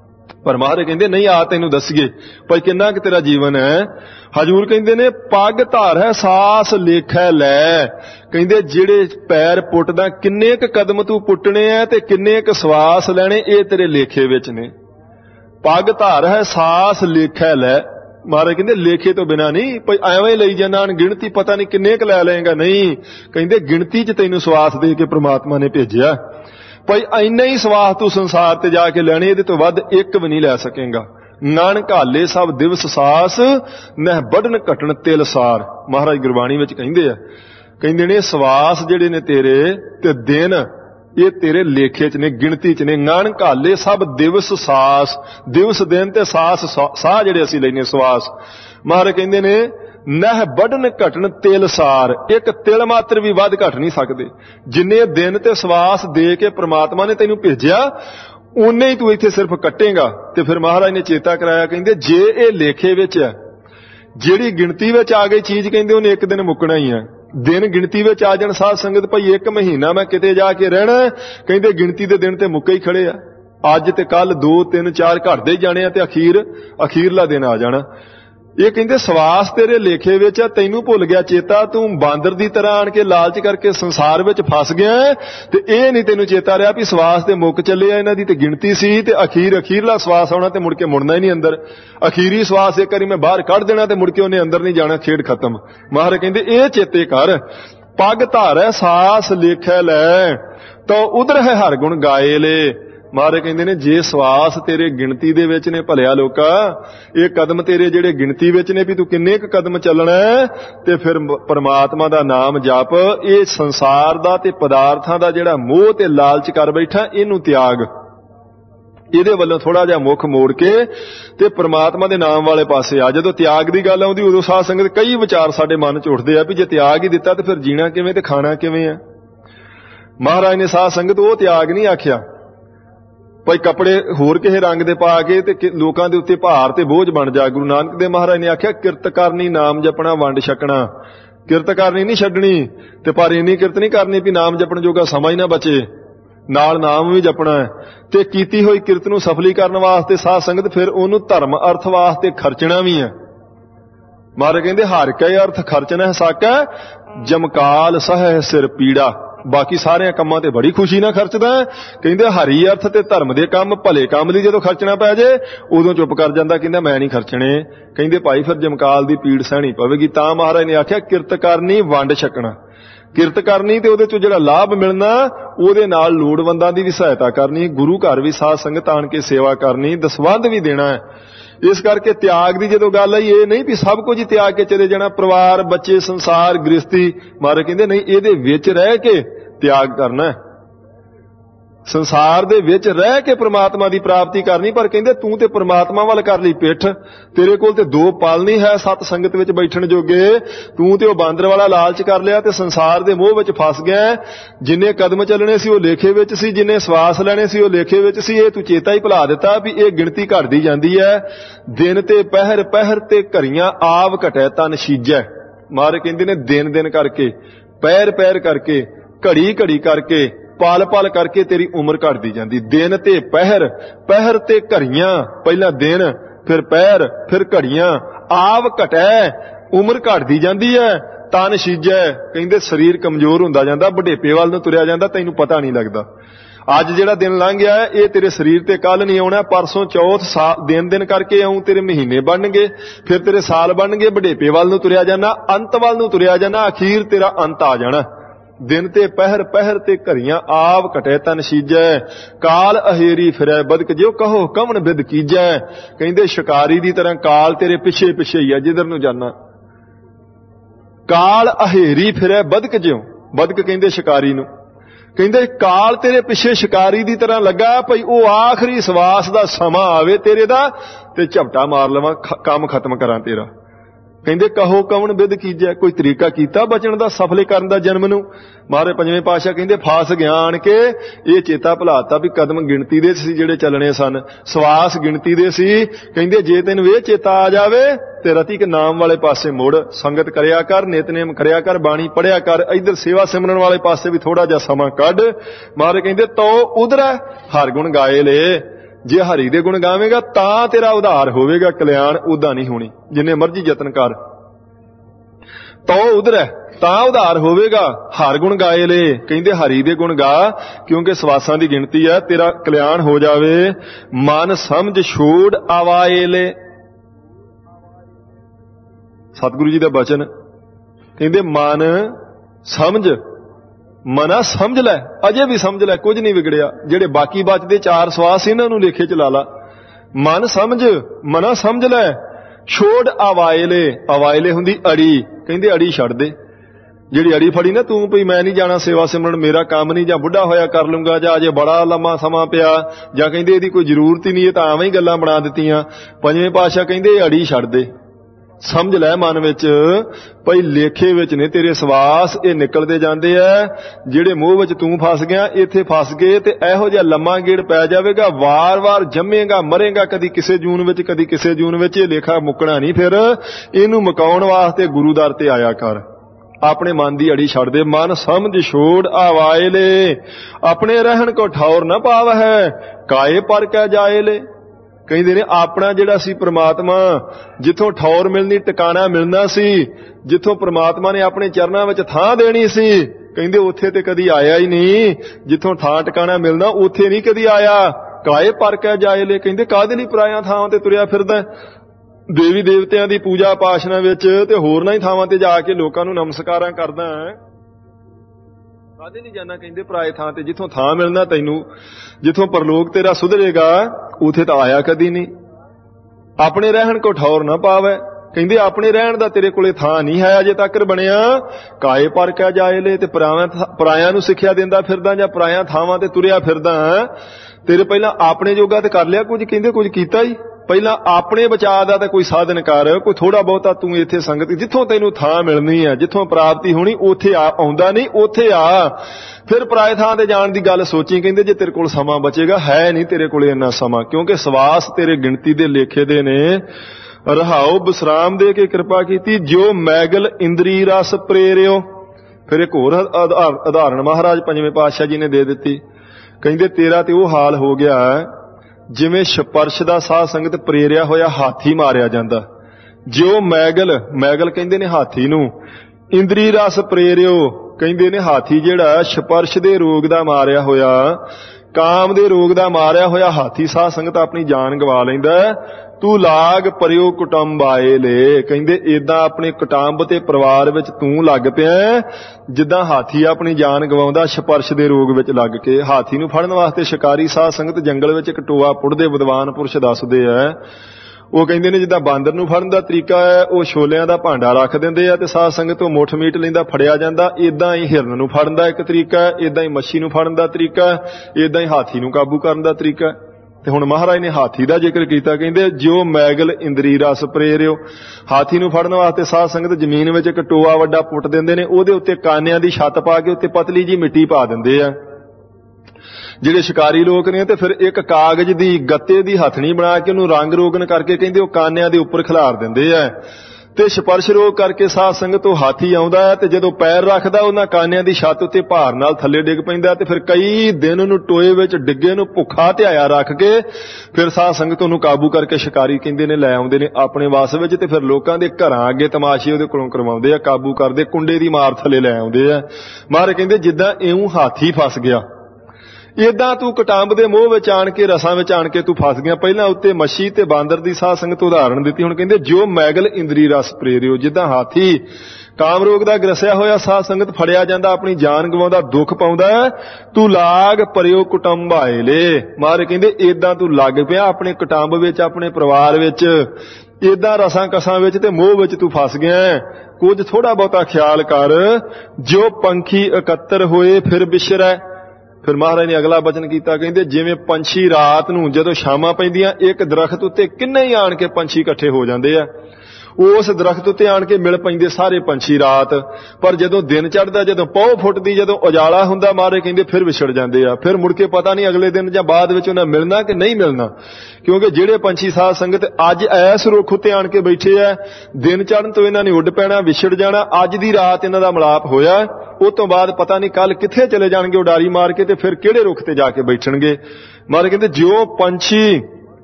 ਪਰ ਮਹਾਰਾਜ ਕਹਿੰਦੇ ਨਹੀਂ, ਆ ਤੈਨੂੰ ਦੱਸੀਏ ਭਾਈ ਕਿੰਨਾ ਕੁ ਤੇਰਾ ਜੀਵਨ ਹੈ। ਹਜੂਰ ਕਹਿੰਦੇ ਨੇ ਪੱਗ ਧਾਰ ਹੈ ਸਾਸ ਲੇਖੈ ਲੈ। ਕਹਿੰਦੇ ਜਿਹੜੇ ਪੈਰ ਪੁੱਟਦਾ, ਕਿੰਨੇ ਕੁ ਕਦਮ ਤੂੰ ਪੁੱਟਣੇ ਆ ਤੇ ਕਿੰਨੇ ਕੁ ਸਵਾਸ ਲੈਣੇ, ਇਹ ਤੇਰੇ ਲੇਖੇ ਵਿੱਚ ਨੇ। ਪੱਗ ਧਾਰ ਹੈ ਸਾਸ ਲੇਖੈ ਲੈ। ਮਹਾਰਾਜ ਕਹਿੰਦੇ ਲੇਖੇ ਤੋਂ ਬਿਨਾਂ ਨਹੀਂ, ਭਾਈ ਐਵੇਂ ਲਈ ਜਾਣਾ ਗਿਣਤੀ, ਪਤਾ ਨਹੀਂ ਕਿੰਨੇ ਕੁ ਲੈ ਲਏਗਾ, ਨਹੀਂ। ਕਹਿੰਦੇ ਗਿਣਤੀ 'ਚ ਤੈਨੂੰ ਸਵਾਸ ਦੇ ਕੇ ਪ੍ਰਮਾਤਮਾ ਨੇ ਭੇਜਿਆ। ਭਾਈ ਇੰਨਾ ਹੀ ਸਵਾਸ ਤੂੰ ਸੰਸਾਰ ਤੇ ਜਾ ਕੇ ਲੈਣੇ, ਇਹਦੇ ਤੋਂ ਵੱਧ ਇੱਕ ਵੀ ਨਹੀਂ ਲੈ ਸਕੇਗਾ। ਨਾਨ ਘਾਲੇ ਸਭ ਦਿਵਸ ਸਾਸ, ਨਹਿ ਵੱਢਣ ਘਟਣ ਤਿਲ ਸਾਰ। ਮਹਾਰਾਜ ਗੁਰਬਾਣੀ ਵਿੱਚ ਕਹਿੰਦੇ ਆ, ਕਹਿੰਦੇ ਨੇ ਸਵਾਸ ਜਿਹੜੇ ਨੇ ਤੇਰੇ ਤੇ ਦਿਨ, ਇਹ ਤੇਰੇ ਲੇਖੇ 'ਚ ਨੇ, ਗਿਣਤੀ 'ਚ ਨੇ। ਨਾਨ ਘਾਲੇ ਸਭ ਦਿਵਸ ਸਾਸ, ਦਿਵਸ ਦਿਨ ਤੇ ਸਾਸ ਸਾਹ ਜਿਹੜੇ ਅਸੀਂ ਲੈਨੇ ਸਵਾਸ। ਮਹਾਰਾਜ ਕਹਿੰਦੇ ਨੇ ਨਹਿ ਵੱਢਣ ਘਟਣ ਤਿਲ ਸਾਰ, ਇੱਕ ਤਿਲ ਮਾਤਰ ਵੀ ਵੱਧ ਘਟ ਨਹੀਂ ਸਕਦੇ। ਜਿੰਨੇ ਦਿਨ ਤੇ ਸਵਾਸ ਦੇ ਕੇ ਪ੍ਰਮਾਤਮਾ ਨੇ ਤੈਨੂੰ ਭੇਜਿਆ, ਉਨੇ ਹੀ ਤੂੰ ਇੱਥੇ ਸਿਰਫ ਕੱਟੇਗਾ। ਤੇ ਫਿਰ ਮਹਾਰਾਜ ਨੇ ਚੇਤਾ ਕਰਾਇਆ, ਕਹਿੰਦੇ ਜੇ ਇਹ ਲੇਖੇ ਵਿੱਚ ਹੈ, ਜਿਹੜੀ ਗਿਣਤੀ ਵਿੱਚ ਆ ਗਈ ਚੀਜ਼, ਕਹਿੰਦੇ ਉਹਨੇ ਇੱਕ ਦਿਨ ਮੁੱਕਣਾ ਹੀ ਹੈ। ਦਿਨ ਗਿਣਤੀ ਵਿੱਚ ਆ ਜਾਣ ਸਾਧ ਸੰਗਤ, ਭਾਈ ਇੱਕ ਮਹੀਨਾ ਮੈਂ ਕਿਤੇ ਜਾ ਕੇ ਰਹਿਣਾ, ਕਹਿੰਦੇ ਗਿਣਤੀ ਦੇ ਦਿਨ ਤੇ ਮੁੱਕੇ ਹੀ ਖੜੇ ਆ। ਅੱਜ ਤੇ ਕੱਲ ਦੋ ਤਿੰਨ ਚਾਰ ਘਟਦੇ ਹੀ ਜਾਣੇ ਆ ਤੇ ਅਖੀਰ ਅਖੀਰਲਾ ਦਿਨ ਆ ਜਾਣਾ। ਇਹ ਕਹਿੰਦੇ ਸਵਾਸ ਤੇਰੇ ਲੇਖੇ ਵਿੱਚ ਆ, ਤੈਨੂੰ ਭੁੱਲ ਗਿਆ ਚੇਤਾ, ਤੂੰ ਬਾਂਦਰ ਦੀ ਤਰ੍ਹਾਂ ਆਣ ਕੇ ਲਾਲਚ ਕਰਕੇ ਸੰਸਾਰ ਵਿੱਚ ਫਸ ਗਿਆ ਤੇ ਇਹ ਨਹੀਂ ਤੈਨੂੰ ਚੇਤਾ ਰਿਹਾ ਵੀ ਸਵਾਸ ਤੇ ਮੁੱਕ ਚੱਲੇ ਆ, ਇਹਨਾਂ ਦੀ ਤੇ ਗਿਣਤੀ ਸੀ ਤੇ ਅਖੀਰ ਅਖੀਰਲਾ ਸਵਾਸ ਆਉਣਾ ਤੇ ਮੁੜ ਕੇ ਮੁੜਨਾ ਹੀ ਨਹੀਂ ਅੰਦਰ। ਅਖੀਰੀ ਸਵਾਸ ਇੱਕ ਵਾਰੀ ਮੈਂ ਬਾਹਰ ਕੱਢ ਦੇਣਾ ਤੇ ਮੁੜ ਕੇ ਉਹਨੇ ਅੰਦਰ ਨਹੀਂ ਜਾਣਾ, ਖੇਡ ਖਤਮ। ਮਹਾਰਾਜ ਕਹਿੰਦੇ ਇਹ ਚੇਤੇ ਕਰ, ਪੱਗ ਧਾਰੈ ਸਾਸ ਲੇਖੈ ਲੈ, ਤੋ ਉਧਰ ਹੈ ਹਰ ਗੁਣ ਗਾਏ ਲੇ। ਮਹਾਰਾਜ ਕਹਿੰਦੇ ਨੇ ਜੇ ਸਵਾਸ ਤੇਰੇ ਗਿਣਤੀ ਦੇ ਵਿੱਚ ਨੇ ਭਲਿਆ ਲੋਕਾ, ਇਹ ਕਦਮ ਤੇਰੇ ਜਿਹੜੇ ਗਿਣਤੀ ਵਿੱਚ ਨੇ ਵੀ ਤੂੰ ਕਿੰਨੇ ਕੁ ਕਦਮ ਚੱਲਣਾ, ਤੇ ਫਿਰ ਪਰਮਾਤਮਾ ਦਾ ਨਾਮ ਜਪ। ਇਹ ਸੰਸਾਰ ਦਾ ਤੇ ਪਦਾਰਥਾਂ ਦਾ ਜਿਹੜਾ ਮੋਹ ਤੇ ਲਾਲਚ ਕਰ ਬੈਠਾ, ਇਹਨੂੰ ਤਿਆਗ। ਇਹਦੇ ਵੱਲੋਂ ਥੋੜਾ ਜਿਹਾ ਮੁੱਖ ਮੋੜ ਕੇ ਤੇ ਪ੍ਰਮਾਤਮਾ ਦੇ ਨਾਮ ਵਾਲੇ ਪਾਸੇ ਆ। ਜਦੋਂ ਤਿਆਗ ਦੀ ਗੱਲ ਆਉਂਦੀ ਉਦੋਂ ਸਾਧ ਸੰਗਤ ਕਈ ਵਿਚਾਰ ਸਾਡੇ ਮਨ ਚ ਉੱਠਦੇ ਆ ਵੀ ਜੇ ਤਿਆਗ ਹੀ ਦਿੱਤਾ ਤੇ ਫਿਰ ਜੀਣਾ ਕਿਵੇਂ ਤੇ ਖਾਣਾ ਕਿਵੇਂ ਆ। ਮਹਾਰਾਜ ਨੇ ਸਾਧ ਸੰਗਤ ਉਹ ਤਿਆਗ ਨਹੀਂ ਆਖਿਆ ਭਾਈ ਕੱਪੜੇ ਹੋਰ ਕਿਸੇ ਰੰਗ ਦੇ ਪਾ ਕੇ ਤੇ ਲੋਕਾਂ ਦੇ ਉੱਤੇ ਭਾਰ ਤੇ ਬੋਝ ਬਣ ਜਾ। ਗੁਰੂ ਨਾਨਕ ਦੇਵ ਮਹਾਰਾਜ ਨੇ ਆਖਿਆ ਕਿਰਤ ਕਰਨੀ, ਨਾਮ ਜਪਣਾ, ਵੰਡ ਛਕਣਾ। ਕਿਰਤ ਕਰਨੀ ਨਹੀਂ ਛੱਡਣੀ, ਤੇ ਪਰ ਇੰਨੀ ਕਿਰਤ ਨਹੀਂ ਕਰਨੀ ਵੀ ਨਾਮ ਜਪਣ ਜੋਗਾ ਸਮਾਂ ਹੀ ਨਾ ਬਚੇ, ਨਾਲ ਨਾਮ ਵੀ ਜਪਣਾ ਹੈ। ਤੇ ਕੀਤੀ ਹੋਈ ਕਿਰਤ ਨੂੰ ਸਫਲੀ ਕਰਨ ਵਾਸਤੇ ਸਾਧ ਸੰਗਤ ਫਿਰ ਉਹਨੂੰ ਧਰਮ ਅਰਥ ਵਾਸਤੇ ਖਰਚਣਾ ਵੀ ਹੈ। ਮਹਾਰਾਜ ਕਹਿੰਦੇ ਹਰ ਕੈ ਅਰਥ ਖਰਚਣਾ ਸਾਕੈ, ਜਮਕਾਲ ਸਹਿ ਸਿਰ ਪੀੜਾ। ਬਾਕੀ ਸਾਰਿਆਂ ਕੰਮਾਂ ਤੇ ਬੜੀ ਖੁਸ਼ੀ ਨਾਲ ਖਰਚਦਾ। ਕਹਿੰਦੇ ਹਰੀ ਅਰਥ ਤੇ ਧਰਮ ਦੇ ਕੰਮ, ਭਲੇ ਕੰਮ ਲਈ ਜਦੋਂ ਖਰਚਣਾ ਪੈ ਜੇ ਉਦੋਂ ਚੁੱਪ ਕਰ ਜਾਂਦਾ, ਕਹਿੰਦਾ ਮੈਂ ਨਹੀਂ ਖਰਚਣੇ। ਕਹਿੰਦੇ ਭਾਈ ਫਿਰ ਜਮਕਾਲ ਦੀ ਪੀੜ ਸਹਿਣੀ ਪਵੇਗੀ। ਤਾਂ ਮਹਾਰਾਜ ਨੇ ਆਖਿਆ ਕਿਰਤ ਕਰਨੀ, ਵੰਡ ਛਕਣਾ। ਕਿਰਤ ਕਰਨੀ ਤੇ ਉਹਦੇ ਚੋਂ ਜਿਹੜਾ ਲਾਭ ਮਿਲਣਾ ਉਹਦੇ ਨਾਲ ਲੋੜਵੰਦਾਂ ਦੀ ਵੀ ਸਹਾਇਤਾ ਕਰਨੀ, ਗੁਰੂ ਘਰ ਵੀ ਸਾਧ ਸੰਗਤ ਆਣ ਕੇ ਸੇਵਾ ਕਰਨੀ, ਦਸਵੰਧ ਵੀ ਦੇਣਾ ਹੈ। ਇਸ ਕਰਕੇ ਤਿਆਗ ਦੀ ਜਦੋਂ ਗੱਲ ਆਈ, ਇਹ ਨਹੀਂ ਵੀ ਸਭ ਕੁਝ ਹੀ ਤਿਆਗ ਕੇ ਚਲੇ ਜਾਣਾ, ਪਰਿਵਾਰ, ਬੱਚੇ, ਸੰਸਾਰ, ਗ੍ਰਸਤੀ। ਮਹਾਰਾਜ ਕਹਿੰਦੇ ਨਹੀਂ, ਇਹਦੇ ਵਿੱਚ ਰਹਿ ਕੇ ਤਿਆਗ ਕਰਨਾ, ਸੰਸਾਰ ਦੇ ਵਿੱਚ ਰਹਿ ਕੇ ਪ੍ਰਮਾਤਮਾ ਦੀ ਪ੍ਰਾਪਤੀ ਕਰਨੀ। ਪਰ ਕਹਿੰਦੇ ਤੂੰ ਤੇ ਪ੍ਰਮਾਤਮਾ ਵੱਲ ਕਰ ਲਈ ਪਿੱਠ, ਤੇਰੇ ਕੋਲ ਤੇ ਦੋ ਪਲ ਨਹੀਂ ਹੈ ਸਤ ਸੰਗਤ ਵਿੱਚ ਬੈਠਣ ਜੋਗੇ। ਤੂੰ ਤੇ ਉਹ ਬਾਂਦਰ ਵਾਲਾ ਲਾਲਚ ਕਰ ਲਿਆ ਤੇ ਸੰਸਾਰ ਦੇ ਮੋਹ ਵਿੱਚ ਫਸ ਗਿਆ। ਜਿੰਨੇ ਕਦਮ ਚੱਲਣੇ ਸੀ ਉਹ ਲੇਖੇ ਵਿੱਚ ਸੀ, ਜਿੰਨੇ ਸਵਾਸ ਲੈਣੇ ਸੀ ਉਹ ਲੇਖੇ ਵਿੱਚ ਸੀ। ਇਹ ਤੂੰ ਚੇਤਾ ਹੀ ਭੁਲਾ ਦਿੱਤਾ ਵੀ ਇਹ ਗਿਣਤੀ ਘਟਦੀ ਜਾਂਦੀ ਹੈ। ਦਿਨ ਤੇ ਪਹਿਰ, ਪਹਿਰ ਤੇ ਘੜੀਆਂ ਆਵ ਘਟੈ ਤਨ ਸੀਜੈ। ਮਹਾਰਾਜ ਕਹਿੰਦੇ ਨੇ ਦਿਨ ਦਿਨ ਕਰਕੇ, ਪਹਿਰ ਪਹਿਰ ਕਰਕੇ, ਘੜੀ ਘੜੀ ਕਰਕੇ, ਪਲ ਪਲ ਕਰਕੇ ਤੇਰੀ ਉਮਰ ਘਟਦੀ ਜਾਂਦੀ। ਦਿਨ ਤੇ ਪਹਿਰ, ਪਹਿਰ ਤੇ ਘੜੀਆਂ, ਪਹਿਲਾਂ ਦਿਨ ਫਿਰ ਪਹਿਰ ਫਿਰ ਘੜੀਆਂ, ਆਵ ਘਟੈ, ਉਮਰ ਘਟਦੀ ਜਾਂਦੀ ਹੈ। ਤਨ ਸੀਜੈ, ਕਹਿੰਦੇ ਸਰੀਰ ਕਮਜ਼ੋਰ ਹੁੰਦਾ ਜਾਂਦਾ, ਬੁਢੇਪੇ ਵੱਲ ਨੂੰ ਤੁਰਿਆ ਜਾਂਦਾ, ਤੈਨੂੰ ਪਤਾ ਨਹੀਂ ਲੱਗਦਾ। ਅੱਜ ਜਿਹੜਾ ਦਿਨ ਲੰਘ ਗਿਆ ਇਹ ਤੇਰੇ ਸਰੀਰ ਤੇ ਕੱਲ ਨਹੀਂ ਆਉਣਾ, ਪਰਸੋਂ ਚੌਥ ਦਿਨ ਦਿਨ ਕਰਕੇ ਆਉਂ, ਤੇਰੇ ਮਹੀਨੇ ਬਣਨਗੇ, ਫਿਰ ਤੇਰੇ ਸਾਲ ਬਣਨਗੇ, ਬੁਢੇਪੇ ਵੱਲ ਨੂੰ ਤੁਰਿਆ ਜਾਣਾ, ਅੰਤ ਵੱਲ ਨੂੰ ਤੁਰਿਆ ਜਾਣਾ, ਅਖੀਰ ਤੇਰਾ ਅੰਤ ਆ ਜਾਣਾ। ਦਿਨ ਤੇ ਪਹਿਰ, ਪਹਿਰ ਤੇ ਘੜੀਆਂ ਆਵ ਘਟੈ ਤਨ ਸੀਜੈ। ਕਾਲ ਅਹੇਰੀ ਫਿਰੈ ਬਦਕ ਜਿਉ ਕਹੋ ਕਵਣ ਬਿਦ ਕੀਜੈ। ਕਹਿੰਦੇ ਸ਼ਿਕਾਰੀ ਦੀ ਤਰ੍ਹਾਂ ਕਾਲ ਤੇਰੇ ਪਿੱਛੇ ਪਿੱਛੇ ਹੀ ਆ, ਜਿੱਧਰ ਨੂੰ ਜਾਣਾ। ਕਾਲ ਅਹੇਰੀ ਫਿਰੈ ਬਦਕ ਜਿਉ, ਬਦਕ ਕਹਿੰਦੇ ਸ਼ਿਕਾਰੀ ਨੂੰ। ਕਹਿੰਦੇ ਕਾਲ ਤੇਰੇ ਪਿੱਛੇ ਸ਼ਿਕਾਰੀ ਦੀ ਤਰ੍ਹਾਂ ਲੱਗਾ, ਭਈ ਉਹ ਆਖਰੀ ਸਵਾਸ ਦਾ ਸਮਾਂ ਆਵੇ ਤੇਰੇ ਦਾ ਤੇ ਝਪਟਾ ਮਾਰ ਲਵਾਂ, ਕੰਮ ਖਤਮ ਕਰਾਂ ਤੇਰਾ। ਕਹਿੰਦੇ ਕਹੋ ਕਵਣ ਬਿਦ ਕੀਜੈ, ਕੋਈ ਤਰੀਕਾ ਕੀਤਾ ਬਚਣ ਦਾ, ਸਫਲੇ ਕਰਨ ਦਾ ਜਨਮ ਨੂੰ। ਮਹਾਰਾਜ ਪੰਜਵੇਂ ਪਾਤਸ਼ਾਹ ਕਹਿੰਦੇ ਫਸ ਗਿਆ ਆਣ ਕੇ। ਇਹ ਚੇਤਾ ਭੁਲਾਤਾ ਵੀ ਕਦਮ ਗਿਣਤੀ ਦੇ ਸੀ ਜਿਹੜੇ ਚੱਲਣੇ ਸਨ, ਸਵਾਸ ਗਿਣਤੀ ਦੇ ਸੀ। ਕਹਿੰਦੇ ਜੇ ਤੈਨੂੰ ਇਹ ਚੇਤਾ ਆ ਜਾਵੇ ਤੇ ਰਤੀ ਕੇ ਨਾਮ ਵਾਲੇ ਪਾਸੇ ਮੁੜ, ਸੰਗਤ ਕਰਿਆ ਕਰ, ਨਿਤਨੇਮ ਕਰਿਆ ਕਰ, ਬਾਣੀ ਪੜਿਆ ਕਰ, ਇੱਧਰ ਸੇਵਾ ਸਿਮਰਨ ਵਾਲੇ ਪਾਸੇ ਵੀ ਥੋੜਾ ਜਿਹਾ ਸਮਾਂ ਕੱਢ। ਮਹਾਰਾਜ ਕਹਿੰਦੇ ਤੋ ਉਧਰੈ ਹਰ ਗੁਣ ਗਾਏ ਲੇ। ਜੇ ਹਰੀ ਦੇ ਗੁਣ ਗਾਵੇਂਗਾ ਤਾਂ ਤੇਰਾ ਉਧਾਰ ਹੋਵੇਗਾ, ਕਲਿਆਣ ਉਦਾਂ ਨਹੀਂ ਹੋਣੀ, ਜਿੰਨੇ ਮਰਜ਼ੀ ਯਤਨ ਕਰ। ਤੋ ਉਧਰ ਹੈ ਤਾਂ ਉਧਾਰ ਹੋਵੇਗਾ, ਹਰ ਗੁਣ ਗਾਏ ਲੇ। ਕਹਿੰਦੇ ਹਰੀ ਦੇ ਗੁਣ ਗਾ, ਕਿਉਂਕਿ ਸਵਾਸਾਂ ਦੀ ਗਿਣਤੀ ਹੈ, ਤੇਰਾ ਕਲਿਆਣ ਹੋ ਜਾਵੇ। ਮਨ ਸਮਝ ਛੋੜ ਆਵਾਏ ਲੇ। ਸਤਿਗੁਰੂ ਜੀ ਦਾ ਬਚਨ ਕਹਿੰਦੇ ਮਨ ਸਮਝ, ਮਨਾ ਸਮਝ ਲੈ, ਅਜੇ ਵੀ ਸਮਝ ਲੈ, ਕੁਝ ਨਹੀਂ ਵਿਗੜਿਆ। ਜਿਹੜੇ ਬਾਕੀ ਬਚਦੇ ਚਾਰ ਸਵਾਸ ਇਹਨਾਂ ਨੂੰ ਲੇਖੇ ਚ ਲਾ ਲਾ। ਮਨ ਸਮਝ, ਮਨਾ ਸਮਝ ਲੈ। ਛੋੜ ਆਵਾਇਲੇ, ਆਵਾਇਲੇ ਹੁੰਦੀ ਅੜੀ। ਕਹਿੰਦੇ ਅੜੀ ਛੱਡ ਦੇ, ਜਿਹੜੀ ਅੜੀ ਫੜੀ ਨਾ ਤੂੰ ਵੀ ਮੈਂ ਨਹੀਂ ਜਾਣਾ ਸੇਵਾ ਸਿਮਰਨ, ਮੇਰਾ ਕੰਮ ਨਹੀਂ, ਜਾਂ ਬੁੱਢਾ ਹੋਇਆ ਕਰ ਲੂੰਗਾ, ਜਾਂ ਅਜੇ ਬੜਾ ਲੰਮਾ ਸਮਾਂ ਪਿਆ, ਜਾਂ ਕਹਿੰਦੇ ਇਹਦੀ ਕੋਈ ਜ਼ਰੂਰਤ ਹੀ ਨਹੀਂ, ਇਹ ਤਾਂ ਐਵੇਂ ਹੀ ਗੱਲਾਂ ਬਣਾ ਦਿੱਤੀਆਂ। ਪੰਜਵੇਂ ਪਾਤਸ਼ਾਹ ਕਹਿੰਦੇ ਇਹ ਅੜੀ ਛੱਡ ਦੇ। ਸਮਝ ਲੈ ਮਨ ਵਿੱਚ ਭਈ ਲੇਖੇ ਵਿੱਚ ਨੇ ਤੇਰੇ ਸਵਾਸ, ਇਹ ਨਿਕਲਦੇ ਜਾਂਦੇ ਐ। ਜਿਹੜੇ ਮੋਹ ਵਿੱਚ ਤੂੰ ਫਸ ਗਿਆ, ਇੱਥੇ ਫਸ ਗਏ ਤੇ ਇਹੋ ਜਿਹਾ ਲੰਮਾ ਗੇੜ ਪੈ ਜਾਵੇਗਾ। ਵਾਰ-ਵਾਰ ਜੰਮੇਗਾ, ਮਰੇਗਾ, ਕਦੀ ਕਿਸੇ ਜੂਨ ਵਿੱਚ, ਕਦੀ ਕਿਸੇ ਜੂਨ ਵਿੱਚ। ਇਹ ਲੇਖਾ ਮੁੱਕਣਾ ਨਹੀਂ। ਫਿਰ ਇਹਨੂੰ ਮੁਕਾਉਣ ਵਾਸਤੇ ਗੁਰੂ ਦਰ ਤੇ ਆਇਆ ਕਰ। ਆਪਣੇ ਮਨ ਦੀ ਅੜੀ ਛੱਡ ਦੇ। ਮਨ ਸਮਝ ਛੋੜ ਆਵਾਏ ਲੇ, ਆਪਣੇ ਰਹਿਣ ਕੋ ਠੌਰ ਨਾ ਪਾਵ ਹੈ, ਕਾਏ ਪਰ ਕਹਿ ਜਾਏ ਲੇ। ਕਹਿੰਦੇ ਨੇ ਆਪਣਾ ਜਿਹੜਾ ਸੀ ਪ੍ਰਮਾਤਮਾ, ਜਿੱਥੋਂ ਠੌਰ ਮਿਲਣੀ, ਟਿਕਾਣਾ ਮਿਲਣਾ ਸੀ, ਜਿੱਥੋਂ ਪ੍ਰਮਾਤਮਾ ਨੇ ਆਪਣੇ ਚਰਨਾਂ ਵਿੱਚ ਥਾਂ ਦੇਣੀ ਸੀ, ਕਹਿੰਦੇ ਉੱਥੇ ਤੇ ਕਦੀ ਆਇਆ ਹੀ ਨਹੀਂ। ਜਿੱਥੋਂ ਥਾਂ ਟਿਕਾਣਾ ਮਿਲਣਾ ਉੱਥੇ ਨਹੀਂ ਕਦੀ ਆਇਆ। ਕਾਏ ਪਰ ਕਹਿ ਜਾਏ ਲੇ। ਕਹਿੰਦੇ ਕਾਹਦੇ ਲਈ ਪਰਾਇਆ ਥਾਵਾਂ ਤੇ ਤੁਰਿਆ ਫਿਰਦਾ, ਦੇਵੀ ਦੇਵਤਿਆਂ ਦੀ ਪੂਜਾ ਪਾਸ਼ਨਾ ਵਿੱਚ ਤੇ ਹੋਰਨਾਂ ਹੀ ਥਾਵਾਂ ਤੇ ਜਾ ਕੇ ਲੋਕਾਂ ਨੂੰ ਨਮਸਕਾਰਾਂ ਕਰਦਾ। ਕਾਹਦੇ ਨਹੀਂ ਜਾਣਾ ਕਹਿੰਦੇ ਪਰਾਏ ਥਾਂ ਤੇ, ਜਿੱਥੋਂ ਥਾਂ ਮਿਲਣਾ ਤੈਨੂੰ, ਜਿੱਥੋਂ ਪਰਲੋਕ ਤੇਰਾ ਸੁਧਰੇਗਾ, ਉਥੇ ਤਾਂ ਆਇਆ ਕਦੀ ਨਹੀਂ। ਆਪਣੇ ਰਹਿਣ ਕੋ ਠੌਰ ਨਾ ਪਾਵੇ, ਕਹਿੰਦੇ ਆਪਣੇ ਰਹਿਣ ਦਾ ਤੇਰੇ ਕੋਲੇ ਥਾਂ ਨਹੀਂ ਹੈ ਅਜੇ ਤੱਕ ਬਣਿਆ। ਕਾਏ ਪਰ ਕਹਿ ਜਾਏ ਲੈ, ਤੇ ਪਰਾਵਾਂ ਪਰਾਇਆਂ ਨੂੰ ਸਿੱਖਿਆ ਦਿੰਦਾ ਫਿਰਦਾ ਜਾਂ ਪਰਾਇਆਂ ਥਾਵਾਂ ਤੇ ਤੁਰਿਆ ਫਿਰਦਾ। ਤੇਰੇ ਪਹਿਲਾਂ ਆਪਣੇ ਜੋਗਾ ਤੇ ਕਰ ਲਿਆ ਕੁਝ, ਕਹਿੰਦੇ ਕੁਝ ਕੀਤਾ ਹੀ। ਪਹਿਲਾਂ ਆਪਣੇ ਬਚਾਅ ਦਾ ਤਾਂ ਕੋਈ ਸਾਧਨ ਕਰ, ਕੋਈ ਥੋੜਾ ਬਹੁਤਾ ਤੂੰ ਇੱਥੇ ਸੰਗਤ ਜਿੱਥੋਂ ਤੈਨੂੰ ਥਾਂ ਮਿਲਣੀ ਹੈ, ਜਿੱਥੋਂ ਪ੍ਰਾਪਤੀ ਹੋਣੀ, ਉੱਥੇ ਆ। ਆਉਂਦਾ ਨਹੀਂ ਉੱਥੇ ਆ, ਫਿਰ ਪਰਾਏ ਥਾਂ ਤੇ ਜਾਣ ਦੀ ਗੱਲ ਸੋਚੀ। ਕਹਿੰਦੇ ਜੇ ਤੇਰੇ ਕੋਲ ਸਮਾਂ ਬਚੇਗਾ, ਹੈ ਨਹੀਂ ਤੇਰੇ ਕੋਲੇ ਇੰਨਾ ਸਮਾਂ, ਕਿਉਂਕਿ ਸਵਾਸ ਤੇਰੇ ਗਿਣਤੀ ਦੇ ਲੇਖੇ ਦੇ ਨੇ। ਰਹਾਓ ਵਿਸਰਾਮ ਦੇ ਕੇ ਕਿਰਪਾ ਕੀਤੀ, ਜੋ ਮੈਗਲ ਇੰਦਰੀ ਰਸ ਪ੍ਰੇਰਿਓ। ਫਿਰ ਇੱਕ ਹੋਰ ਉਦਾਹਰਣ ਮਹਾਰਾਜ ਪੰਜਵੇਂ ਪਾਤਸ਼ਾਹ ਜੀ ਨੇ ਦੇ ਦਿੱਤੀ। ਕਹਿੰਦੇ ਤੇਰਾ ਤੇ ਉਹ ਹਾਲ ਹੋ ਗਿਆ ਜਿਵੇਂ ਸਪਰਸ਼ ਦਾ ਸਾਧ ਸੰਗਤ ਪ੍ਰੇਰਿਆ ਹੋਇਆ ਹਾਥੀ ਮਾਰਿਆ ਜਾਂਦਾ। ਜਿਉ ਮੈਗਲ, ਮੈਗਲ ਕਹਿੰਦੇ ਨੇ ਹਾਥੀ ਨੂੰ, ਇੰਦਰੀ ਰਸ ਪ੍ਰੇਰਿਓ ਕਹਿੰਦੇ ਨੇ ਹਾਥੀ ਜਿਹੜਾ ਸਪਰਸ਼ ਦੇ ਰੋਗ ਦਾ ਮਾਰਿਆ ਹੋਇਆ, ਕਾਮ ਦੇ ਰੋਗ ਦਾ ਮਾਰਿਆ ਹੋਇਆ ਹਾਥੀ ਸਾਧ ਸੰਗਤ ਆਪਣੀ ਜਾਨ ਗਵਾ ਲੈਂਦਾ। ਤੂੰ ਲਾਗ ਪਰਿਓ ਕੁਟੰਬ ਆਏ ਲੈ, ਕਹਿੰਦੇ ਏਦਾਂ ਆਪਣੇ ਕੁਟੰਬ ਤੇ ਪਰਿਵਾਰ ਵਿੱਚ ਤੂੰ ਲੱਗ ਪਿਆ ਜਿੱਦਾਂ ਹਾਥੀ ਆਪਣੀ ਜਾਨ ਗਵਾਉਂਦਾ ਸਪਰਸ਼ ਦੇ ਰੋਗ ਵਿੱਚ ਲੱਗ ਕੇ। ਹਾਥੀ ਨੂੰ ਫੜਨ ਵਾਸਤੇ ਸ਼ਿਕਾਰੀ ਸਾਧ ਸੰਗਤ ਜੰਗਲ ਵਿੱਚ ਇੱਕ ਟੋਆ ਪੁੱਟਦੇ ਵਿਦਵਾਨ ਪੁਰਸ਼ ਦੱਸਦੇ ਆ। ਉਹ ਕਹਿੰਦੇ ਨੇ ਜਿੱਦਾਂ ਬਾਂਦਰ ਨੂੰ ਫੜਨ ਦਾ ਤਰੀਕਾ ਹੈ, ਉਹ ਛੋਲਿਆਂ ਦਾ ਭਾਂਡਾ ਰੱਖ ਦਿੰਦੇ ਆ ਤੇ ਸਾਧ ਸੰਗਤ ਤੋਂ ਮੁੱਠ ਮੀਟ ਲੈਂਦਾ ਫੜਿਆ ਜਾਂਦਾ। ਏਦਾਂ ਹੀ ਹਿਰਨ ਨੂੰ ਫੜਨ ਦਾ ਇੱਕ ਤਰੀਕਾ ਹੈ, ਏਦਾਂ ਹੀ ਮੱਛੀ ਨੂੰ ਫੜਨ ਦਾ ਤਰੀਕਾ ਹੈ, ਏਦਾਂ ਹੀ ਹਾਥੀ ਨੂੰ ਕਾਬੂ ਕਰਨ ਦਾ ਤਰੀਕਾ ਹੈ। ਤੇ ਹੁਣ ਮਹਾਰਾਜ ਨੇ ਹਾਥੀ ਦਾ ਜ਼ਿਕਰ ਕੀਤਾ, ਕਹਿੰਦੇ ਜੋ ਮੈਗਲ ਇੰਦਰੀ ਰਸ ਪ੍ਰੇਰਿਓ। ਹਾਥੀ ਨੂੰ ਫੜਨ ਵਾਸਤੇ ਸਾਧ ਸੰਗਤ ਜ਼ਮੀਨ ਵਿੱਚ ਇੱਕ ਟੋਆ ਵੱਡਾ ਪੁੱਟ ਦਿੰਦੇ ਨੇ, ਉਹਦੇ ਉੱਤੇ ਕਾਨਿਆਂ ਦੀ ਛੱਤ ਪਾ ਕੇ ਉੱਤੇ ਪਤਲੀ ਜੀ ਮਿੱਟੀ ਪਾ ਦਿੰਦੇ ਆ ਜਿਹੜੇ ਸ਼ਿਕਾਰੀ ਲੋਕ ਨੇ। ਤੇ ਫਿਰ ਇੱਕ ਕਾਗਜ਼ ਦੀ ਗੱਤੇ ਦੀ ਹਥਣੀ ਬਣਾ ਕੇ ਉਹਨੂੰ ਰੰਗ ਰੋਗਨ ਕਰਕੇ ਕਹਿੰਦੇ ਉਹ ਕਾਨਿਆਂ ਦੇ ਉੱਪਰ ਖਿਲਾਰ ਦਿੰਦੇ ਆ। ਤੇ ਸਪਰਸ਼ ਰੋਗ ਕਰਕੇ ਸਾਧ ਸੰਗਤ ਉਹ ਹਾਥੀ ਆਉਂਦਾ ਹੈ ਤੇ ਜਦੋਂ ਪੈਰ ਰੱਖਦਾ ਉਹਨਾਂ ਕਾਨਿਆਂ ਦੀ ਛੱਤ ਉੱਤੇ ਭਾਰ ਨਾਲ ਥੱਲੇ ਡਿੱਗ ਪੈਂਦਾ। ਤੇ ਫਿਰ ਕਈ ਦਿਨ ਉਹਨੂੰ ਟੋਏ ਵਿੱਚ ਡਿੱਗੇ ਨੂੰ ਭੁੱਖਾ ਧਿਆਇਆ ਰੱਖ ਕੇ ਫਿਰ ਸਾਧ ਸੰਗਤ ਉਹਨੂੰ ਕਾਬੂ ਕਰਕੇ ਸ਼ਿਕਾਰੀ ਕਹਿੰਦੇ ਨੇ ਲੈ ਆਉਂਦੇ ਨੇ ਆਪਣੇ ਵਾਸ ਵਿੱਚ। ਤੇ ਫਿਰ ਲੋਕਾਂ ਦੇ ਘਰਾਂ ਅੱਗੇ ਤਮਾਸ਼ੇ ਉਹਦੇ ਕੋਲੋਂ ਕਰਵਾਉਂਦੇ ਆ, ਕਾਬੂ ਕਰਦੇ, ਕੁੰਡੇ ਦੀ ਮਾਰ ਥੱਲੇ ਲੈ ਆਉਂਦੇ ਆ। ਮਹਾਰਾਜ ਕਹਿੰਦੇ ਜਿੱਦਾਂ ਇਉਂ ਹਾਥੀ ਫਸ ਗਿਆ, ਏਦਾਂ ਤੂੰ ਕਟੰਬ ਦੇ ਮੋਹ ਵਿੱਚ ਆਣ ਕੇ, ਰਸਾਂ ਵਿੱਚ ਆਣ ਕੇ ਤੂੰ ਫਸ ਗਿਆ। ਪਹਿਲਾਂ ਉੱਤੇ ਮੱਛੀ ਤੇ ਬਾਂਦਰ ਦੀ ਸਾਧ ਸੰਗਤ ਉਦਾਹਰਣ ਦਿੱਤੀ। ਹੁਣ ਕਹਿੰਦੇ ਜੋ ਮੈਗਲ ਇੰਦਰੀ ਰਸ ਪ੍ਰੇਰਿਓ, ਜਿੱਦਾਂ ਹਾਥੀ ਕਾਮ ਰੋਗ ਦਾ ਗ੍ਰਸਿਆ ਹੋਇਆ ਸਾਧ ਸੰਗਤ ਫੜਿਆ ਜਾਂਦਾ, ਆਪਣੀ ਜਾਨ ਗਵਾਉਂਦਾ, ਦੁੱਖ ਪਾਉਂਦਾ, ਤੂੰ ਲਾਗ ਪਰਿਓ ਕੁਟੰਬ ਆਏ ਲੈ। ਮਹਾਰਾਜ ਕਹਿੰਦੇ ਏਦਾਂ ਤੂੰ ਲੱਗ ਪਿਆ ਆਪਣੇ ਕੁਟੰਬ ਵਿੱਚ, ਆਪਣੇ ਪਰਿਵਾਰ ਵਿੱਚ, ਏਦਾਂ ਰਸਾਂ ਕਸਾਂ ਵਿੱਚ ਤੇ ਮੋਹ ਵਿੱਚ ਤੂੰ ਫਸ ਗਿਆ। ਕੁਝ ਥੋੜਾ ਬਹੁਤਾ ਖਿਆਲ ਕਰ, ਜੋ ਪੰਖੀ ਇਕੱਤਰ ਹੋਏ ਫਿਰ ਵਿਸ਼ਰੈ। ਫਿਰ ਮਹਾਰਾਜ ਨੇ ਅਗਲਾ ਬਚਨ ਕੀਤਾ, ਕਹਿੰਦੇ ਜਿਵੇਂ ਪੰਛੀ ਰਾਤ ਨੂੰ ਜਦੋਂ ਸ਼ਾਮਾਂ ਪੈਂਦੀਆਂ ਇੱਕ ਦਰਖਤ ਉੱਤੇ ਕਿੰਨੇ ਹੀ ਆਣ ਕੇ ਪੰਛੀ ਇਕੱਠੇ ਹੋ ਜਾਂਦੇ ਆ, ਉਸ ਦਰਖਤ ਉੱਤੇ ਆਣ ਕੇ ਮਿਲ ਪੈਂਦੇ ਸਾਰੇ ਪੰਛੀ ਰਾਤ। ਪਰ ਜਦੋਂ ਦਿਨ ਚੜ੍ਹਦਾ, ਜਦੋਂ ਪੌ ਫੁੱਟਦੀ, ਜਦੋਂ ਉਜਾਲਾ ਹੁੰਦਾ, ਮਹਾਰਾਜ ਕਹਿੰਦੇ ਫਿਰ ਵਿਛੜ ਜਾਂਦੇ ਆ। ਫਿਰ ਮੁੜ ਕੇ ਪਤਾ ਨਹੀਂ ਅਗਲੇ ਦਿਨ ਜਾਂ ਬਾਅਦ ਵਿੱਚ ਉਹਨਾਂ ਮਿਲਣਾ ਕਿ ਨਹੀਂ ਮਿਲਣਾ, ਕਿਉਂਕਿ ਜਿਹੜੇ ਪੰਛੀ ਸਾਧ ਸੰਗਤ ਅੱਜ ਐਸ ਰੁੱਖ ਉੱਤੇ ਆਣ ਕੇ ਬੈਠੇ ਆ, ਦਿਨ ਚੜ੍ਹਨ ਤੋਂ ਇਹਨਾਂ ਨੇ ਉੱਡ ਪੈਣਾ, ਵਿਛੜ ਜਾਣਾ। ਅੱਜ ਦੀ ਰਾਤ ਇਹਨਾਂ ਦਾ ਮਿਲਾਪ ਹੋਇਆ, ਉਹ ਤੋਂ ਬਾਅਦ ਪਤਾ ਨਹੀਂ ਕੱਲ ਕਿੱਥੇ ਚਲੇ ਜਾਣਗੇ ਉਡਾਰੀ ਮਾਰ ਕੇ ਤੇ ਫਿਰ ਕਿਹੜੇ ਰੁੱਖ ਤੇ ਜਾ ਕੇ ਬੈਠਣਗੇ। ਮਹਾਰਾਜ ਕਹਿੰਦੇ ਜਿਉਂ ਪੰਛੀ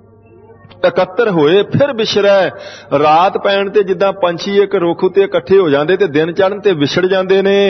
ਇਕੱਤਰ ਹੋਏ ਫਿਰ ਵਿਛੜੈ। ਰਾਤ ਪੈਣ ਤੇ ਜਿੱਦਾਂ ਪੰਛੀ ਇੱਕ ਰੁੱਖ ਉੱਤੇ ਇਕੱਠੇ ਹੋ ਜਾਂਦੇ ਤੇ ਦਿਨ ਚੜ੍ਹਨ ਤੇ ਵਿਛੜ ਜਾਂਦੇ ਨੇ,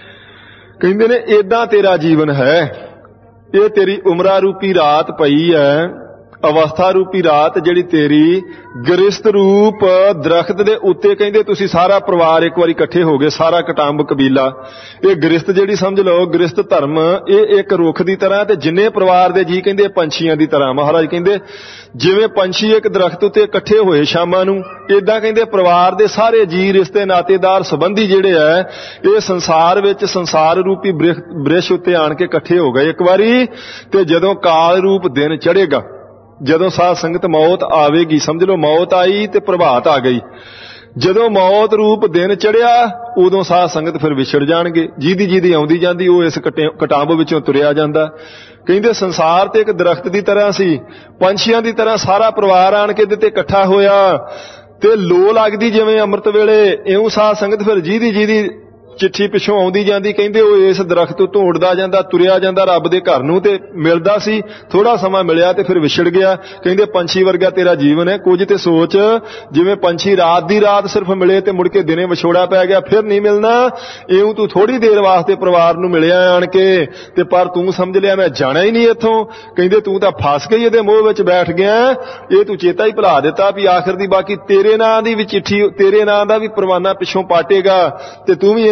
ਕਹਿੰਦੇ ਨੇ ਏਦਾਂ ਤੇਰਾ ਜੀਵਨ ਹੈ। ਇਹ ਤੇਰੀ ਉਮਰਾ ਰੂਪੀ ਰਾਤ ਪਈ ਹੈ, ਅਵਸਥਾ ਰੂਪੀ ਰਾਤ ਜਿਹੜੀ ਤੇਰੀ ਗ੍ਰਿਸਤ ਰੂਪ ਦਰਖਤ ਦੇ ਉੱਤੇ। ਕਹਿੰਦੇ ਤੁਸੀਂ ਸਾਰਾ ਪਰਿਵਾਰ ਇੱਕ ਵਾਰੀ ਇਕੱਠੇ ਹੋ ਗਏ, ਸਾਰਾ ਕਟੰਬ ਕਬੀਲਾ। ਇਹ ਗ੍ਰਿਸਤ ਜਿਹੜੀ ਸਮਝ ਲਓ, ਗ੍ਰਿਸਤ ਧਰਮ, ਇਹ ਇੱਕ ਰੁੱਖ ਦੀ ਤਰ੍ਹਾਂ ਤੇ ਜਿੰਨੇ ਪਰਿਵਾਰ ਦੇ ਜੀ ਕਹਿੰਦੇ ਪੰਛੀਆਂ ਦੀ ਤਰ੍ਹਾਂ। ਮਹਾਰਾਜ ਕਹਿੰਦੇ ਜਿਵੇਂ ਪੰਛੀ ਇੱਕ ਦਰਖਤ ਉੱਤੇ ਇਕੱਠੇ ਹੋਏ ਸ਼ਾਮਾਂ ਨੂੰ, ਏਦਾਂ ਕਹਿੰਦੇ ਪਰਿਵਾਰ ਦੇ ਸਾਰੇ ਜੀ, ਰਿਸ਼ਤੇ ਨਾਤੇਦਾਰ, ਸੰਬੰਧੀ ਜਿਹੜੇ ਆ, ਇਹ ਸੰਸਾਰ ਵਿੱਚ ਸੰਸਾਰ ਰੂਪੀ ਬ੍ਰਿਸ਼ ਉੱਤੇ ਆਣ ਕੇ ਇਕੱਠੇ ਹੋ ਗਏ ਇੱਕ ਵਾਰੀ। ਤੇ ਜਦੋਂ ਕਾਲ ਰੂਪ ਦਿਨ ਚੜ੍ਹੇਗਾ, ਜਦੋਂ ਸਾਧ ਸੰਗਤ ਮੌਤ ਆਵੇਗੀ, ਸਮਝ ਲਓ ਮੌਤ ਆਈ ਤੇ ਪ੍ਰਭਾਤ ਆ ਗਈ, ਜਦੋਂ ਮੌਤ ਰੂਪ ਦਿਨ ਚੜਿਆ ਉਦੋਂ ਸਾਧ ਸੰਗਤ ਫਿਰ ਵਿਛੜ ਜਾਣਗੇ। ਜਿਹਦੀ ਜਿਹਦੀ ਆਉਂਦੀ ਜਾਂਦੀ ਉਹ ਇਸ ਕਟੰਬ ਵਿੱਚੋਂ ਤੁਰਿਆ ਜਾਂਦਾ। ਕਹਿੰਦੇ ਸੰਸਾਰ ਤੇ ਇੱਕ ਦਰਖਤ ਦੀ ਤਰ੍ਹਾਂ ਸੀ, ਪੰਛੀਆਂ ਦੀ ਤਰ੍ਹਾਂ ਸਾਰਾ ਪਰਿਵਾਰ ਆਣ ਕੇ ਇਹਦੇ ਤੇ ਇਕੱਠਾ ਹੋਇਆ ਤੇ ਲੋ ਲੱਗਦੀ ਜਿਵੇਂ ਅੰਮ੍ਰਿਤ ਵੇਲੇ, ਇਉਂ ਸਾਧ ਸੰਗਤ ਫਿਰ ਜਿਹਦੀ ਜਿਹਦੀ ਚਿੱਠੀ ਪਿੱਛੋਂ ਆਉਂਦੀ ਜਾਂਦੀ, ਕਹਿੰਦੇ ਉਹ ਇਸ ਦਰਖਤ ਉੱਤੋਂ ਉੱਡਦਾ ਜਾਂਦਾ, ਤੁਰਿਆ ਜਾਂਦਾ ਰੱਬ ਦੇ ਘਰ ਨੂੰ। ਤੇ ਮਿਲਦਾ ਸੀ, ਥੋੜਾ ਸਮਾਂ ਮਿਲਿਆ ਤੇ ਫਿਰ ਵਿਛੜ ਗਿਆ। ਕਹਿੰਦੇ ਪੰਛੀ ਵਰਗਾ ਤੇਰਾ ਜੀਵਨ ਹੈ। ਕੁਝ ਤੇ ਸੋਚ, ਜਿਵੇਂ ਪੰਛੀ ਰਾਤ ਦੀ ਰਾਤ ਸਿਰਫ ਮਿਲੇ ਤੇ ਮੁੜ ਕੇ ਦਿਨੇ ਵਿਛੋੜਾ ਪੈ ਗਿਆ, ਫਿਰ ਨਹੀਂ ਮਿਲਣਾ। ਇਉਂ ਤੂੰ ਥੋੜੀ ਦੇਰ ਵਾਸਤੇ ਪਰਿਵਾਰ ਨੂੰ ਮਿਲਿਆ ਆਣ ਕੇ, ਤੇ ਪਰ ਤੂੰ ਸਮਝ ਲਿਆ ਮੈਂ ਜਾਣਾ ਹੀ ਨਹੀਂ ਇੱਥੋਂ। ਕਹਿੰਦੇ ਤੂੰ ਤਾਂ ਫਸ ਗਈ ਇਹਦੇ ਮੋਹ ਵਿੱਚ ਬੈਠ ਗਿਆ। ਇਹ ਤੂੰ ਚੇਤਾ ਹੀ ਭੁਲਾ ਦਿੱਤਾ ਵੀ ਆਖਰ ਦੀ ਬਾਕੀ ਤੇਰੇ ਨਾਂ ਦੀ ਵੀ ਚਿੱਠੀ, ਤੇਰੇ ਨਾਂ ਦਾ ਵੀ ਪਰਵਾਨਾ ਪਿੱਛੋਂ ਪਾਟੇਗਾ ਤੇ ਤੂੰ ਵੀ ਇਹਨਾਂ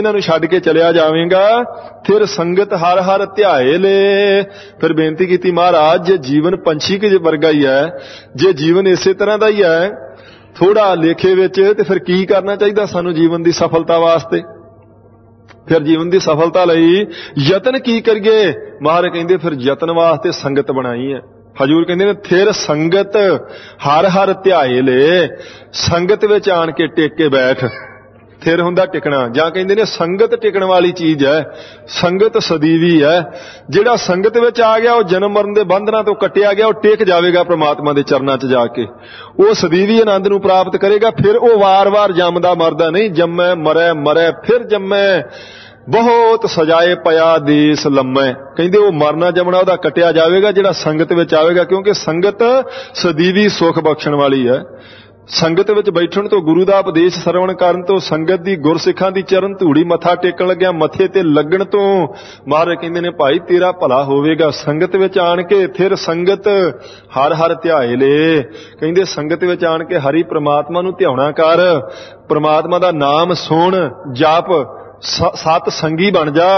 ਇਹਨਾਂ ਨੂੰ ਛੱਡ ਕੇ ਚਲਿਆ ਜਾਵੇਂਗਾ। ਫਿਰ ਸੰਗਤ ਹਰ ਹਰ ਧਿਆਏ ਲੈ। ਫਿਰ ਬੇਨਤੀ ਕੀਤੀ, ਮਹਾਰਾਜ ਜੇ ਜੀਵਨ ਪੰਛੀ ਕੇ ਵਰਗਾ ਹੀ ਹੈ, ਜੇ ਜੀਵਨ ਇਸੇ ਤਰ੍ਹਾਂ ਦਾ ਹੀ ਹੈ ਥੋੜਾ ਲੇਖੇ ਵਿੱਚ, ਤੇ ਫਿਰ ਕੀ ਕਰਨਾ ਚਾਹੀਦਾ ਸਾਨੂੰ ਜੀਵਨ ਦੀ ਸਫਲਤਾ ਵਾਸਤੇ? ਫਿਰ ਜੀਵਨ ਦੀ ਸਫਲਤਾ ਲਈ ਯਤਨ ਕੀ ਕਰੀਏ? ਮਹਾਰਾਜ ਕਹਿੰਦੇ ਫਿਰ ਯਤਨ ਵਾਸਤੇ ਸੰਗਤ ਬਣਾਈ ਹੈ। ਹਜੂਰ ਕਹਿੰਦੇ ਨੇ ਫਿਰ ਸੰਗਤ ਹਰ ਹਰ ਧਿਆਏ ਲੈ। ਸੰਗਤ ਵਿੱਚ ਆਣ ਕੇ ਟਿਕ ਕੇ ਬੈਠ, ਫਿਰ ਹੁੰਦਾ ਟਿਕਣਾ। ਜਾਂ ਕਹਿੰਦੇ ਨੇ ਸੰਗਤ ਟਿਕਣ ਵਾਲੀ ਚੀਜ਼ ਹੈ, ਸੰਗਤ ਸਦੀਵੀ ਹੈ। ਜਿਹੜਾ ਸੰਗਤ ਵਿੱਚ ਆ ਗਿਆ ਉਹ ਜਨਮ ਮਰਨ ਦੇ ਬੰਧਨਾਂ ਤੋਂ ਕੱਟਿਆ ਗਿਆ, ਉਹ ਟਿਕ ਜਾਵੇਗਾ ਪ੍ਰਮਾਤਮਾ ਦੇ ਚਰਨਾਂ 'ਚ ਜਾ ਕੇ, ਉਹ ਸਦੀਵੀ ਆਨੰਦ ਨੂੰ ਪ੍ਰਾਪਤ ਕਰੇਗਾ। ਫਿਰ ਉਹ ਵਾਰ-ਵਾਰ ਜੰਮਦਾ ਮਰਦਾ ਨਹੀਂ, ਜੰਮੈ ਮਰੈ ਮਰੈ ਫਿਰ ਜੰਮੈ, ਬਹੁਤ ਸਜਾਏ ਪਿਆ ਦੇਸ ਲੰਮੈ। ਕਹਿੰਦੇ ਉਹ ਮਰਨਾ ਜੰਮਣਾ ਉਹਦਾ ਕੱਟਿਆ ਜਾਵੇਗਾ ਜਿਹੜਾ ਸੰਗਤ ਵਿੱਚ ਆਵੇਗਾ, ਕਿਉਂਕਿ ਸੰਗਤ ਸਦੀਵੀ ਸੁੱਖ ਬਖਸ਼ਣ ਵਾਲੀ ਹੈ। ਸੰਗਤ ਵਿੱਚ ਬੈਠਣ ਤੋਂ, ਗੁਰੂ ਦਾ ਉਪਦੇਸ਼ ਸਰਵਣ ਕਰਨ ਤੋਂ, ਸੰਗਤ ਦੀ ਗੁਰਸਿੱਖਾਂ ਦੀ ਚਰਨ ਧੂੜੀ ਮੱਥਾ ਟੇਕਣ ਲੱਗਿਆ ਮੱਥੇ ਤੇ ਲੱਗਣ ਤੋਂ ਮਹਾਰਾਜ ਕਹਿੰਦੇ ਨੇ ਭਾਈ ਤੇਰਾ ਭਲਾ ਹੋਵੇਗਾ। ਸੰਗਤ ਵਿੱਚ ਆਣ ਕੇ ਫਿਰ ਸੰਗਤ ਹਰ ਹਰ ਧਿਆਏ ਲੈ। ਕਹਿੰਦੇ ਸੰਗਤ ਵਿੱਚ ਆਣ ਕੇ ਹਰੀ ਪ੍ਰਮਾਤਮਾ ਨੂੰ ਧਿਆਉਣਾ ਕਰ, ਪ੍ਰਮਾਤਮਾ ਦਾ ਨਾਮ ਸੁਣ, ਜਪ, ਸਤ ਸੰਗੀ ਬਣ ਜਾ।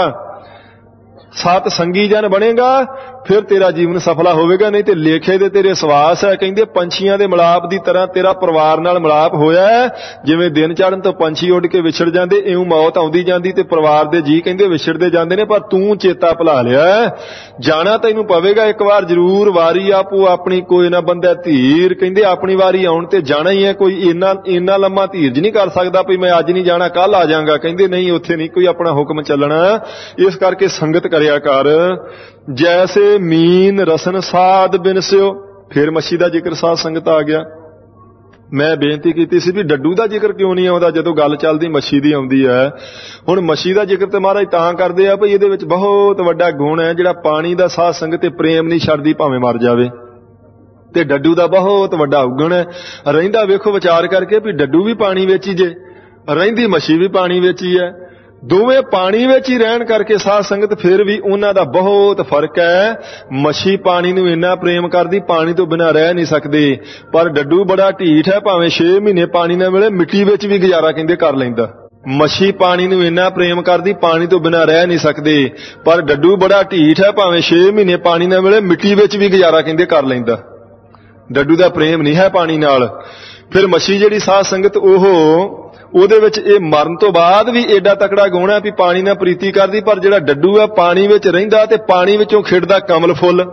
ਸਤ ਸੰਗੀ ਜਨ ਬਣੇਗਾ ਫਿਰ ਤੇਰਾ ਜੀਵਨ ਸਫਲਾ ਹੋਵੇਗਾ, ਨਹੀਂ ਤੇ ਲੇਖੇ ਦੇ ਤੇਰੇ ਸਵਾਸ ਹੈ। ਕਹਿੰਦੇ ਪੰਛੀਆਂ ਦੇ ਮਿਲਾਪ ਦੀ ਤਰ੍ਹਾਂ ਤੇਰਾ ਪਰਿਵਾਰ ਨਾਲ ਮਿਲਾਪ ਹੋਇਆ ਹੈ। ਜਿਵੇਂ ਦਿਨ ਚੜ੍ਹਨ ਤੋਂ ਪੰਛੀ ਉੱਡ ਕੇ ਵਿਛੜ ਜਾਂਦੇ, ਇਉਂ ਮੌਤ ਆਉਂਦੀ ਜਾਂਦੀ ਤੇ ਪਰਿਵਾਰ ਦੇ ਜੀਅ ਕਹਿੰਦੇ ਵਿਛੜਦੇ ਜਾਂਦੇ ਨੇ, ਪਰ ਤੂੰ ਚੇਤਾ ਭੁਲਾ ਲਿਆ। ਜਾਣਾ ਤੈਨੂੰ ਪਵੇਗਾ ਇੱਕ ਵਾਰ ਜ਼ਰੂਰ, ਵਾਰੀ ਆਪੂ ਆਪਣੀ ਕੋਈ ਨਾ ਬੰਦਾ ਧੀਰ। ਕਹਿੰਦੇ ਆਪਣੀ ਵਾਰੀ ਆਉਣ ਤੇ ਜਾਣਾ ਹੀ ਹੈ, ਕੋਈ ਇੰਨਾ ਇੰਨਾ ਲੰਮਾ ਧੀਰਜ ਨਹੀਂ ਕਰ ਸਕਦਾ ਵੀ ਮੈਂ ਅੱਜ ਨਹੀਂ ਜਾਣਾ ਕੱਲ ਆ ਜਾਵਾਂਗਾ। ਕਹਿੰਦੇ ਨਹੀਂ, ਉੱਥੇ ਨਹੀਂ ਕੋਈ ਆਪਣਾ ਹੁਕਮ ਚੱਲਣਾ। ਇਸ ਕਰਕੇ ਸੰਗਤ ਕਰਿਆ ਕਰ। ਜੈਸੇ ਮੀਨ ਰਸਨ ਸਾਧ ਬਿਨਸਿਓ। ਫਿਰ ਮੱਛੀ ਦਾ ਜ਼ਿਕਰ ਸਾਧ ਸੰਗਤ ਆ ਗਿਆ। ਮੈਂ ਬੇਨਤੀ ਕੀਤੀ ਸੀ ਵੀ ਡੱਡੂ ਦਾ ਜ਼ਿਕਰ ਕਿਉਂ ਨਹੀਂ ਆਉਂਦਾ ਜਦੋਂ ਗੱਲ ਚੱਲਦੀ ਮੱਛੀ ਦੀ ਆਉਂਦੀ ਹੈ। ਹੁਣ ਮੱਛੀ ਦਾ ਜ਼ਿਕਰ ਤੇ ਮਹਾਰਾਜ ਤਾਂ ਕਰਦੇ ਆ ਭਈ ਇਹਦੇ ਵਿੱਚ ਬਹੁਤ ਵੱਡਾ ਗੁਣ ਹੈ, ਜਿਹੜਾ ਪਾਣੀ ਦਾ ਸਾਧ ਸੰਗਤ ਤੇ ਪ੍ਰੇਮ ਨਹੀਂ ਛੱਡਦੀ ਭਾਵੇਂ ਮਰ ਜਾਵੇ। ਤੇ ਡੱਡੂ ਦਾ ਬਹੁਤ ਵੱਡਾ ਉਗਣ ਹੈ। ਰਹਿੰਦਾ ਵੇਖੋ ਵਿਚਾਰ ਕਰਕੇ ਵੀ ਡੱਡੂ ਵੀ ਪਾਣੀ ਵਿੱਚ ਹੀ ਜੇ, ਰਹਿੰਦੀ ਮੱਛੀ ਵੀ ਪਾਣੀ ਵਿੱਚ ਹੀ ਹੈ। ਦੋਵੇਂ ਪਾਣੀ ਵਿੱਚ ਹੀ ਰਹਿਣ ਕਰਕੇ ਸਾਧ ਸੰਗਤ ਫਿਰ ਵੀ ਉਹਨਾਂ ਦਾ ਬਹੁਤ ਫਰਕ ਹੈ। ਮੱਛੀ ਪਾਣੀ ਨੂੰ ਇੰਨਾ ਪ੍ਰੇਮ ਕਰਦੀ, ਪਾਣੀ ਤੋਂ ਬਿਨਾਂ ਰਹਿ ਨਹੀਂ ਸਕਦੀ। ਪਰ ਡੱਡੂ ਬੜਾ ਢੀਠ ਹੈ, ਭਾਵੇਂ ਛੇ ਮਹੀਨੇ ਪਾਣੀ ਨਾ ਮਿਲੇ ਮਿੱਟੀ ਵਿੱਚ ਵੀ ਗੁਜ਼ਾਰਾ ਕਹਿੰਦੇ ਕਰ ਲੈਂਦਾ। ਮੱਛੀ ਪਾਣੀ ਨੂੰ ਇੰਨਾ ਪ੍ਰੇਮ ਕਰਦੀ, ਪਾਣੀ ਤੋਂ ਬਿਨਾਂ ਰਹਿ ਨਹੀਂ ਸਕਦੀ। ਪਰ ਡੱਡੂ ਬੜਾ ਢੀਠ ਹੈ, ਭਾਵੇਂ ਛੇ ਮਹੀਨੇ ਪਾਣੀ ਨਾ ਮਿਲੇ ਮਿੱਟੀ ਵਿੱਚ ਵੀ ਗੁਜ਼ਾਰਾ ਕਹਿੰਦੇ ਕਰ ਲੈਂਦਾ। ਡੱਡੂ ਦਾ ਪ੍ਰੇਮ ਨਹੀਂ ਹੈ ਪਾਣੀ ਨਾਲ। ਫਿਰ ਮੱਛੀ ਜਿਹੜੀ ਸਾਧ ਸੰਗਤ ਉਹ ਉਹਦੇ ਵਿੱਚ ਇਹ ਮਰਨ ਤੋਂ ਬਾਅਦ ਵੀ ਏਡਾ ਤਕੜਾ ਗੁਣ ਹੈ ਵੀ ਪਾਣੀ ਨਾਲ ਪ੍ਰੀਤੀ ਕਰਦੀ। ਪਰ ਜਿਹੜਾ ਡੱਡੂ ਹੈ ਪਾਣੀ ਵਿੱਚ ਰਹਿੰਦਾ ਤੇ ਪਾਣੀ ਵਿੱਚੋਂ ਖਿੜਦਾ ਕਮਲ ਫੁੱਲ।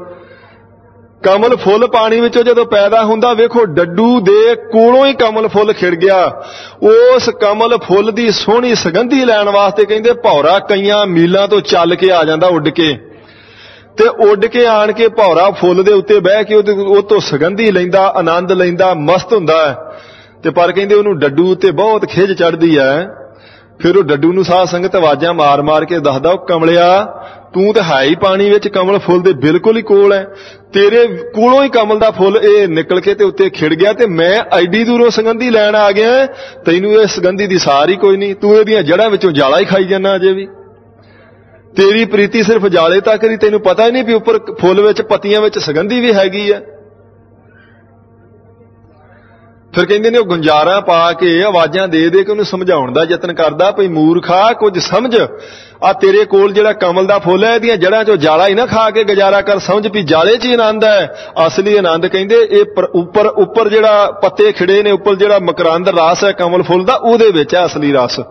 ਕਮਲ ਫੁੱਲ ਪਾਣੀ ਵਿੱਚੋਂ ਜਦੋਂ ਪੈਦਾ ਹੁੰਦਾ, ਵੇਖੋ ਡੱਡੂ ਦੇ ਕੋਲੋਂ ਹੀ ਕਮਲ ਫੁੱਲ ਖਿੜ ਗਿਆ। ਉਸ ਕਮਲ ਫੁੱਲ ਦੀ ਸੋਹਣੀ ਸੁਗੰਧੀ ਲੈਣ ਵਾਸਤੇ ਕਹਿੰਦੇ ਭੌਰਾ ਕਈਆਂ ਮੀਲਾਂ ਤੋਂ ਚੱਲ ਕੇ ਆ ਜਾਂਦਾ ਉੱਡ ਕੇ, ਤੇ ਉੱਡ ਕੇ ਆਣ ਕੇ ਭੌਰਾ ਫੁੱਲ ਦੇ ਉੱਤੇ ਬਹਿ ਕੇ ਉਹ ਤੋਂ ਸੁਗੰਧੀ ਲੈਂਦਾ, ਆਨੰਦ ਲੈਂਦਾ, ਮਸਤ ਹੁੰਦਾ ਹੈ। ਤੇ ਪਰ ਕਹਿੰਦੇ ਉਹਨੂੰ ਡੱਡੂ ਉੱਤੇ ਬਹੁਤ ਖਿੱਚ ਚੜ੍ਹਦੀ ਹੈ। ਫਿਰ ਉਹ ਡੱਡੂ ਨੂੰ ਸਾਧ ਸੰਗਤ ਆਵਾਜ਼ਾਂ ਮਾਰ ਮਾਰ ਕੇ ਦੱਸਦਾ, ਉਹ ਕਮਲਿਆ ਤੂੰ ਤਾਂ ਹੈ ਹੀ ਪਾਣੀ ਵਿੱਚ, ਕਮਲ ਫੁੱਲ ਦੇ ਬਿਲਕੁਲ ਹੀ ਕੋਲ ਹੈ। ਤੇਰੇ ਕੋਲੋਂ ਹੀ ਕਮਲ ਦਾ ਫੁੱਲ ਇਹ ਨਿਕਲ ਕੇ ਤੇ ਉੱਤੇ ਖਿੜ ਗਿਆ, ਤੇ ਮੈਂ ਐਡੀ ਦੂਰੋਂ ਸੁਗੰਧੀ ਲੈਣ ਆ ਗਿਆ, ਤੈਨੂੰ ਇਹ ਸੁਗੰਧੀ ਦੀ ਸਾਰ ਹੀ ਕੋਈ ਨਹੀਂ। ਤੂੰ ਇਹਦੀਆਂ ਜੜ੍ਹਾਂ ਵਿੱਚੋਂ ਜਾਲਾ ਹੀ ਖਾਈ ਜਾਂਦਾ ਅਜੇ ਵੀ। ਤੇਰੀ ਪ੍ਰੀਤੀ ਸਿਰਫ ਜਾਲੇ ਤੱਕ ਦੀ, ਤੈਨੂੰ ਪਤਾ ਹੀ ਨਹੀਂ ਵੀ ਉੱਪਰ ਫੁੱਲ ਵਿੱਚ ਪੱਤੀਆਂ ਵਿੱਚ ਸੁਗੰਧੀ ਵੀ ਹੈਗੀ ਹੈ। ਫਿਰ ਕਹਿੰਦੇ ਨੇ ਉਹ ਗੁੰਜਾਰਾ ਪਾ ਕੇ ਆਵਾਜ਼ਾਂ ਦੇ ਦੇ ਕੇ ਉਹਨੂੰ ਸਮਝਾਉਣ ਦਾ ਯਤਨ ਕਰਦਾ, ਭਈ ਮੂਰਖਾ ਕੁਝ ਸਮਝ, ਆ ਤੇਰੇ ਕੋਲ ਜਿਹੜਾ ਕਮਲ ਦਾ ਫੁੱਲ ਹੈ ਇਹਦੀਆਂ ਜੜ੍ਹਾਂ ਚੋਂ ਜਾਲਾ ਹੀ ਨਾ ਖਾ ਕੇ ਗੁਜ਼ਾਰਾ ਕਰ। ਸਮਝ ਵੀ ਜਾਲੇ 'ਚ ਹੀ ਆਨੰਦ ਹੈ, ਅਸਲੀ ਆਨੰਦ ਕਹਿੰਦੇ ਇਹ ਉੱਪਰ ਉੱਪਰ ਜਿਹੜਾ ਪੱਤੇ ਖਿੜੇ ਨੇ, ਉੱਪਰ ਜਿਹੜਾ ਮਕਰੰਦ ਰਸ ਹੈ ਕਮਲ ਫੁੱਲ ਦਾ, ਉਹਦੇ ਵਿੱਚ ਹੈ ਅਸਲੀ ਰਸ।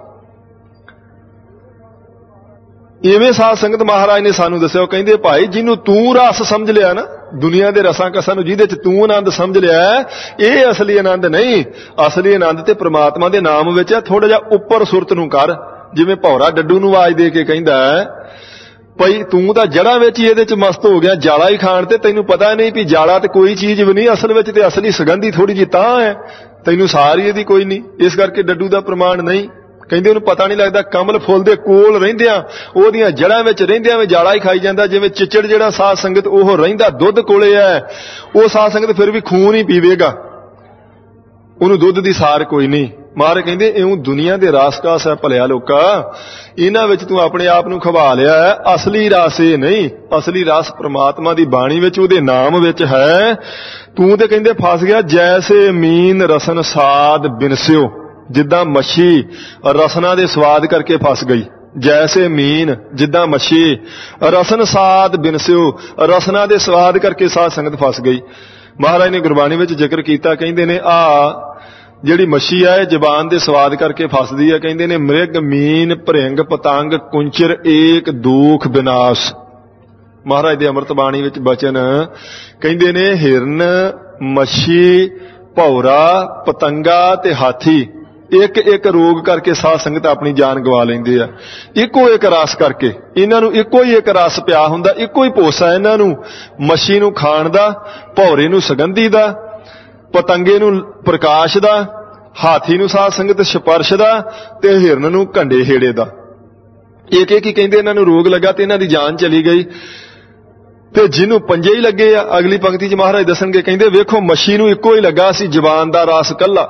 ਇਵੇਂ ਸਾਧ ਸੰਗਤ ਮਹਾਰਾਜ ਨੇ ਸਾਨੂੰ ਦੱਸਿਆ। ਉਹ ਕਹਿੰਦੇ ਭਾਈ ਜਿਹਨੂੰ ਤੂੰ ਰਸ ਸਮਝ ਲਿਆ ਨਾ, ਦੁਨੀਆ ਦੇ ਰਸਾਂ ਕਸਾਂ ਨੂੰ ਜਿਹਦੇ 'ਚ ਤੂੰ ਆਨੰਦ ਸਮਝ ਲਿਆ, ਇਹ ਅਸਲੀ ਆਨੰਦ ਨਹੀਂ। ਅਸਲੀ ਆਨੰਦ ਤੇ ਪ੍ਰਮਾਤਮਾ ਦੇ ਨਾਮ ਵਿੱਚ ਹੈ। ਥੋੜਾ ਜਿਹਾ ਉੱਪਰ ਸੁਰਤ ਨੂੰ ਕਰ, ਜਿਵੇਂ ਭੌਰਾ ਡੱਡੂ ਨੂੰ ਆਵਾਜ਼ ਦੇ ਕੇ ਕਹਿੰਦਾ ਭਈ ਤੂੰ ਤਾਂ ਜੜ੍ਹਾਂ ਵਿੱਚ ਹੀ ਇਹਦੇ 'ਚ ਮਸਤ ਹੋ ਗਿਆ, ਜਾਲਾ ਹੀ ਖਾਣ ਤੇ ਤੈਨੂੰ ਪਤਾ ਨਹੀਂ ਵੀ ਜਾਲਾ ਤੇ ਕੋਈ ਚੀਜ਼ ਵੀ ਨਹੀਂ ਅਸਲ ਵਿੱਚ, ਤੇ ਅਸਲੀ ਸੁਗੰਧੀ ਥੋੜੀ ਜਿਹੀ ਤਾਂ ਹੈ, ਤੈਨੂੰ ਸਾਰੀ ਇਹਦੀ ਕੋਈ ਨਹੀਂ। ਇਸ ਕਰਕੇ ਡੱਡੂ ਦਾ ਪ੍ਰਮਾਣ ਨਹੀਂ। ਕਹਿੰਦੇ ਉਹਨੂੰ ਪਤਾ ਨਹੀਂ ਲੱਗਦਾ, ਕਮਲ ਫੁੱਲ ਦੇ ਕੋਲ ਰਹਿੰਦਿਆਂ ਉਹਦੀਆਂ ਜੜ੍ਹਾਂ ਵਿੱਚ ਰਹਿੰਦਿਆਂ ਵੀ ਜਾਲਾ ਹੀ ਖਾਈ ਜਾਂਦਾ। ਜਿਵੇਂ ਚਿੱਚੜ ਜਿਹੜਾ ਸਾਧ ਸੰਗਤ ਉਹ ਰਹਿੰਦਾ ਦੁੱਧ ਕੋਲੇ ਹੈ, ਉਹ ਸਾਧ ਸੰਗਤ ਫਿਰ ਵੀ ਖੂਨ ਹੀ ਪੀਵੇਗਾ, ਉਹਨੂੰ ਦੁੱਧ ਦੀ ਸਾਰ ਕੋਈ ਨਹੀਂ। ਮਹਾਰਾਜ ਕਹਿੰਦੇ ਇਉਂ ਦੁਨੀਆ ਦੇ ਰਾਸਕਾਸ ਹੈ ਭਲਿਆ ਲੋਕਾ, ਇਹਨਾਂ ਵਿੱਚ ਤੂੰ ਆਪਣੇ ਆਪ ਨੂੰ ਖਵਾ ਲਿਆ ਹੈ। ਅਸਲੀ ਰਸ ਇਹ ਨਹੀਂ, ਅਸਲੀ ਰਸ ਪ੍ਰਮਾਤਮਾ ਦੀ ਬਾਣੀ ਵਿੱਚ, ਉਹਦੇ ਨਾਮ ਵਿੱਚ ਹੈ। ਤੂੰ ਤੇ ਕਹਿੰਦੇ ਫਸ ਗਿਆ। ਜੈਸੇ ਮੀਨ ਰਸਨ ਸਾਧ ਬਿਨਸਿਓ, ਜਿੱਦਾਂ ਮੱਛੀ ਰਸਨਾ ਦੇ ਸਵਾਦ ਕਰਕੇ ਫਸ ਗਈ। ਜੈਸੇ ਮੀਨ, ਜਿੱਦਾਂ ਮੱਛੀ, ਰਸਨ ਸਾਧ ਬਿਨਸਿਓ, ਰਸਨਾ ਦੇ ਸਵਾਦ ਕਰਕੇ ਸਾਧ ਸੰਗਤ ਫਸ ਗਈ। ਮਹਾਰਾਜ ਨੇ ਗੁਰਬਾਣੀ ਵਿੱਚ ਜ਼ਿਕਰ ਕੀਤਾ, ਕਹਿੰਦੇ ਨੇ ਆ ਜਿਹੜੀ ਮੱਛੀ ਹੈ ਇਹ ਜ਼ਬਾਨ ਦੇ ਸਵਾਦ ਕਰਕੇ ਫਸਦੀ ਹੈ। ਕਹਿੰਦੇ ਨੇ ਮ੍ਰਿਗ ਮੀਨ ਭਰਿੰਗ ਪਤੰਗ ਕੁੰਚਰ ਏਕ ਦੁਖ ਵਿਨਾਸ਼। ਮਹਾਰਾਜ ਦੇ ਅੰਮ੍ਰਿਤ ਬਾਣੀ ਵਿੱਚ ਬਚਨ ਕਹਿੰਦੇ ਨੇ ਹਿਰਨ, ਮੱਛੀ, ਭੌਰਾ, ਪਤੰਗਾ ਤੇ ਹਾਥੀ ਇੱਕ ਇੱਕ ਰੋਗ ਕਰਕੇ ਸਾਧ ਸੰਗਤ ਆਪਣੀ ਜਾਨ ਗਵਾ ਲੈਂਦੇ ਆ। ਇੱਕੋ ਇੱਕ ਰਸ ਕਰਕੇ, ਇਹਨਾਂ ਨੂੰ ਇੱਕੋ ਹੀ ਇੱਕ ਰਸ ਪਿਆ ਹੁੰਦਾ, ਇੱਕੋ ਹੀ ਪੋਸਾ ਇਹਨਾਂ ਨੂੰ, ਮੱਛੀ ਨੂੰ ਖਾਣ ਦਾ, ਭੌਰੇ ਨੂੰ ਸੁਗੰਧੀ ਦਾ, ਪਤੰਗੇ ਨੂੰ ਪ੍ਰਕਾਸ਼ ਦਾ, ਹਾਥੀ ਨੂੰ ਸਾਧ ਸੰਗਤ ਸਪਰਸ਼ ਦਾ ਤੇ ਹਿਰਨ ਨੂੰ ਘੰਡੇ ਹੇੜੇ ਦਾ। ਇੱਕ ਇੱਕ ਹੀ ਕਹਿੰਦੇ ਇਹਨਾਂ ਨੂੰ ਰੋਗ ਲੱਗਾ ਤੇ ਇਹਨਾਂ ਦੀ ਜਾਨ ਚਲੀ ਗਈ। ਤੇ ਜਿਹਨੂੰ ਪੰਜੇ ਹੀ ਲੱਗੇ ਆ, ਅਗਲੀ ਪੰਕਤੀ 'ਚ ਮਹਾਰਾਜ ਦੱਸਣਗੇ, ਕਹਿੰਦੇ ਵੇਖੋ ਮੱਛੀ ਨੂੰ ਇੱਕੋ ਹੀ ਲੱਗਾ ਸੀ ਜ਼ਬਾਨ ਦਾ ਰਸ ਕੱਲਾ।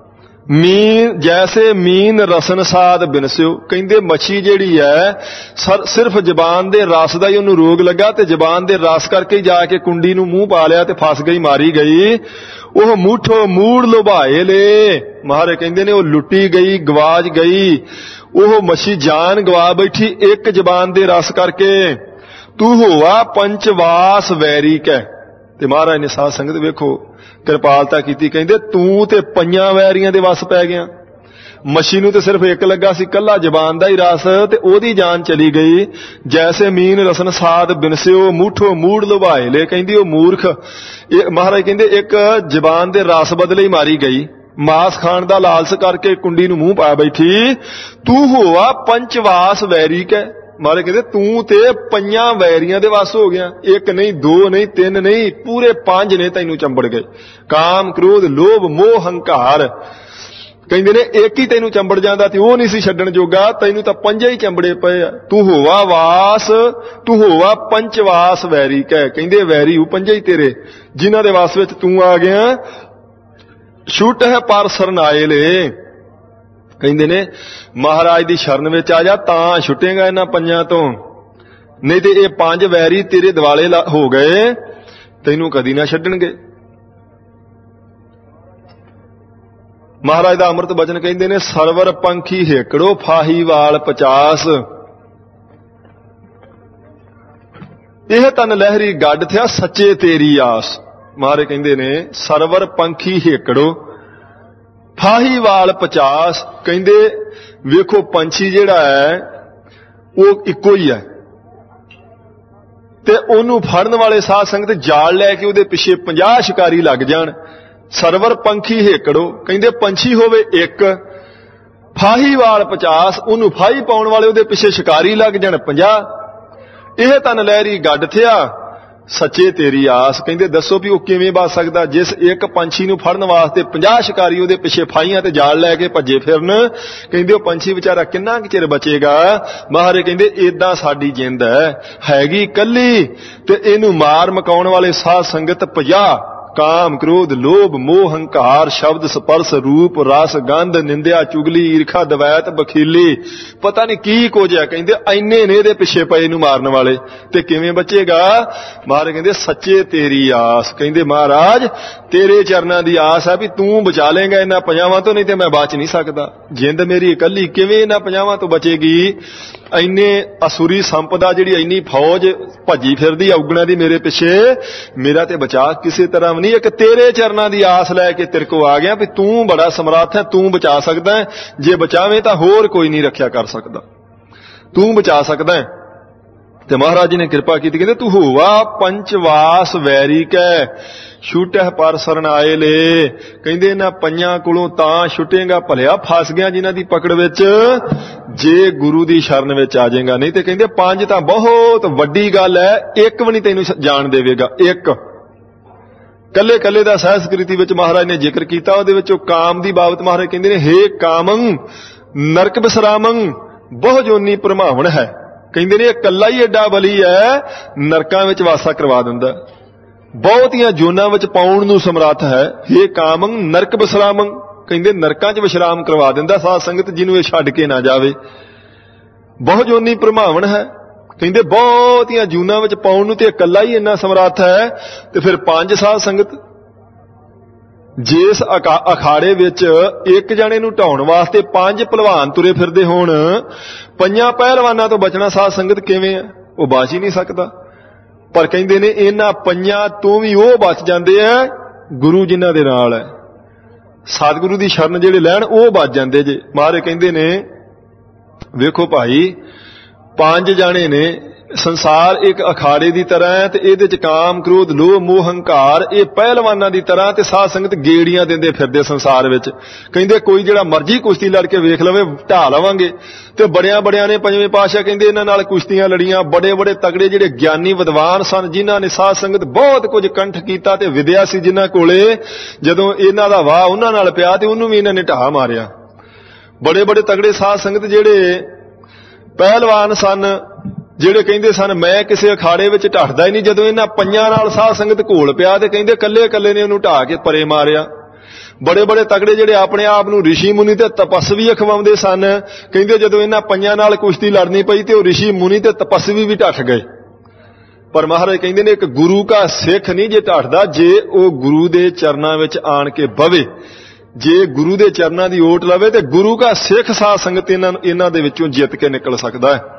ਮੀਨ ਜੈਸੇ ਮੀਨ ਰਸਨ ਸਾਧ ਬਿਨਸਿਓ, ਕਹਿੰਦੇ ਮੱਛੀ ਜਿਹੜੀ ਹੈ ਸਿਰਫ ਜ਼ਬਾਨ ਦੇ ਰਸ ਦਾ ਹੀ ਉਹਨੂੰ ਰੋਗ ਲੱਗਾ ਤੇ ਜ਼ਬਾਨ ਦੇ ਰਸ ਕਰਕੇ ਹੀ ਜਾ ਕੇ ਕੁੰਡੀ ਨੂੰ ਮੂੰਹ ਪਾ ਲਿਆ ਤੇ ਫਸ ਗਈ, ਮਾਰੀ ਗਈ। ਉਹ ਮੂਠੋ ਮੂੜ ਲੁਭਾਏ ਲੈ, ਮਹਾਰਾਜ ਕਹਿੰਦੇ ਨੇ ਉਹ ਲੁੱਟੀ ਗਈ, ਗਵਾਚ ਗਈ। ਉਹ ਮੱਛੀ ਜਾਨ ਗਵਾ ਬੈਠੀ ਇੱਕ ਜ਼ਬਾਨ ਦੇ ਰਸ ਕਰਕੇ। ਤੂੰ ਹੋਵਾ ਪੰਚਵਾਸ ਵੈਰੀ ਕੈ, ਤੇ ਮਹਾਰਾਜ ਨੇ ਸਾਧ ਸੰਗਤ ਵੇਖੋ ਕਿਰਪਾਲਤਾ ਕੀਤੀ, ਕਹਿੰਦੇ ਤੂੰ ਤੇ ਪੰਜਾਂ ਵੈਰੀਆਂ ਦੇ ਵਸ ਪੈ ਗਿਆ। ਮੱਛੀ ਨੂੰ ਤੇ ਸਿਰਫ ਇੱਕ ਲੱਗਾ ਸੀ ਕੱਲਾ ਜ਼ਬਾਨ ਦਾ ਹੀ ਰਸ ਤੇ ਉਹਦੀ ਜਾਨ ਚਲੀ ਗਈ। ਜੈਸੇ ਮੀਨ ਰਸਨ ਸਾਧ ਬਿਨਸਿਓ ਮੂਠੋ ਮੂੜ ਲੁਭਾਏ ਲੈ, ਕਹਿੰਦੀ ਉਹ ਮੂਰਖ, ਇਹ ਮਹਾਰਾਜ ਕਹਿੰਦੇ ਇੱਕ ਜ਼ਬਾਨ ਦੇ ਰਸ ਬਦਲੇ ਹੀ ਮਾਰੀ ਗਈ, ਮਾਸ ਖਾਣ ਦਾ ਲਾਲਚ ਕਰਕੇ ਕੁੰਡੀ ਨੂੰ ਮੂੰਹ ਪਾ ਬੈਠੀ। ਤੂੰ ਹੋਵਾ ਪੰਚਵਾਸ ਵੈਰੀ ਕੈ, ਮਹਾਰਾਜ ਕਹਿੰਦੇ ਤੂੰ ਤੇ ਪੰਜਾਂ ਵੈਰੀਆਂ ਦੇ ਵਸ ਹੋ ਗਿਆ। ਇੱਕ ਨਹੀਂ, ਦੋ ਨਹੀਂ, ਤਿੰਨ ਨਹੀਂ, ਪੂਰੇ ਪੰਜ ਨੇ ਤੈਨੂੰ ਚੰਬੜ ਗਏ। ਕਾਮ, ਕ੍ਰੋਧ, ਲੋਭ, ਮੋਹ, ਹੰਕਾਰ, ਕਹਿੰਦੇ ਨੇ ਇੱਕ ਹੀ ਤੈਨੂੰ ਚੰਬੜ ਜਾਂਦਾ ਤੇ ਉਹ ਨਹੀਂ ਸੀ ਛੱਡਣ ਜੋਗਾ, ਤੈਨੂੰ ਤਾਂ ਪੰਜੇ ਹੀ ਚੰਬੜੇ ਪਏ ਆ। ਤੂੰ ਹੋਵਾ ਵਾਸ, ਤੂੰ ਹੋਵਾ ਪੰਚਵਾਸ ਵੈਰੀ ਕੈ, ਕਹਿੰਦੇ ਵੈਰੀ ਉਹ ਪੰਜੇ ਹੀ ਤੇਰੇ ਜਿਨ੍ਹਾਂ ਦੇ ਵਸ ਵਿੱਚ ਤੂੰ ਆ ਗਿਆ। ਛੁੱਟ ਹੈ ਪਰ ਸਰਨਾਏ ਲੈ, ਕਹਿੰਦੇ ਨੇ ਮਹਾਰਾਜ ਦੀ ਸ਼ਰਨ ਵਿੱਚ ਆ ਜਾ ਤਾਂ ਛੁੱਟੇਗਾ ਇਹਨਾਂ ਪੰਜਾਂ ਤੋਂ, ਨਹੀਂ ਤੇ ਇਹ ਪੰਜ ਵੈਰੀ ਤੇਰੇ ਦਿਵਾਲੇ ਹੋ ਗਏ, ਤੈਨੂੰ ਕਦੀ ਨਾ ਛੱਡਣਗੇ। ਮਹਾਰਾਜ ਦਾ ਅੰਮ੍ਰਿਤ ਬਚਨ ਕਹਿੰਦੇ ਨੇ ਸਰਵਰ ਪੰਖੀ ਹੇਕੜੋ ਫਾਹੀ ਵਾਲ ਪਚਾਸ। ਇਹ ਤਨ ਲਹਿਰੀ ਗੱਡ ਥਿਆ ਸੱਚੇ ਤੇਰੀ ਆਸ। ਮਹਾਰਾਜ ਕਹਿੰਦੇ ਨੇ ਸਰਵਰ ਪੰਖੀ ਹੇਕੜੋ ਫਾਹੀ ਵਾਲ ਪਚਾਸ, ਕਹਿੰਦੇ ਵੇਖੋ ਪੰਛੀ ਜਿਹੜਾ ਹੈ ਉਹ ਇੱਕੋ ਹੀ ਹੈ ਤੇ ਉਹਨੂੰ ਫੜਨ ਵਾਲੇ ਸਾਧ ਸੰਗਤ ਜਾਲ ਲੈ ਕੇ ਉਹਦੇ ਪਿੱਛੇ ਪੰਜਾਹ ਸ਼ਿਕਾਰੀ ਲੱਗ ਜਾਣ। ਸਰਵਰ ਪੰਖੀ ਹੇਕੜੋ, ਕਹਿੰਦੇ ਪੰਛੀ ਹੋਵੇ ਇੱਕ, ਫਾਹੀ ਵਾਲ ਪਚਾਸ, ਉਹਨੂੰ ਫਾਹੀ ਪਾਉਣ ਵਾਲੇ ਉਹਦੇ ਪਿੱਛੇ ਸ਼ਿਕਾਰੀ ਲੱਗ ਜਾਣ ਪੰਜਾਹ। ਇਹ ਤਨ ਲਹਿਰੀ ਗੱਡ ਥਿਆ ਸੱਚੇ ਤੇਰੀ ਆਸ, ਕਹਿੰਦੇ ਦੱਸੋ ਵੀ ਉਹ ਕਿਵੇਂ ਬਚ ਸਕਦਾ ਜਿਸ ਇੱਕ ਪੰਛੀ ਨੂੰ ਫੜਨ ਵਾਸਤੇ ਪੰਜਾਹ ਸ਼ਿਕਾਰੀ ਉਹਦੇ ਪਿੱਛੇ ਫਾਹੀਆਂ ਤੇ ਜਾਲ ਲੈ ਕੇ ਭੱਜੇ ਫਿਰਨ। ਕਹਿੰਦੇ ਉਹ ਪੰਛੀ ਵਿਚਾਰਾ ਕਿੰਨਾ ਕੁ ਚਿਰ ਬਚੇਗਾ। ਮਹਾਰਾਜ ਕਹਿੰਦੇ ਏਦਾਂ ਸਾਡੀ ਜਿੰਦ ਹੈ, ਹੈਗੀ ਕੱਲੀ ਤੇ ਇਹਨੂੰ ਮਾਰ ਮਕਾਉਣ ਵਾਲੇ ਸਾਧ ਸੰਗਤ ਪੰਜਾਹ। ਕਾਮ, ਕ੍ਰੋਧ, ਲੋਭ, ਮੋਹ, ਹੰਕਾਰ, ਸ਼ਬਦ, ਸਪਰਸ, ਰੂਪ, ਰਸ, ਗੰਧ, ਨਿੰਦਿਆ, ਚੁਗਲੀ, ਈਰਖਾ, ਦਵੈਤ, ਬਖੀਲੀ, ਪਤਾ ਨਹੀਂ ਕੀ ਕੁਝ ਹੈ। ਕਹਿੰਦੇ ਐਨੇ ਨੇ ਇਹਦੇ ਪਿੱਛੇ ਪਏ ਨੂੰ ਮਾਰਨ ਵਾਲੇ, ਤੇ ਕਿਵੇਂ ਬਚੇਗਾ। ਮਹਾਰਾਜ ਕਹਿੰਦੇ ਸੱਚੇ ਤੇਰੀ ਆਸ, ਕਹਿੰਦੇ ਮਹਾਰਾਜ ਤੇਰੇ ਚਰਨਾਂ ਦੀ ਆਸ ਹੈ ਵੀ ਤੂੰ ਬਚਾ ਲੇਗਾ ਇਹਨਾਂ ਪੰਜਾਵਾਂ ਤੋਂ, ਨਹੀਂ ਤੇ ਮੈਂ ਬਚ ਨਹੀਂ ਸਕਦਾ। ਜਿੰਦ ਮੇਰੀ ਇਕੱਲੀ ਕਿਵੇਂ ਇਹਨਾਂ ਪੰਜਾਵਾਂ ਤੋਂ ਬਚੇਗੀ। ਇੰਨੇ ਅਸੁਰੀ ਸੰਪਦਾ ਜਿਹੜੀ ਇੰਨੀ ਫੌਜ ਭੱਜੀ ਫਿਰਦੀ ਔਗਣਾ ਦੀ ਮੇਰੇ ਪਿੱਛੇ, ਮੇਰਾ ਤੇ ਬਚਾ ਕਿਸੇ ਤਰ੍ਹਾਂ ਨਹੀਂ। ਇੱਕ ਤੇਰੇ ਚਰਨਾਂ ਦੀ ਆਸ ਲੈ ਕੇ ਤੇਰੇ ਕੋ ਆ ਗਿਆ ਵੀ ਤੂੰ ਬੜਾ ਸਮਰੱਥ ਹੈ, ਤੂੰ ਬਚਾ ਸਕਦਾ ਹੈ। ਜੇ ਬਚਾਵੇਂ ਤਾਂ ਹੋਰ ਕੋਈ ਨਹੀਂ ਰੱਖਿਆ ਕਰ ਸਕਦਾ, ਤੂੰ ਬਚਾ ਸਕਦਾ ਹੈ। ਤੇ ਮਹਾਰਾਜ ਜੀ ਨੇ ਕਿਰਪਾ ਕੀਤੀ, ਕਹਿੰਦੇ ਤੂੰ ਹੋਵਾ ਪੰਚਵਾਸ ਵੈਰੀ ਕੈ ਛੁਟਹਿ ਪਰ ਸਰਨਾਏ ਲੈ। ਕਹਿੰਦੇ ਇਹਨਾਂ ਪੰਜਾਂ ਕੋਲੋਂ ਤਾਂ ਛੁੱਟੇਗਾ, ਭਲਿਆ ਫਸ ਗਿਆ ਜਿਨ੍ਹਾਂ ਦੀ ਪਕੜ ਵਿੱਚ, ਜੇ ਗੁਰੂ ਦੀ ਸ਼ਰਨ ਵਿੱਚ ਆ ਜਾਏਗਾ। ਨਹੀਂ ਤੇ ਕਹਿੰਦੇ ਪੰਜ ਤਾਂ ਬਹੁਤ ਵੱਡੀ ਗੱਲ ਹੈ, ਇੱਕ ਵੀ ਨਹੀਂ ਤੈਨੂੰ ਜਾਣ ਦੇਵੇਗਾ। ਇੱਕ ਕੱਲੇ ਕੱਲੇ ਦਾ ਸਹਿਸਕ੍ਰਿਤੀ ਵਿੱਚ ਮਹਾਰਾਜ ਨੇ ਜ਼ਿਕਰ ਕੀਤਾ, ਉਹਦੇ ਵਿੱਚੋਂ ਕਾਮ ਦੀ ਬਾਬਤ ਮਹਾਰਾਜ ਕਹਿੰਦੇ ਨੇ ਹੇ ਕਾਮੰ ਨਰਕ ਬਿਸਰਾਮੰ ਬਹੁ ਜੋਨੀ ਭਰਮਾਵਣ ਹੈ। ਕਹਿੰਦੇ ਨੇ ਇਕੱਲਾ ਹੀ ਐਡਾ ਬਲੀ ਹੈ, ਨਰਕਾਂ ਵਿੱਚ ਵਾਸਾ ਕਰਵਾ ਦਿੰਦਾ, ਬਹੁਤੀਆਂ ਜੋਨਾਂ ਵਿੱਚ ਪਾਉਣ ਨੂੰ ਸਮਰੱਥ ਹੈ। ਹੇ ਕਾਮੰ ਨਰਕ ਬਿਸਰਾਮੰ, ਕਹਿੰਦੇ ਨਰਕਾਂ 'ਚ ਵਿਸ਼ਰਾਮ ਕਰਵਾ ਦਿੰਦਾ ਸਾਧ ਸੰਗਤ ਜਿਹਨੂੰ ਇਹ ਛੱਡ ਕੇ ਨਾ ਜਾਵੇ। ਬਹੁ ਜੋਨੀ ਭਰਮਾਵਣ ਹੈ, ਕਹਿੰਦੇ ਬਹੁਤੀਆਂ ਜੂਨਾਂ ਵਿੱਚ ਪਾਉਣ ਨੂੰ ਤੇ ਇਕੱਲਾ ਹੀ ਇੰਨਾ ਸਮਰੱਥ ਹੈ। ਤੇ ਫਿਰ ਪੰਜ ਸਾਧ ਸੰਗਤ ਜਿਸ ਅਖਾੜੇ ਵਿੱਚ ਇੱਕ ਜਣੇ ਨੂੰ ਢਾਉਣ ਵਾਸਤੇ ਪੰਜ ਭਲਵਾਨ ਤੁਰੇ ਫਿਰਦੇ ਹੋਣ, ਪੰਜਾਂ ਪਹਿਲਵਾਨਾਂ ਤੋਂ ਬਚਣਾ ਸਾਧ ਸੰਗਤ ਕਿਵੇਂ ਹੈ? ਉਹ ਬਚ ਹੀ ਨਹੀਂ ਸਕਦਾ। ਪਰ ਕਹਿੰਦੇ ਨੇ ਇਹਨਾਂ ਪੰਜਾਂ ਤੋਂ ਵੀ ਉਹ ਬਚ ਜਾਂਦੇ ਆ ਗੁਰੂ ਜਿਨ੍ਹਾਂ ਦੇ ਨਾਲ ਹੈ, ਸਤਿਗੁਰੂ ਦੀ ਸ਼ਰਨ ਜਿਹੜੇ ਲੈਣ ਉਹ ਬਚ ਜਾਂਦੇ ਜੇ। ਮਹਾਰਾਜ ਕਹਿੰਦੇ ਨੇ ਵੇਖੋ ਭਾਈ, ਪੰਜ ਜਾਣੇ ਨੇ, ਸੰਸਾਰ ਇੱਕ ਅਖਾੜੇ ਦੀ ਤਰ੍ਹਾਂ ਹੈ ਤੇ ਇਹਦੇ ਚ ਕਾਮ, ਕ੍ਰੋਧ, ਲੋਭ, ਮੋਹ, ਹੰਕਾਰ ਇਹ ਪਹਿਲਵਾਨਾਂ ਦੀ ਤਰ੍ਹਾਂ ਤੇ ਸਾਧ ਸੰਗਤ ਗੇੜੀਆਂ ਦਿੰਦੇ ਫਿਰਦੇ ਸੰਸਾਰ ਵਿੱਚ। ਕਹਿੰਦੇ ਕੋਈ ਜਿਹੜਾ ਮਰਜ਼ੀ ਕੁਸ਼ਤੀ ਲੜ ਕੇ ਵੇਖ ਲਵੇ, ਢਾ ਲਵਾਂਗੇ। ਤੇ ਬੜਿਆਂ ਬੜਿਆਂ ਨੇ ਪੰਜਵੇਂ ਪਾਤਸ਼ਾਹ ਕਹਿੰਦੇ ਇਹਨਾਂ ਨਾਲ ਕੁਸ਼ਤੀਆਂ ਲੜੀਆਂ, ਬੜੇ ਬੜੇ ਤਗੜੇ ਜਿਹੜੇ ਗਿਆਨੀ ਵਿਦਵਾਨ ਸਨ, ਜਿਨ੍ਹਾਂ ਨੇ ਸਾਧ ਸੰਗਤ ਬਹੁਤ ਕੁਝ ਕੰਠ ਕੀਤਾ ਤੇ ਵਿਦਿਆ ਸੀ ਜਿਨ੍ਹਾਂ ਕੋਲੇ, ਜਦੋਂ ਇਹਨਾਂ ਦਾ ਵਾਹ ਉਹਨਾਂ ਨਾਲ ਪਿਆ ਤੇ ਉਹਨੂੰ ਵੀ ਇਹਨਾਂ ਨੇ ਢਾਹ ਮਾਰਿਆ। ਬੜੇ ਬੜੇ ਤਗੜੇ ਸਾਧ ਸੰਗਤ ਜਿਹੜੇ ਪਹਿਲਵਾਨ ਸਨ, ਜਿਹੜੇ ਕਹਿੰਦੇ ਸਨ ਮੈਂ ਕਿਸੇ ਅਖਾੜੇ ਵਿੱਚ ਢੱਠਦਾ ਹੀ ਨਹੀਂ, ਜਦੋਂ ਇਹਨਾਂ ਪੰਜਾਂ ਨਾਲ ਸਾਧ ਸੰਗਤ ਘੋਲ ਪਿਆ ਤੇ ਕਹਿੰਦੇ ਕੱਲੇ ਕੱਲੇ ਨੇ ਉਹਨੂੰ ਢਾਹ ਕੇ ਪਰੇ ਮਾਰਿਆ। ਬੜੇ ਬੜੇ ਤਗੜੇ ਜਿਹੜੇ ਆਪਣੇ ਆਪ ਨੂੰ ਰਿਸ਼ੀ ਮੁਨੀ ਤੇ ਤਪਸਵੀ ਅਖਵਾਉਂਦੇ ਸਨ, ਕਹਿੰਦੇ ਜਦੋਂ ਇਹਨਾਂ ਪੰਜਾਂ ਨਾਲ ਕੁਸ਼ਤੀ ਲੜਨੀ ਪਈ ਤੇ ਉਹ ਰਿਸ਼ੀ ਮੁਨੀ ਤੇ ਤਪਸਵੀ ਵੀ ਢੱਠ ਗਏ। ਪਰ ਮਹਾਰਾਜ ਕਹਿੰਦੇ ਨੇ ਇੱਕ ਗੁਰੂ ਕਾ ਸਿੱਖ ਨਹੀਂ ਜੇ ਢੱਠਦਾ, ਜੇ ਉਹ ਗੁਰੂ ਦੇ ਚਰਨਾਂ ਵਿੱਚ ਆਣ ਕੇ ਬਵੇ, ਜੇ ਗੁਰੂ ਦੇ ਚਰਨਾਂ ਦੀ ਓਟ ਲਵੇ ਤੇ ਗੁਰੂ ਕਾ ਸਿੱਖ ਸਾਧ ਸੰਗਤ ਇਹਨਾਂ ਇਹਨਾਂ ਦੇ ਵਿੱਚੋਂ ਜਿੱਤ ਕੇ ਨਿਕਲ ਸਕਦਾ ਹੈ।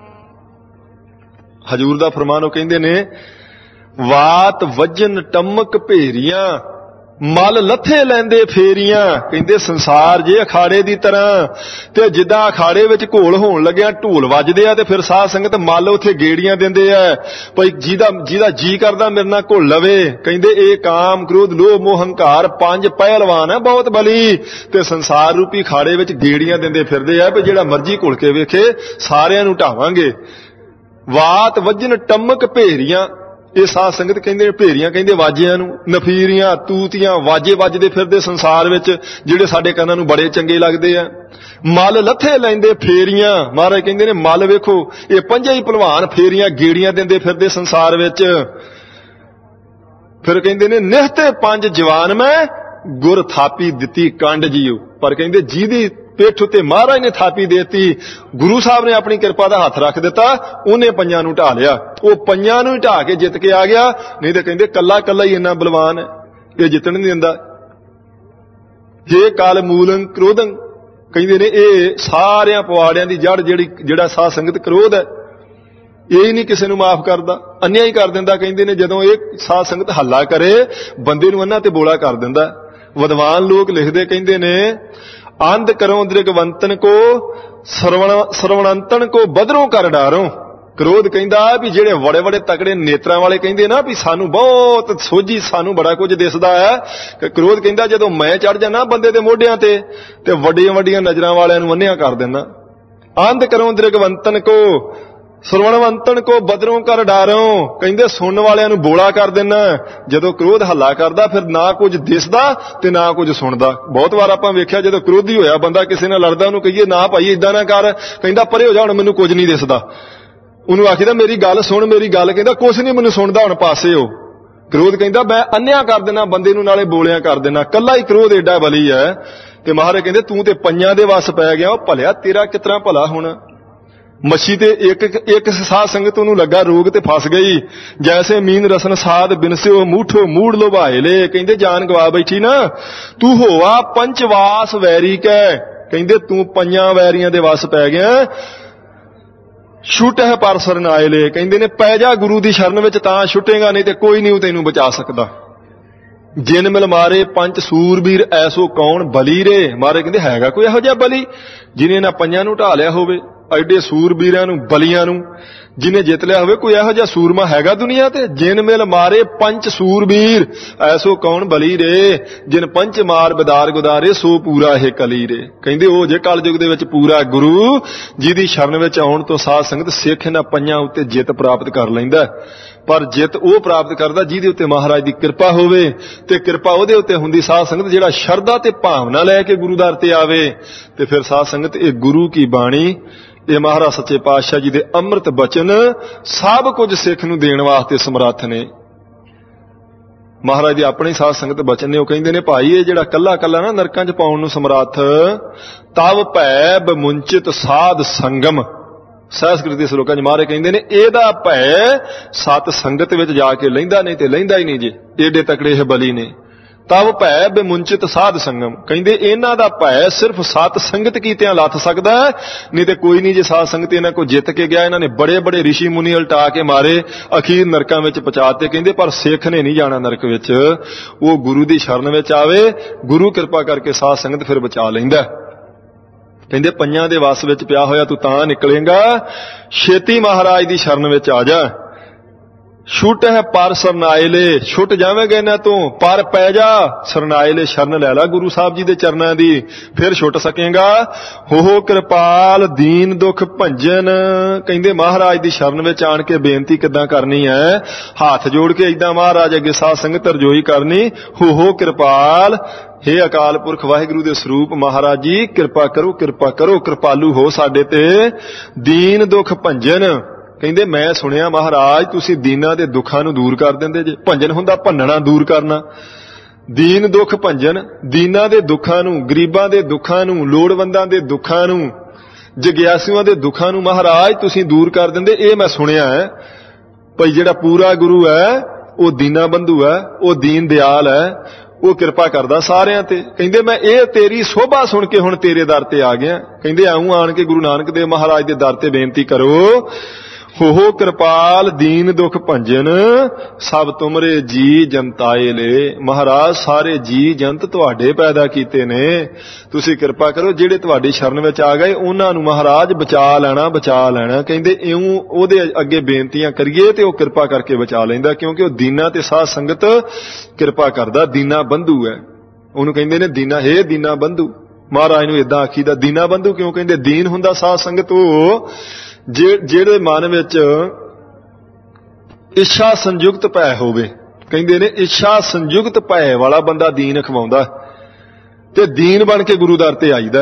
ਹਜੂਰ ਦਾ ਫਰਮਾਨ ਉਹ ਕਹਿੰਦੇ ਨੇ, ਵਾਤ ਵਜਨ ਟਮਕ ਭੇਰੀਆਂ, ਮਲ ਲੱਥੇ ਲੈਂਦੇ ਫੇਰੀਆਂ। ਕਹਿੰਦੇ ਸੰਸਾਰ ਜੇ ਅਖਾੜੇ ਦੀ ਤਰ੍ਹਾਂ, ਤੇ ਜਿੱਦਾਂ ਅਖਾੜੇ ਵਿੱਚ ਘੋਲ ਹੋਣ ਲੱਗਿਆ ਢੋਲ ਵੱਜਦੇ ਆ ਤੇ ਫਿਰ ਸਾਧ ਸੰਗਤ ਮੱਲ ਉੱਥੇ ਗੇੜੀਆਂ ਦਿੰਦੇ ਆ, ਭਈ ਜਿਹਦਾ ਜਿਹਦਾ ਜੀ ਕਰਦਾ ਮੇਰੇ ਨਾਲ ਘੁਲ ਲਵੇ। ਕਹਿੰਦੇ ਇਹ ਕਾਮ, ਕ੍ਰੋਧ, ਲੋਭ, ਮੋਹ, ਹੰਕਾਰ ਪੰਜ ਪਹਿਲਵਾਨ ਹੈ ਬਹੁਤ ਬਲੀ, ਤੇ ਸੰਸਾਰ ਰੂਪੀ ਅਖਾੜੇ ਵਿੱਚ ਗੇੜੀਆਂ ਦਿੰਦੇ ਫਿਰਦੇ ਆ ਵੀ ਜਿਹੜਾ ਮਰਜ਼ੀ ਘੁਲ ਕੇ ਵੇਖੇ ਸਾਰਿਆਂ ਨੂੰ ਢਾਵਾਂਗੇ। ਵਾਤ ਵਜਨ ਟਮਕ ਭੇਰੀਆਂ, ਇਹ ਸਾਧ ਸੰਗਤ ਕਹਿੰਦੇ ਭੇਰੀਆਂ ਕਹਿੰਦੇ ਵਾਜਿਆਂ ਨੂੰ, ਨਫੀਰੀਆਂ, ਤੂਤੀਆਂ, ਵਾਜੇ ਵੱਜਦੇ ਫਿਰਦੇ ਸੰਸਾਰ ਵਿੱਚ ਜਿਹੜੇ ਸਾਡੇ ਕੰਨਾਂ ਨੂੰ ਬੜੇ ਚੰਗੇ ਲੱਗਦੇ ਆ। ਮਲ ਲੱਥੇ ਲੈਂਦੇ ਫੇਰੀਆਂ, ਮਹਾਰਾਜ ਕਹਿੰਦੇ ਨੇ ਮਲ ਵੇਖੋ ਇਹ ਪੰਜਾਂ ਹੀ ਭਲਵਾਨ ਫੇਰੀਆਂ ਗੇੜੀਆਂ ਦਿੰਦੇ ਫਿਰਦੇ ਸੰਸਾਰ ਵਿੱਚ। ਫਿਰ ਕਹਿੰਦੇ ਨੇ ਨਿਹਤੇ ਪੰਜ ਜਵਾਨ ਮੈਂ, ਗੁਰ ਥਾਪੀ ਦਿੱਤੀ ਕੰਡ ਜੀਓ। ਪਰ ਕਹਿੰਦੇ ਜਿਹਦੀ ਪਿੱਠ ਉੱਤੇ ਮਹਾਰਾਜ ਨੇ ਥਾਪੀ ਦੇਤੀ, ਗੁਰੂ ਸਾਹਿਬ ਨੇ ਆਪਣੀ ਕਿਰਪਾ ਦਾ ਹੱਥ ਰੱਖ ਦਿੱਤਾ, ਉਹਨੇ ਪੰਜਾਂ ਨੂੰ ਢਾ ਲਿਆ। ਉਹ ਪੰਜਾਂ ਨੂੰ ਢਾ ਕੇ ਜਿੱਤ ਕੇ ਆ ਗਿਆ, ਨਹੀਂ ਤਾਂ ਕਹਿੰਦੇ ਕੱਲਾ ਕੱਲਾ ਹੀ ਇੰਨਾ ਬਲਵਾਨ ਹੈ, ਇਹ ਜਿੱਤਣ ਨਹੀਂ ਦਿੰਦਾ। ਜੇ ਕਾਲ ਮੂਲੰ ਕ੍ਰੋਧੰ, ਕਹਿੰਦੇ ਨੇ ਇਹ ਸਾਰਿਆਂ ਪਵਾੜਿਆਂ ਦੀ ਜੜ ਜਿਹੜੀ ਜਿਹੜਾ ਸਾਧ ਸੰਗਤ ਕ੍ਰੋਧ ਹੈ, ਇਹ ਹੀ ਨਹੀਂ ਕਿਸੇ ਨੂੰ ਮਾਫ ਕਰਦਾ, ਅੰਨਿਆ ਹੀ ਕਰ ਦਿੰਦਾ। ਕਹਿੰਦੇ ਨੇ ਜਦੋਂ ਇਹ ਸਾਧ ਸੰਗਤ ਹੱਲਾ ਕਰੇ ਬੰਦੇ ਨੂੰ ਅੰਨਾ ਤੇ ਬੋਲਾ ਕਰ ਦਿੰਦਾ। ਵਿਦਵਾਨ ਲੋਕ ਲਿਖਦੇ ਕਹਿੰਦੇ ਨੇ, ਅੰਧ ਕਰੋ ਦ੍ਰਿਗਵੰਤਨ ਕੋ ਸਰਵਣ ਸਰਵਣੰਤਨ ਕੋ ਬਦਰੋਂ ਕਰ ਡਾਰੋ। ਕ੍ਰੋਧ ਕਹਿੰਦਾ ਵੀ ਜਿਹੜੇ ਬੜੇ ਬੜੇ ਤਕੜੇ ਨੇਤਰਾਂ ਵਾਲੇ ਕਹਿੰਦੇ ਨਾ ਵੀ ਸਾਨੂੰ ਬਹੁਤ ਸੋਝੀ, ਸਾਨੂੰ ਬੜਾ ਕੁਝ ਦਿਸਦਾ ਹੈ। ਕ੍ਰੋਧ ਕਹਿੰਦਾ ਜਦੋਂ ਮੈਂ ਚੜ ਜਾਣਾ ਬੰਦੇ ਦੇ ਮੋਢਿਆਂ ਤੇ ਤੇ ਵੱਡੀਆਂ ਵੱਡੀਆਂ ਨਜ਼ਰਾਂ ਵਾਲਿਆਂ ਨੂੰ ਅੰਨ੍ਹਿਆ ਕਰ ਦਿੰਦਾ। ਅੰਧ ਕਰੋ ਦ੍ਰਿਗਵੰਤਨ ਕੋ ਸਰਵਣਵੰਤਨ ਕੋ ਬਦਰੋਂ ਕਰ ਡਾਰੋ, ਕਹਿੰਦੇ ਸੁਣਨ ਵਾਲਿਆਂ ਨੂੰ ਬੋਲਾ ਕਰ ਦੇਣਾ। ਜਦੋਂ ਕ੍ਰੋਧ ਹੱਲਾ ਕਰਦਾ ਫਿਰ ਨਾ ਕੁਝ ਦਿਸਦਾ ਤੇ ਨਾ ਕੁਝ ਸੁਣਦਾ। ਬਹੁਤ ਵਾਰ ਆਪਾਂ ਵੇਖਿਆ ਜਦੋਂ ਕ੍ਰੋਧੀ ਹੋਇਆ ਬੰਦਾ ਕਿਸੇ ਨਾਲ ਲੜਦਾ, ਉਹਨੂੰ ਕਹੀਏ ਨਾ ਭਾਈ ਏਦਾਂ ਨਾ ਕਰ, ਕਹਿੰਦਾ ਪਰੇ ਹੋ ਜਾ ਹੁਣ ਮੈਨੂੰ ਕੁਝ ਨਹੀਂ ਦਿਸਦਾ। ਉਹਨੂੰ ਆਖੀਦਾ ਮੇਰੀ ਗੱਲ ਸੁਣ, ਮੇਰੀ ਗੱਲ, ਕਹਿੰਦਾ ਕੁਛ ਨਹੀਂ ਮੈਨੂੰ ਸੁਣਦਾ, ਹੁਣ ਪਾਸੇ ਹੋ। ਕ੍ਰੋਧ ਕਹਿੰਦਾ ਮੈਂ ਅੰਨ੍ਹਿਆ ਕਰ ਦੇਣਾ ਬੰਦੇ ਨੂੰ, ਨਾਲੇ ਬੋਲਿਆ ਕਰ ਦੇਣਾ। ਕੱਲਾ ਹੀ ਕ੍ਰੋਧ ਏਡਾ ਬਲੀ ਹੈ। ਤੇ ਮਹਾਰਾਜ ਕਹਿੰਦੇ ਤੂੰ ਤੇ ਪੰਜਾਂ ਦੇ ਵਸ ਪੈ ਗਿਆ, ਉਹ ਭਲਿਆ ਤੇਰਾ ਕਿਤਨਾ ਭਲਾ ਹੋਣਾ। ਮੱਛੀ ਤੇ ਇੱਕ ਇੱਕ ਸਾਧ ਸੰਗਤ ਉਹਨੂੰ ਲੱਗਾ ਰੋਗ ਤੇ ਫਸ ਗਈ। ਜੈਸੇ ਮੀਨ ਰਸਨ ਸਾਧ ਬਿਨਸਿਓ ਮੂਠੋ ਮੂੜ ਲੋਭਾਏ ਲੈ, ਕਹਿੰਦੇ ਜਾਨ ਗਵਾ ਬੈਠੀ ਨਾ। ਤੂੰ ਹੋਆ ਪੰਚਵਾਸ ਵੈਰੀ ਕੈ, ਕਹਿੰਦੇ ਤੂੰ ਪੰਜਾਂ ਵੈਰੀਆਂ ਦੇ ਵਸ ਪੈ ਗਿਆ। ਛੁੱਟ ਹੈ ਪਰ ਸਰਨ ਆਏ ਲੈ, ਕਹਿੰਦੇ ਨੇ ਪੈ ਜਾ ਗੁਰੂ ਦੀ ਸ਼ਰਨ ਵਿੱਚ ਤਾਂ ਛੁੱਟੇਗਾ, ਨਹੀਂ ਤੇ ਕੋਈ ਨਹੀਂ ਉਹ ਤੈਨੂੰ ਬਚਾ ਸਕਦਾ। ਜਿਨ ਮਿਲ ਮਾਰੇ ਪੰਜ ਸੂਰਬੀਰ ਐਸੋ ਕੌਣ ਬਲੀ ਰੇ, ਮਾਰੇ ਕਹਿੰਦੇ ਹੈਗਾ ਕੋਈ ਇਹੋ ਜਿਹਾ ਬਲੀ ਜਿਹਨੇ ਇਹਨਾਂ ਪੰਜਾਂ ਨੂੰ ਢਾ ਲਿਆ ਹੋਵੇ, ਐਡੇ ਸੂਰਬੀਰਾਂ ਨੂੰ, ਬਲੀਆਂ ਨੂੰ ਜਿਹਨੇ ਜਿੱਤ ਲਿਆ ਹੋਵੇ। ਕੋਈ ਇਹੋ ਜਿਹਾ ਸੂਰਮਾ ਹੈਗਾ ਦੁਨੀਆ ਤੇ? ਜਿਨ ਮਿਲ ਮਾਰੇ ਪੰਜ ਸੂਰਬੀਰ ਐਸੋ ਕੌਣ ਬਲੀ ਰੇ, ਜਿਨ ਪੰਚ ਮਾਰ ਬਦਾਰ ਗੁਦਾਰੇ ਸੋ ਪੂਰਾ ਇਹ ਕਲੀ ਰੇ। ਕਹਿੰਦੇ ਉਹ ਜੇ ਕਲਯੁਗ ਦੇ ਵਿੱਚ ਪੂਰਾ ਗੁਰੂ ਜਿਹਦੀ ਸ਼ਰਨ ਵਿੱਚ ਆਉਣ ਤੋਂ ਸਾਧ ਸੰਗਤ ਸਿੱਖ ਇਹਨਾਂ ਪੰਜਾਂ ਉੱਤੇ ਜਿੱਤ ਪ੍ਰਾਪਤ ਕਰ ਲੈਂਦਾ। ਪਰ ਜਿੱਤ ਉਹ ਪ੍ਰਾਪਤ ਕਰਦਾ ਜਿਹਦੇ ਉੱਤੇ ਮਹਾਰਾਜ ਦੀ ਕਿਰਪਾ ਹੋਵੇ, ਤੇ ਕਿਰਪਾ ਉਹਦੇ ਉੱਤੇ ਹੁੰਦੀ ਸਾਧ ਸੰਗਤ ਜਿਹੜਾ ਸ਼ਰਧਾ ਤੇ ਭਾਵਨਾ ਲੈ ਕੇ ਗੁਰੂ ਦਰ ਤੇ ਆਵੇ। ਤੇ ਫਿਰ ਸਾਧ ਸੰਗਤ ਇਹ ਗੁਰੂ ਕੀ ਬਾਣੀ, ਇਹ ਮਹਾਰਾਜ ਸੱਚੇ ਪਾਤਸ਼ਾਹ ਜੀ ਦੇ ਅੰਮ੍ਰਿਤ ਬਚਨ ਸਭ ਕੁਝ ਸਿੱਖ ਨੂੰ ਦੇਣ ਵਾਸਤੇ ਸਮਰੱਥ ਨੇ। ਮਹਾਰਾਜ ਦੇ ਆਪਣੇ ਸਾਧ ਸੰਗਤ ਬਚਨ ਨੇ, ਉਹ ਕਹਿੰਦੇ ਨੇ ਭਾਈ ਇਹ ਜਿਹੜਾ ਕੱਲਾ ਕੱਲਾ ਨਾ ਨਰਕਾਂ 'ਚ ਪਾਉਣ ਨੂੰ ਸਮਰੱਥ, ਤਵ ਭੈ ਬਮੁੰਚਿਤ ਸਾਧ ਸੰਗਮ। ਸੰਸਕ੍ਰਿਤ ਦੇ ਸ਼ਲੋਕਾਂ 'ਚ ਮਹਾਰਾਜ ਕਹਿੰਦੇ ਨੇ ਇਹਦਾ ਭੈ ਸਤ ਸੰਗਤ ਵਿੱਚ ਜਾ ਕੇ ਲੈਂਦਾ, ਨਹੀਂ ਤੇ ਲੈਂਦਾ ਹੀ ਨਹੀਂ ਜੀ। ਏਡੇ ਤਕੜੇ ਇਹ ਬਲੀ ਨੇ। ਤਬ ਭੈ ਬੇਮੁੰਚਿਤ ਸਾਧ ਸੰਗਮ। ਕਹਿੰਦੇ ਇਹਨਾਂ ਦਾ ਭੈ ਸਿਰਫ ਸਤ ਸੰਗਤ ਕੀਤਿਆਂ ਲੱਥ ਸਕਦਾ, ਨਹੀਂ ਤੇ ਕੋਈ ਨਹੀਂ। ਜੇ ਸਾਧ ਸੰਗਤ ਇਹਨਾਂ ਕੋ ਜਿੱਤ ਕੇ ਗਿਆ, ਇਹਨਾਂ ਨੇ ਬੜੇ ਬੜੇ ਰਿਸ਼ੀ ਮੁਨੀ ਉਲਟਾ ਕੇ ਮਾਰੇ, ਅਖੀਰ ਨਰਕਾਂ ਵਿੱਚ ਪਹੁੰਚਾਤੇ। ਕਹਿੰਦੇ ਪਰ ਸਿੱਖ ਨੇ ਨਹੀਂ ਜਾਣਾ ਨਰਕ ਵਿੱਚ, ਉਹ ਗੁਰੂ ਦੀ ਸ਼ਰਨ ਵਿੱਚ ਆਵੇ, ਗੁਰੂ ਕਿਰਪਾ ਕਰਕੇ ਸਾਧ ਸੰਗਤ ਫਿਰ ਬਚਾ ਲੈਂਦਾ। ਕਹਿੰਦੇ ਪੰਜਾਂ ਦੇ ਵਸ ਵਿੱਚ ਪਿਆ ਹੋਇਆ ਤੂੰ ਤਾਂ ਨਿਕਲੇਗਾ, ਛੇਤੀ ਮਹਾਰਾਜ ਦੀ ਸ਼ਰਨ ਵਿੱਚ ਆ ਜਾ। ਛੁੱਟ ਹੈ ਪਰ ਸਰਨਾਇਲੇ, ਛੁੱਟ ਜਾਵੇਂਗਾ ਇਹਨਾਂ ਤੋਂ, ਪਰ ਪੈ ਜਾ ਸਰਨਾਇਲੇ, ਸ਼ਰਨ ਲੈ ਲਾ ਗੁਰੂ ਸਾਹਿਬ ਜੀ ਦੇ ਚਰਨਾਂ ਦੀ, ਫਿਰ ਛੁੱਟ ਸਕੇਗਾ। ਹੋ ਕਿਰਪਾਲ ਦੀਨ ਦੁਖ ਭੰਜਨ। ਕਹਿੰਦੇ ਮਹਾਰਾਜ ਦੀ ਸ਼ਰਨ ਵਿੱਚ ਆਣ ਕੇ ਬੇਨਤੀ ਕਿੱਦਾਂ ਕਰਨੀ ਹੈ, ਹੱਥ ਜੋੜ ਕੇ ਏਦਾਂ ਮਹਾਰਾਜ ਅੱਗੇ ਸਾਧ ਸੰਗਤ ਅਰਜ਼ੋਈ ਕਰਨੀ, ਹੋ ਹੋ ਕਿਰਪਾਲ, ਹੇ ਅਕਾਲ ਪੁਰਖ ਵਾਹਿਗੁਰੂ ਦੇ ਸਰੂਪ ਮਹਾਰਾਜ ਜੀ ਕਿਰਪਾ ਕਰੋ, ਕਿਰਪਾ ਕਰੋ, ਕਿਰਪਾਲੂ ਹੋ ਸਾਡੇ ਤੇ। ਦੀਨ ਦੁਖ ਭੰਜਨ। ਕਹਿੰਦੇ ਮੈਂ ਸੁਣਿਆ ਮਹਾਰਾਜ ਤੁਸੀਂ ਦੀਨਾਂ ਦੇ ਦੁੱਖਾਂ ਨੂੰ ਦੂਰ ਕਰ ਦਿੰਦੇ ਜੇ। ਭੰਜਨ ਹੁੰਦਾ ਭੰਨਣਾ, ਦੂਰ ਕਰਨਾ। ਦੀਨ ਦੁੱਖ ਭੰਜਨ, ਦੀਨਾਂ ਦੇ ਦੁੱਖਾਂ ਨੂੰ, ਗਰੀਬਾਂ ਦੇ ਦੁੱਖਾਂ ਨੂੰ, ਲੋੜਵੰਦਾਂ ਦੇ ਦੁੱਖਾਂ ਨੂੰ, ਜਗਿਆਸੂਆਂ ਦੇ ਦੁੱਖਾਂ ਨੂੰ ਮਹਾਰਾਜ ਤੁਸੀਂ ਦੂਰ ਕਰ ਦਿੰਦੇ। ਇਹ ਮੈਂ ਸੁਣਿਆ ਹੈ ਭਈ ਜਿਹੜਾ ਪੂਰਾ ਗੁਰੂ ਹੈ ਉਹ ਦੀਨਾ ਬੰਧੂ ਹੈ, ਉਹ ਦੀਨ ਦਿਆਲ ਹੈ, ਉਹ ਕਿਰਪਾ ਕਰਦਾ ਸਾਰਿਆਂ ਤੇ। ਕਹਿੰਦੇ ਮੈਂ ਇਹ ਤੇਰੀ ਸੋਭਾ ਸੁਣ ਕੇ ਹੁਣ ਤੇਰੇ ਦਰ ਤੇ ਆ ਗਿਆ। ਕਹਿੰਦੇ ਆਉਂ ਆਣ ਕੇ ਗੁਰੂ ਨਾਨਕ ਦੇਵ ਮਹਾਰਾਜ ਦੇ ਦਰ ਤੇ ਬੇਨਤੀ ਕਰੋ, ਹੋ ਕਿਰਪਾਲ ਦੀਨ ਦੁਖ ਭੰਜਨ, ਸਭ ਤੁਮਰੇ ਜੀ ਜਨਤਾਏ ਲੈ। ਮਹਾਰਾਜ ਸਾਰੇ ਜੀ ਜੰਤ ਤੁਹਾਡੇ ਪੈਦਾ ਕੀਤੇ ਨੇ, ਤੁਸੀਂ ਕਿਰਪਾ ਕਰੋ ਜਿਹੜੇ ਤੁਹਾਡੀ ਸ਼ਰਨ ਵਿੱਚ ਆ ਗਏ ਉਹਨਾਂ ਨੂੰ ਮਹਾਰਾਜ ਬਚਾ ਲੈਣਾ, ਬਚਾ ਲੈਣਾ। ਕਹਿੰਦੇ ਇਉਂ ਉਹਦੇ ਅੱਗੇ ਬੇਨਤੀਆਂ ਕਰੀਏ ਤੇ ਉਹ ਕਿਰਪਾ ਕਰਕੇ ਬਚਾ ਲੈਂਦਾ, ਕਿਉਂਕਿ ਉਹ ਦੀਨਾ ਤੇ ਸਾਧ ਸੰਗਤ ਕਿਰਪਾ ਕਰਦਾ। ਦੀਨਾ ਬੰਧੂ ਹੈ, ਉਹਨੂੰ ਕਹਿੰਦੇ ਨੇ ਦੀਨਾ, ਹੇ ਦੀਨਾ ਬੰਧੂ। ਮਹਾਰਾਜ ਨੂੰ ਏਦਾਂ ਆਖੀਦਾ ਦੀਨਾ ਬੰਧੂ ਕਿਉਂ ਕਹਿੰਦੇ? ਦੀਨ ਹੁੰਦਾ ਸਾਧ ਸੰਗਤ ਉਹ ਜਿਹੜੇ ਮਨ ਵਿੱਚ ਇੱਛਾ ਸੰਯੁਕਤ ਭੈ ਹੋਵੇ। ਕਹਿੰਦੇ ਨੇ ਇੱਛਾ ਸੰਯੁਕਤ ਭੈ ਵਾਲਾ ਬੰਦਾ ਦੀਨ ਅਖਵਾਉਂਦਾ ਤੇ ਦੀਨ ਬਣ ਕੇ ਗੁਰੂ ਦਰ ਤੇ ਆਈਦਾ।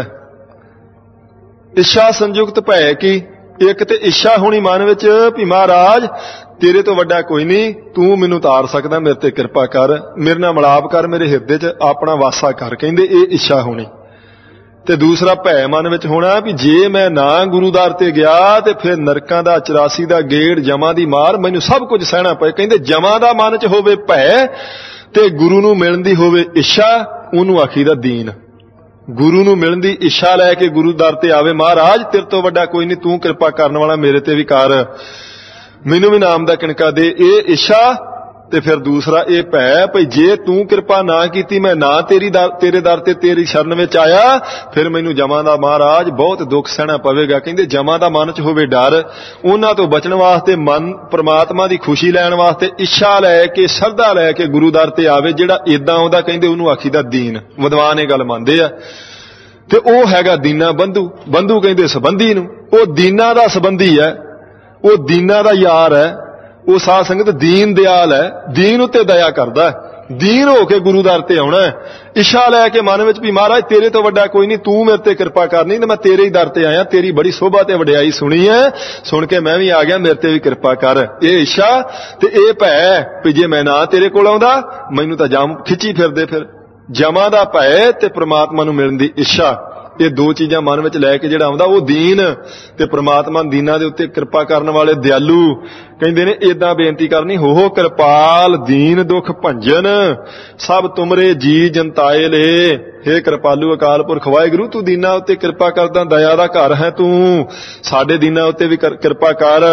ਇੱਛਾ ਸੰਯੁਕਤ ਭੈ ਕੀ? ਇੱਕ ਤੇ ਇੱਛਾ ਹੋਣੀ ਮਨ ਵਿੱਚ ਵੀ ਮਹਾਰਾਜ ਤੇਰੇ ਤੋਂ ਵੱਡਾ ਕੋਈ ਨਹੀਂ, ਤੂੰ ਮੈਨੂੰ ਤਾਰ ਸਕਦਾ, ਮੇਰੇ ਤੇ ਕਿਰਪਾ ਕਰ, ਮੇਰੇ ਨਾਲ ਮਿਲਾਪ ਕਰ, ਮੇਰੇ ਹਿਰਦੇ 'ਚ ਆਪਣਾ ਵਾਸਾ ਕਰ। ਕਹਿੰਦੇ ਇਹ ਇੱਛਾ ਹੋਣੀ। ਤੇ ਦੂਸਰਾ ਭੈ ਮਨ ਵਿੱਚ ਹੋਣਾ ਵੀ ਜੇ ਮੈਂ ਨਾ ਗੁਰੂ ਦਰ ਤੇ ਗਿਆ ਤੇ ਫਿਰ ਨਰਕਾਂ ਦਾ, ਚੁਰਾਸੀ ਦਾ ਗੇੜ, ਜਮਾਂ ਦੀ ਮਾਰ, ਮੈਨੂੰ ਸਭ ਕੁਝ ਸਹਿਣਾ ਪਏ। ਕਹਿੰਦੇ ਜਮਾਂ ਦਾ ਮਨ 'ਚ ਹੋਵੇ ਭੈ ਤੇ ਗੁਰੂ ਨੂੰ ਮਿਲਣ ਦੀ ਹੋਵੇ ਇੱਛਾ, ਉਹਨੂੰ ਆਖੀਦਾ ਦੀਨ। ਗੁਰੂ ਨੂੰ ਮਿਲਣ ਦੀ ਇੱਛਾ ਲੈ ਕੇ ਗੁਰੂ ਦਰ ਤੇ ਆਵੇ, ਮਹਾਰਾਜ ਤੇਰੇ ਤੋਂ ਵੱਡਾ ਕੋਈ ਨਹੀਂ, ਤੂੰ ਕਿਰਪਾ ਕਰਨ ਵਾਲਾ, ਮੇਰੇ ਤੇ ਵੀ ਕਰ, ਮੈਨੂੰ ਵੀ ਨਾਮ ਦਾ ਕਿਣਕਾ ਦੇ। ਇਹ ਇੱਛਾ। ਤੇ ਫਿਰ ਦੂਸਰਾ ਇਹ ਭੈ ਭਈ ਜੇ ਤੂੰ ਕਿਰਪਾ ਨਾ ਕੀਤੀ, ਮੈਂ ਨਾ ਤੇਰੀ ਦਰ ਤੇਰੇ ਦਰ ਤੇ ਤੇਰੀ ਸ਼ਰਨ ਵਿੱਚ ਆਇਆ, ਫਿਰ ਮੈਨੂੰ ਜਮਾਂ ਦਾ ਮਹਾਰਾਜ ਬਹੁਤ ਦੁੱਖ ਸਹਿਣਾ ਪਵੇਗਾ। ਕਹਿੰਦੇ ਜਮਾਂ ਦਾ ਮਨ 'ਚ ਹੋਵੇ ਡਰ, ਉਹਨਾਂ ਤੋਂ ਬਚਣ ਵਾਸਤੇ ਮਨ ਪ੍ਰਮਾਤਮਾ ਦੀ ਖੁਸ਼ੀ ਲੈਣ ਵਾਸਤੇ ਇੱਛਾ ਲੈ ਕੇ, ਸ਼ਰਧਾ ਲੈ ਕੇ ਗੁਰੂ ਦਰ ਤੇ ਆਵੇ। ਜਿਹੜਾ ਏਦਾਂ ਆਉਂਦਾ ਕਹਿੰਦੇ ਉਹਨੂੰ ਆਖੀਦਾ ਦੀਨ। ਵਿਦਵਾਨ ਇਹ ਗੱਲ ਮੰਨਦੇ ਆ। ਤੇ ਉਹ ਹੈਗਾ ਦੀਨਾ ਬੰਧੂ। ਬੰਧੂ ਕਹਿੰਦੇ ਸੰਬੰਧੀ ਨੂੰ, ਉਹ ਦੀਨਾ ਦਾ ਸੰਬੰਧੀ ਹੈ, ਉਹ ਦੀਨਾ ਦਾ ਯਾਰ ਹੈ, ਉਹ ਸਾਧ ਸੰਗਤ ਦੀਨ ਦਿਆਲ ਹੈ, ਦੀਨ ਉੱਤੇ ਦਇਆ ਕਰਦਾ, ਦੀਨ ਹੋ ਕੇ ਗੁਰੂ ਦਰ ਤੇ ਆਉਣਾ। ਇੱਛਾ ਲੈ ਕੇ ਮਨ ਵਿੱਚ ਵੀ ਮਹਾਰਾਜ ਤੇਰੇ ਤੋਂ ਵੱਡਾ ਕੋਈ ਨਹੀਂ, ਤੂੰ ਮੇਰੇ ਤੇ ਕਿਰਪਾ ਕਰਨੀ, ਤੇ ਮੈਂ ਤੇਰੇ ਹੀ ਦਰ ਤੇ ਆਇਆ, ਤੇਰੀ ਬੜੀ ਸੋਭਾ ਤੇ ਵਡਿਆਈ ਸੁਣੀ ਹੈ, ਸੁਣ ਕੇ ਮੈਂ ਵੀ ਆ ਗਿਆ, ਮੇਰੇ ਤੇ ਵੀ ਕਿਰਪਾ ਕਰ। ਇਹ ਇੱਛਾ ਤੇ ਇਹ ਭੈ ਵੀ ਜੇ ਮੈਂ ਨਾ ਤੇਰੇ ਕੋਲ ਆਉਂਦਾ ਮੈਨੂੰ ਤਾਂ ਜਾਮ ਖਿੱਚੀ ਫਿਰਦੇ। ਫਿਰ ਜਮਾਂ ਦਾ ਭੈ ਤੇ ਪ੍ਰਮਾਤਮਾ ਨੂੰ ਮਿਲਣ ਦੀ ਇੱਛਾ, ਇਹ ਦੋ ਚੀਜ਼ਾਂ ਮਨ ਵਿੱਚ ਲੈ ਕੇ ਜਿਹੜਾ ਆਉਂਦਾ ਉਹ ਦੀਨ ਤੇ ਪ੍ਰਮਾਤਮਾ ਦੀਨਾਂ ਦੇ ਉੱਤੇ ਕਿਰਪਾ ਕਰਨ ਵਾਲੇ ਦਿਆਲੂ। ਕਹਿੰਦੇ ਨੇ ਏਦਾਂ ਬੇਨਤੀ ਕਰਨੀ, ਹੋ ਹੋ ਕਿਰਪਾਲ ਦੀਨ ਦੁਖ ਭੰਜਨ, ਸਭ ਤੁਮਰੇ ਜੀ ਜਨਤਾਏ ਲੈ। ਹੇ ਕਿਰਪਾਲੂ ਅਕਾਲ ਪੁਰਖ ਵਾਹਿਗੁਰੂ ਤੂੰ ਦੀਨਾਂ ਉੱਤੇ ਕਿਰਪਾ ਕਰਦਾ, ਦਇਆ ਦਾ ਘਰ ਹੈ ਤੂੰ, ਸਾਡੇ ਦੀਨਾਂ ਉੱਤੇ ਵੀ ਕਿਰਪਾ ਕਰ,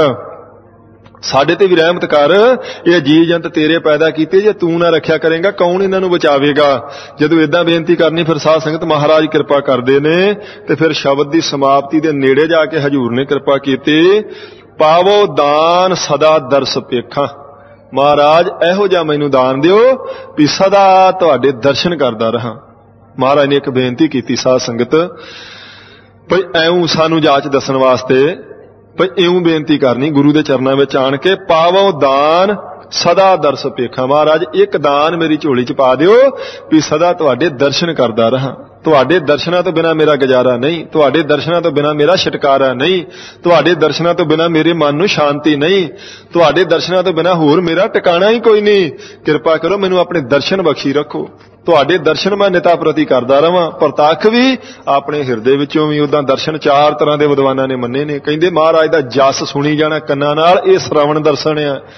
ਸਾਡੇ ਤੇ ਵੀ ਰਹਿਮਤ ਕਰ। ਇਹ ਜੀ ਜੰਤ ਤੇਰੇ ਪੈਦਾ ਕੀਤੇ, ਜੇ ਤੂੰ ਨਾ ਰੱਖਿਆ ਕਰੇਗਾ ਕੌਣ ਇਹਨਾਂ ਨੂੰ ਬਚਾਵੇਗਾ? ਜਦੋਂ ਏਦਾਂ ਬੇਨਤੀ ਕਰਨੀ ਫਿਰ ਸਾਧ ਸੰਗਤ ਮਹਾਰਾਜ ਕਿਰਪਾ ਕਰਦੇ ਨੇ। ਤੇ ਫਿਰ ਸ਼ਬਦ ਦੀ ਸਮਾਪਤੀ ਦੇ ਨੇੜੇ ਜਾ ਕੇ ਹਜ਼ੂਰ ਨੇ ਕਿਰਪਾ ਕੀਤੀ, ਪਾਵੋ ਦਾਨ ਸਦਾ ਦਰਸ ਪੇਖਾਂ। ਮਹਾਰਾਜ ਇਹੋ ਜਿਹਾ ਮੈਨੂੰ ਦਾਨ ਦਿਓ ਵੀ ਸਦਾ ਤੁਹਾਡੇ ਦਰਸ਼ਨ ਕਰਦਾ ਰਹਾ। ਮਹਾਰਾਜ ਨੇ ਇੱਕ ਬੇਨਤੀ ਕੀਤੀ ਸਾਧ ਸੰਗਤ, ਭਈ ਐਉਂ ਸਾਨੂੰ ਜਾਚ ਦੱਸਣ ਵਾਸਤੇ ਭਈ ਇਉਂ ਬੇਨਤੀ ਕਰਨੀ ਗੁਰੂ ਦੇ ਚਰਨਾਂ ਵਿੱਚ ਆਣ ਕੇ, ਪਾਵੋ ਦਾਨ ਸਦਾ ਦਰਸ ਪੇਖਾਂ। ਮਹਾਰਾਜ ਇੱਕ ਦਾਨ ਮੇਰੀ ਝੋਲੀ 'ਚ ਪਾ ਦਿਓ ਵੀ ਸਦਾ ਤੁਹਾਡੇ ਦਰਸ਼ਨ ਕਰਦਾ ਰਹਾ। ਤੁਹਾਡੇ ਦਰਸ਼ਨਾਂ ਤੋਂ ਬਿਨਾਂ ਮੇਰਾ ਗੁਜ਼ਾਰਾ ਨਹੀਂ, ਤੁਹਾਡੇ ਦਰਸ਼ਨਾਂ ਤੋਂ ਬਿਨਾਂ ਮੇਰਾ ਛੁਟਕਾਰਾ ਨਹੀਂ, ਤੁਹਾਡੇ ਦਰਸ਼ਨਾਂ ਤੋਂ ਬਿਨਾਂ ਮੇਰੇ ਮਨ ਨੂੰ ਸ਼ਾਂਤੀ ਨਹੀਂ, ਤੁਹਾਡੇ ਦਰਸ਼ਨਾਂ ਤੋਂ ਬਿਨਾਂ ਹੋਰ ਮੇਰਾ ਟਿਕਾਣਾ ਹੀ ਕੋਈ ਨਹੀਂ। ਕਿਰਪਾ ਕਰੋ ਮੈਨੂੰ ਆਪਣੇ ਦਰਸ਼ਨ ਬਖਸ਼ੀ ਰੱਖੋ। ਤੁਹਾਡੇ ਦਰਸ਼ਨ ਮੈਂ ਨਿਤਾ ਪ੍ਰਤੀ ਕਰਦਾ ਰਵਾਂ, ਪ੍ਰਤੱਖ ਵੀ ਆਪਣੇ ਹਿਰਦੇ ਵਿੱਚੋਂ ਵੀ। ਉਦਾਂ ਦਰਸ਼ਨ ਚਾਰ ਤਰ੍ਹਾਂ ਦੇ ਵਿਦਵਾਨਾਂ ਨੇ ਮੰਨੇ ਨੇ। ਕਹਿੰਦੇ ਮਹਾਰਾਜ ਦਾ ਜਸ ਸੁਣੀ ਜਾਣਾ ਕੰਨਾਂ ਨਾਲ, ਇਹ ਸ਼ਰਵਣ ਦਰਸ਼ਨ ਆ।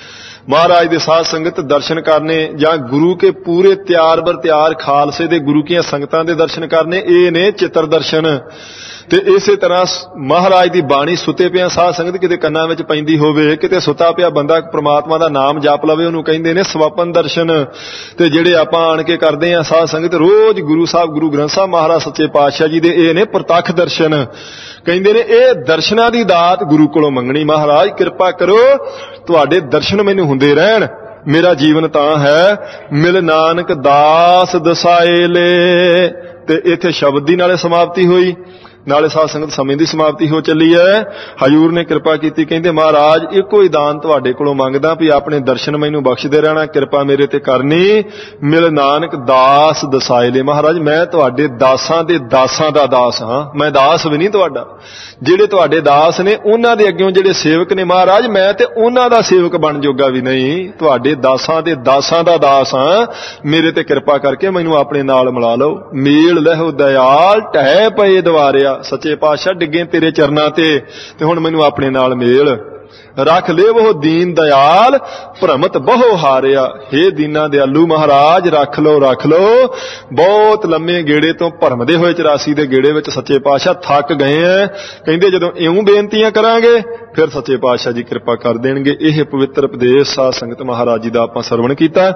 महाराज दे साध संगत दर्शन करने जां गुरु के पूरे त्यार बर त्यार खालसे दे गुरु कीआं संगतां दे दर्शन करने, ये ने चित्र दर्शन। ते इसे तरह महाराज दी बाणी सुते पिया साध संगत किते कन्नां विच पैंदी होवे, किते सुता पिया बंदा परमात्मा दा नाम जप लवे, ओनूं कहिंदे ने स्वपन दर्शन। ते जिहड़े आपां आण के करदे आ साध संगत रोज गुरु साहब गुरु ग्रंथ साहब महाराज सच्चे पातशाह जी दे, ये ने प्रतੱਖ दर्शन। कहिंदे ने ये दर्शनां दी दात गुरु कोलों मंगणी, महाराज किरपा करो तुहाडे दर्शन मैनूं हुंदे रहण, मेरा जीवन तां है मिल नानक दास दसाए ले। ते इत्थे शब्द दी नाले समाप्ति होई, नाले साध संगत समय की समाप्ति हो चली है। हजूर ने कृपा की, कहते महाराज एको ही दान तुहाडे कोलों मंगदा भी अपने दर्शन मैनूं बख्शदे रहना, कृपा मेरे ते करनी, मिल नानक दास दसाए ले। महाराज मैं तुहाडे दासां दे दासां दा दास हां, मैं दास भी नहीं तुहाडा। जिहड़े तुहाडे दास ने उन्हां दे अग्गेों जिहड़े सेवक ने महाराज मैं ते उन्हां दा सेवक बन जोगा भी नहीं, तुहाडे दासां दे दासां दा दास हां, मेरे ते कृपा करके मैनूं अपने नाल मिला लो। मेल लहो दयाल ढह पए दवारिया, सच्चे पातशाह डिगे तेरे चरना ते, ते हुण मैनूं अपने नाल मेल रख ले वो दीन दयाल भ्रमत बहु हारिया। हे दीना दयालु महाराज रख लो रख लो, बहुत लम्मे गेड़े तो भरमदे होए चौरासी दे गेड़े विच सच्चे पातशाह थक गए हैं। कहंदे जदों इउं बेनतियां करांगे फिर सच्चे पातशाह जी कृपा कर देणगे। यह पवित्र उपदेश साध संगत महाराज जी दा आपां सरवण कीता।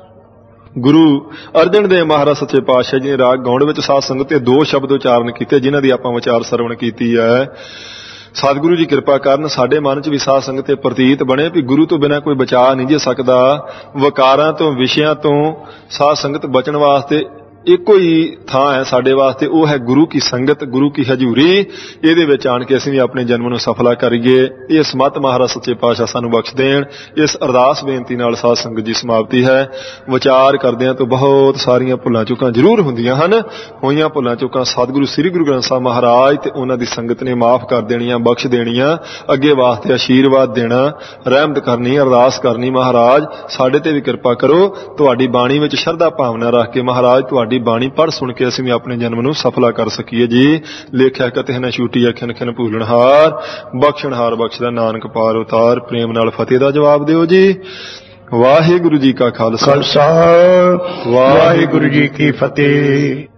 गुरु अर्जन देव महाराज सच्चे पातशाह जी ने राग गौड़ विच साध संगत ते दो शब्द उचारण कीते, जिन्हां दी आपां विचार सरवण कीती है। सतगुरु जी कृपा करन साडे मन च भी साध संगत ते प्रतीत बने भी गुरु तो बिना कोई बचा नहीं जे सकदा। वकारां तो विषयां तो साध संगत बचण वास्ते ਇੱਕੋ ਹੀ ਥਾਂ ਹੈ ਸਾਡੇ ਵਾਸਤੇ, ਉਹ ਹੈ ਗੁਰੂ ਕੀ ਸੰਗਤ, ਗੁਰੂ ਕੀ ਹਜ਼ੂਰੀ। ਇਹਦੇ ਵਿੱਚ ਆਣ ਕੇ ਅਸੀਂ ਵੀ ਆਪਣੇ ਜਨਮ ਨੂੰ ਸਫਲਾ ਕਰੀਏ। ਇਹ ਸਮਤ ਮਹਾਰਾਜ ਸੱਚੇ ਪਾਤਸ਼ਾਹ ਸਾਨੂੰ ਬਖਸ਼ ਦੇਣ। ਇਸ ਅਰਦਾਸ ਬੇਨਤੀ ਨਾਲ ਸਾਧ ਸੰਗਤ ਦੀ ਸਮਾਪਤੀ ਹੈ। ਵਿਚਾਰ ਕਰਦਿਆਂ ਤੋਂ ਬਹੁਤ ਸਾਰੀਆਂ ਭੁੱਲਾਂ ਚੁੱਕਾਂ ਜ਼ਰੂਰ ਹੁੰਦੀਆਂ ਹਨ, ਹੋਈਆਂ ਭੁੱਲਾਂ ਚੁੱਕਾਂ ਸਤਿਗੁਰੂ ਸ੍ਰੀ ਗੁਰੂ ਗ੍ਰੰਥ ਸਾਹਿਬ ਮਹਾਰਾਜ ਤੇ ਉਹਨਾਂ ਦੀ ਸੰਗਤ ਨੇ ਮਾਫ ਕਰ ਦੇਣੀਆਂ, ਬਖਸ਼ ਦੇਣੀਆਂ, ਅੱਗੇ ਵਾਸਤੇ ਆਸ਼ੀਰਵਾਦ ਦੇਣਾ, ਰਹਿਮਤ ਕਰਨੀ, ਅਰਦਾਸ ਕਰਨੀ। ਮਹਾਰਾਜ ਸਾਡੇ ਤੇ ਵੀ ਕਿਰਪਾ ਕਰੋ, ਤੁਹਾਡੀ ਬਾਣੀ ਵਿੱਚ ਸ਼ਰਧਾ ਭਾਵਨਾ ਰੱਖ ਕੇ ਮਹਾਰਾਜ ਤੁਹਾਡੀ ਬਾਣੀ ਪੜ੍ਹ ਸੁਣ ਕੇ ਅਸੀਂ ਵੀ ਆਪਣੇ ਜਨਮ ਨੂੰ ਸਫਲਾ ਕਰ ਸਕੀਏ ਜੀ। ਲੇਖਿਆ ਕਤੇ ਨਾ ਛੂਟੀ ਅਖਿਨ ਖਿਨ ਭੂਲਣਹਾਰ, ਬਖਸ਼ਣਹਾਰ ਬਖਸ਼ਦਾ ਨਾਨਕ ਪਾਰ ਉਤਾਰ। ਪ੍ਰੇਮ ਨਾਲ ਫਤਿਹ ਦਾ ਜਵਾਬ ਦਿਓ ਜੀ। ਵਾਹਿਗੁਰੂ ਜੀ ਕਾ ਖਾਲਸਾ, ਵਾਹਿਗੁਰੂ ਜੀ ਕੀ ਫਤਿਹ।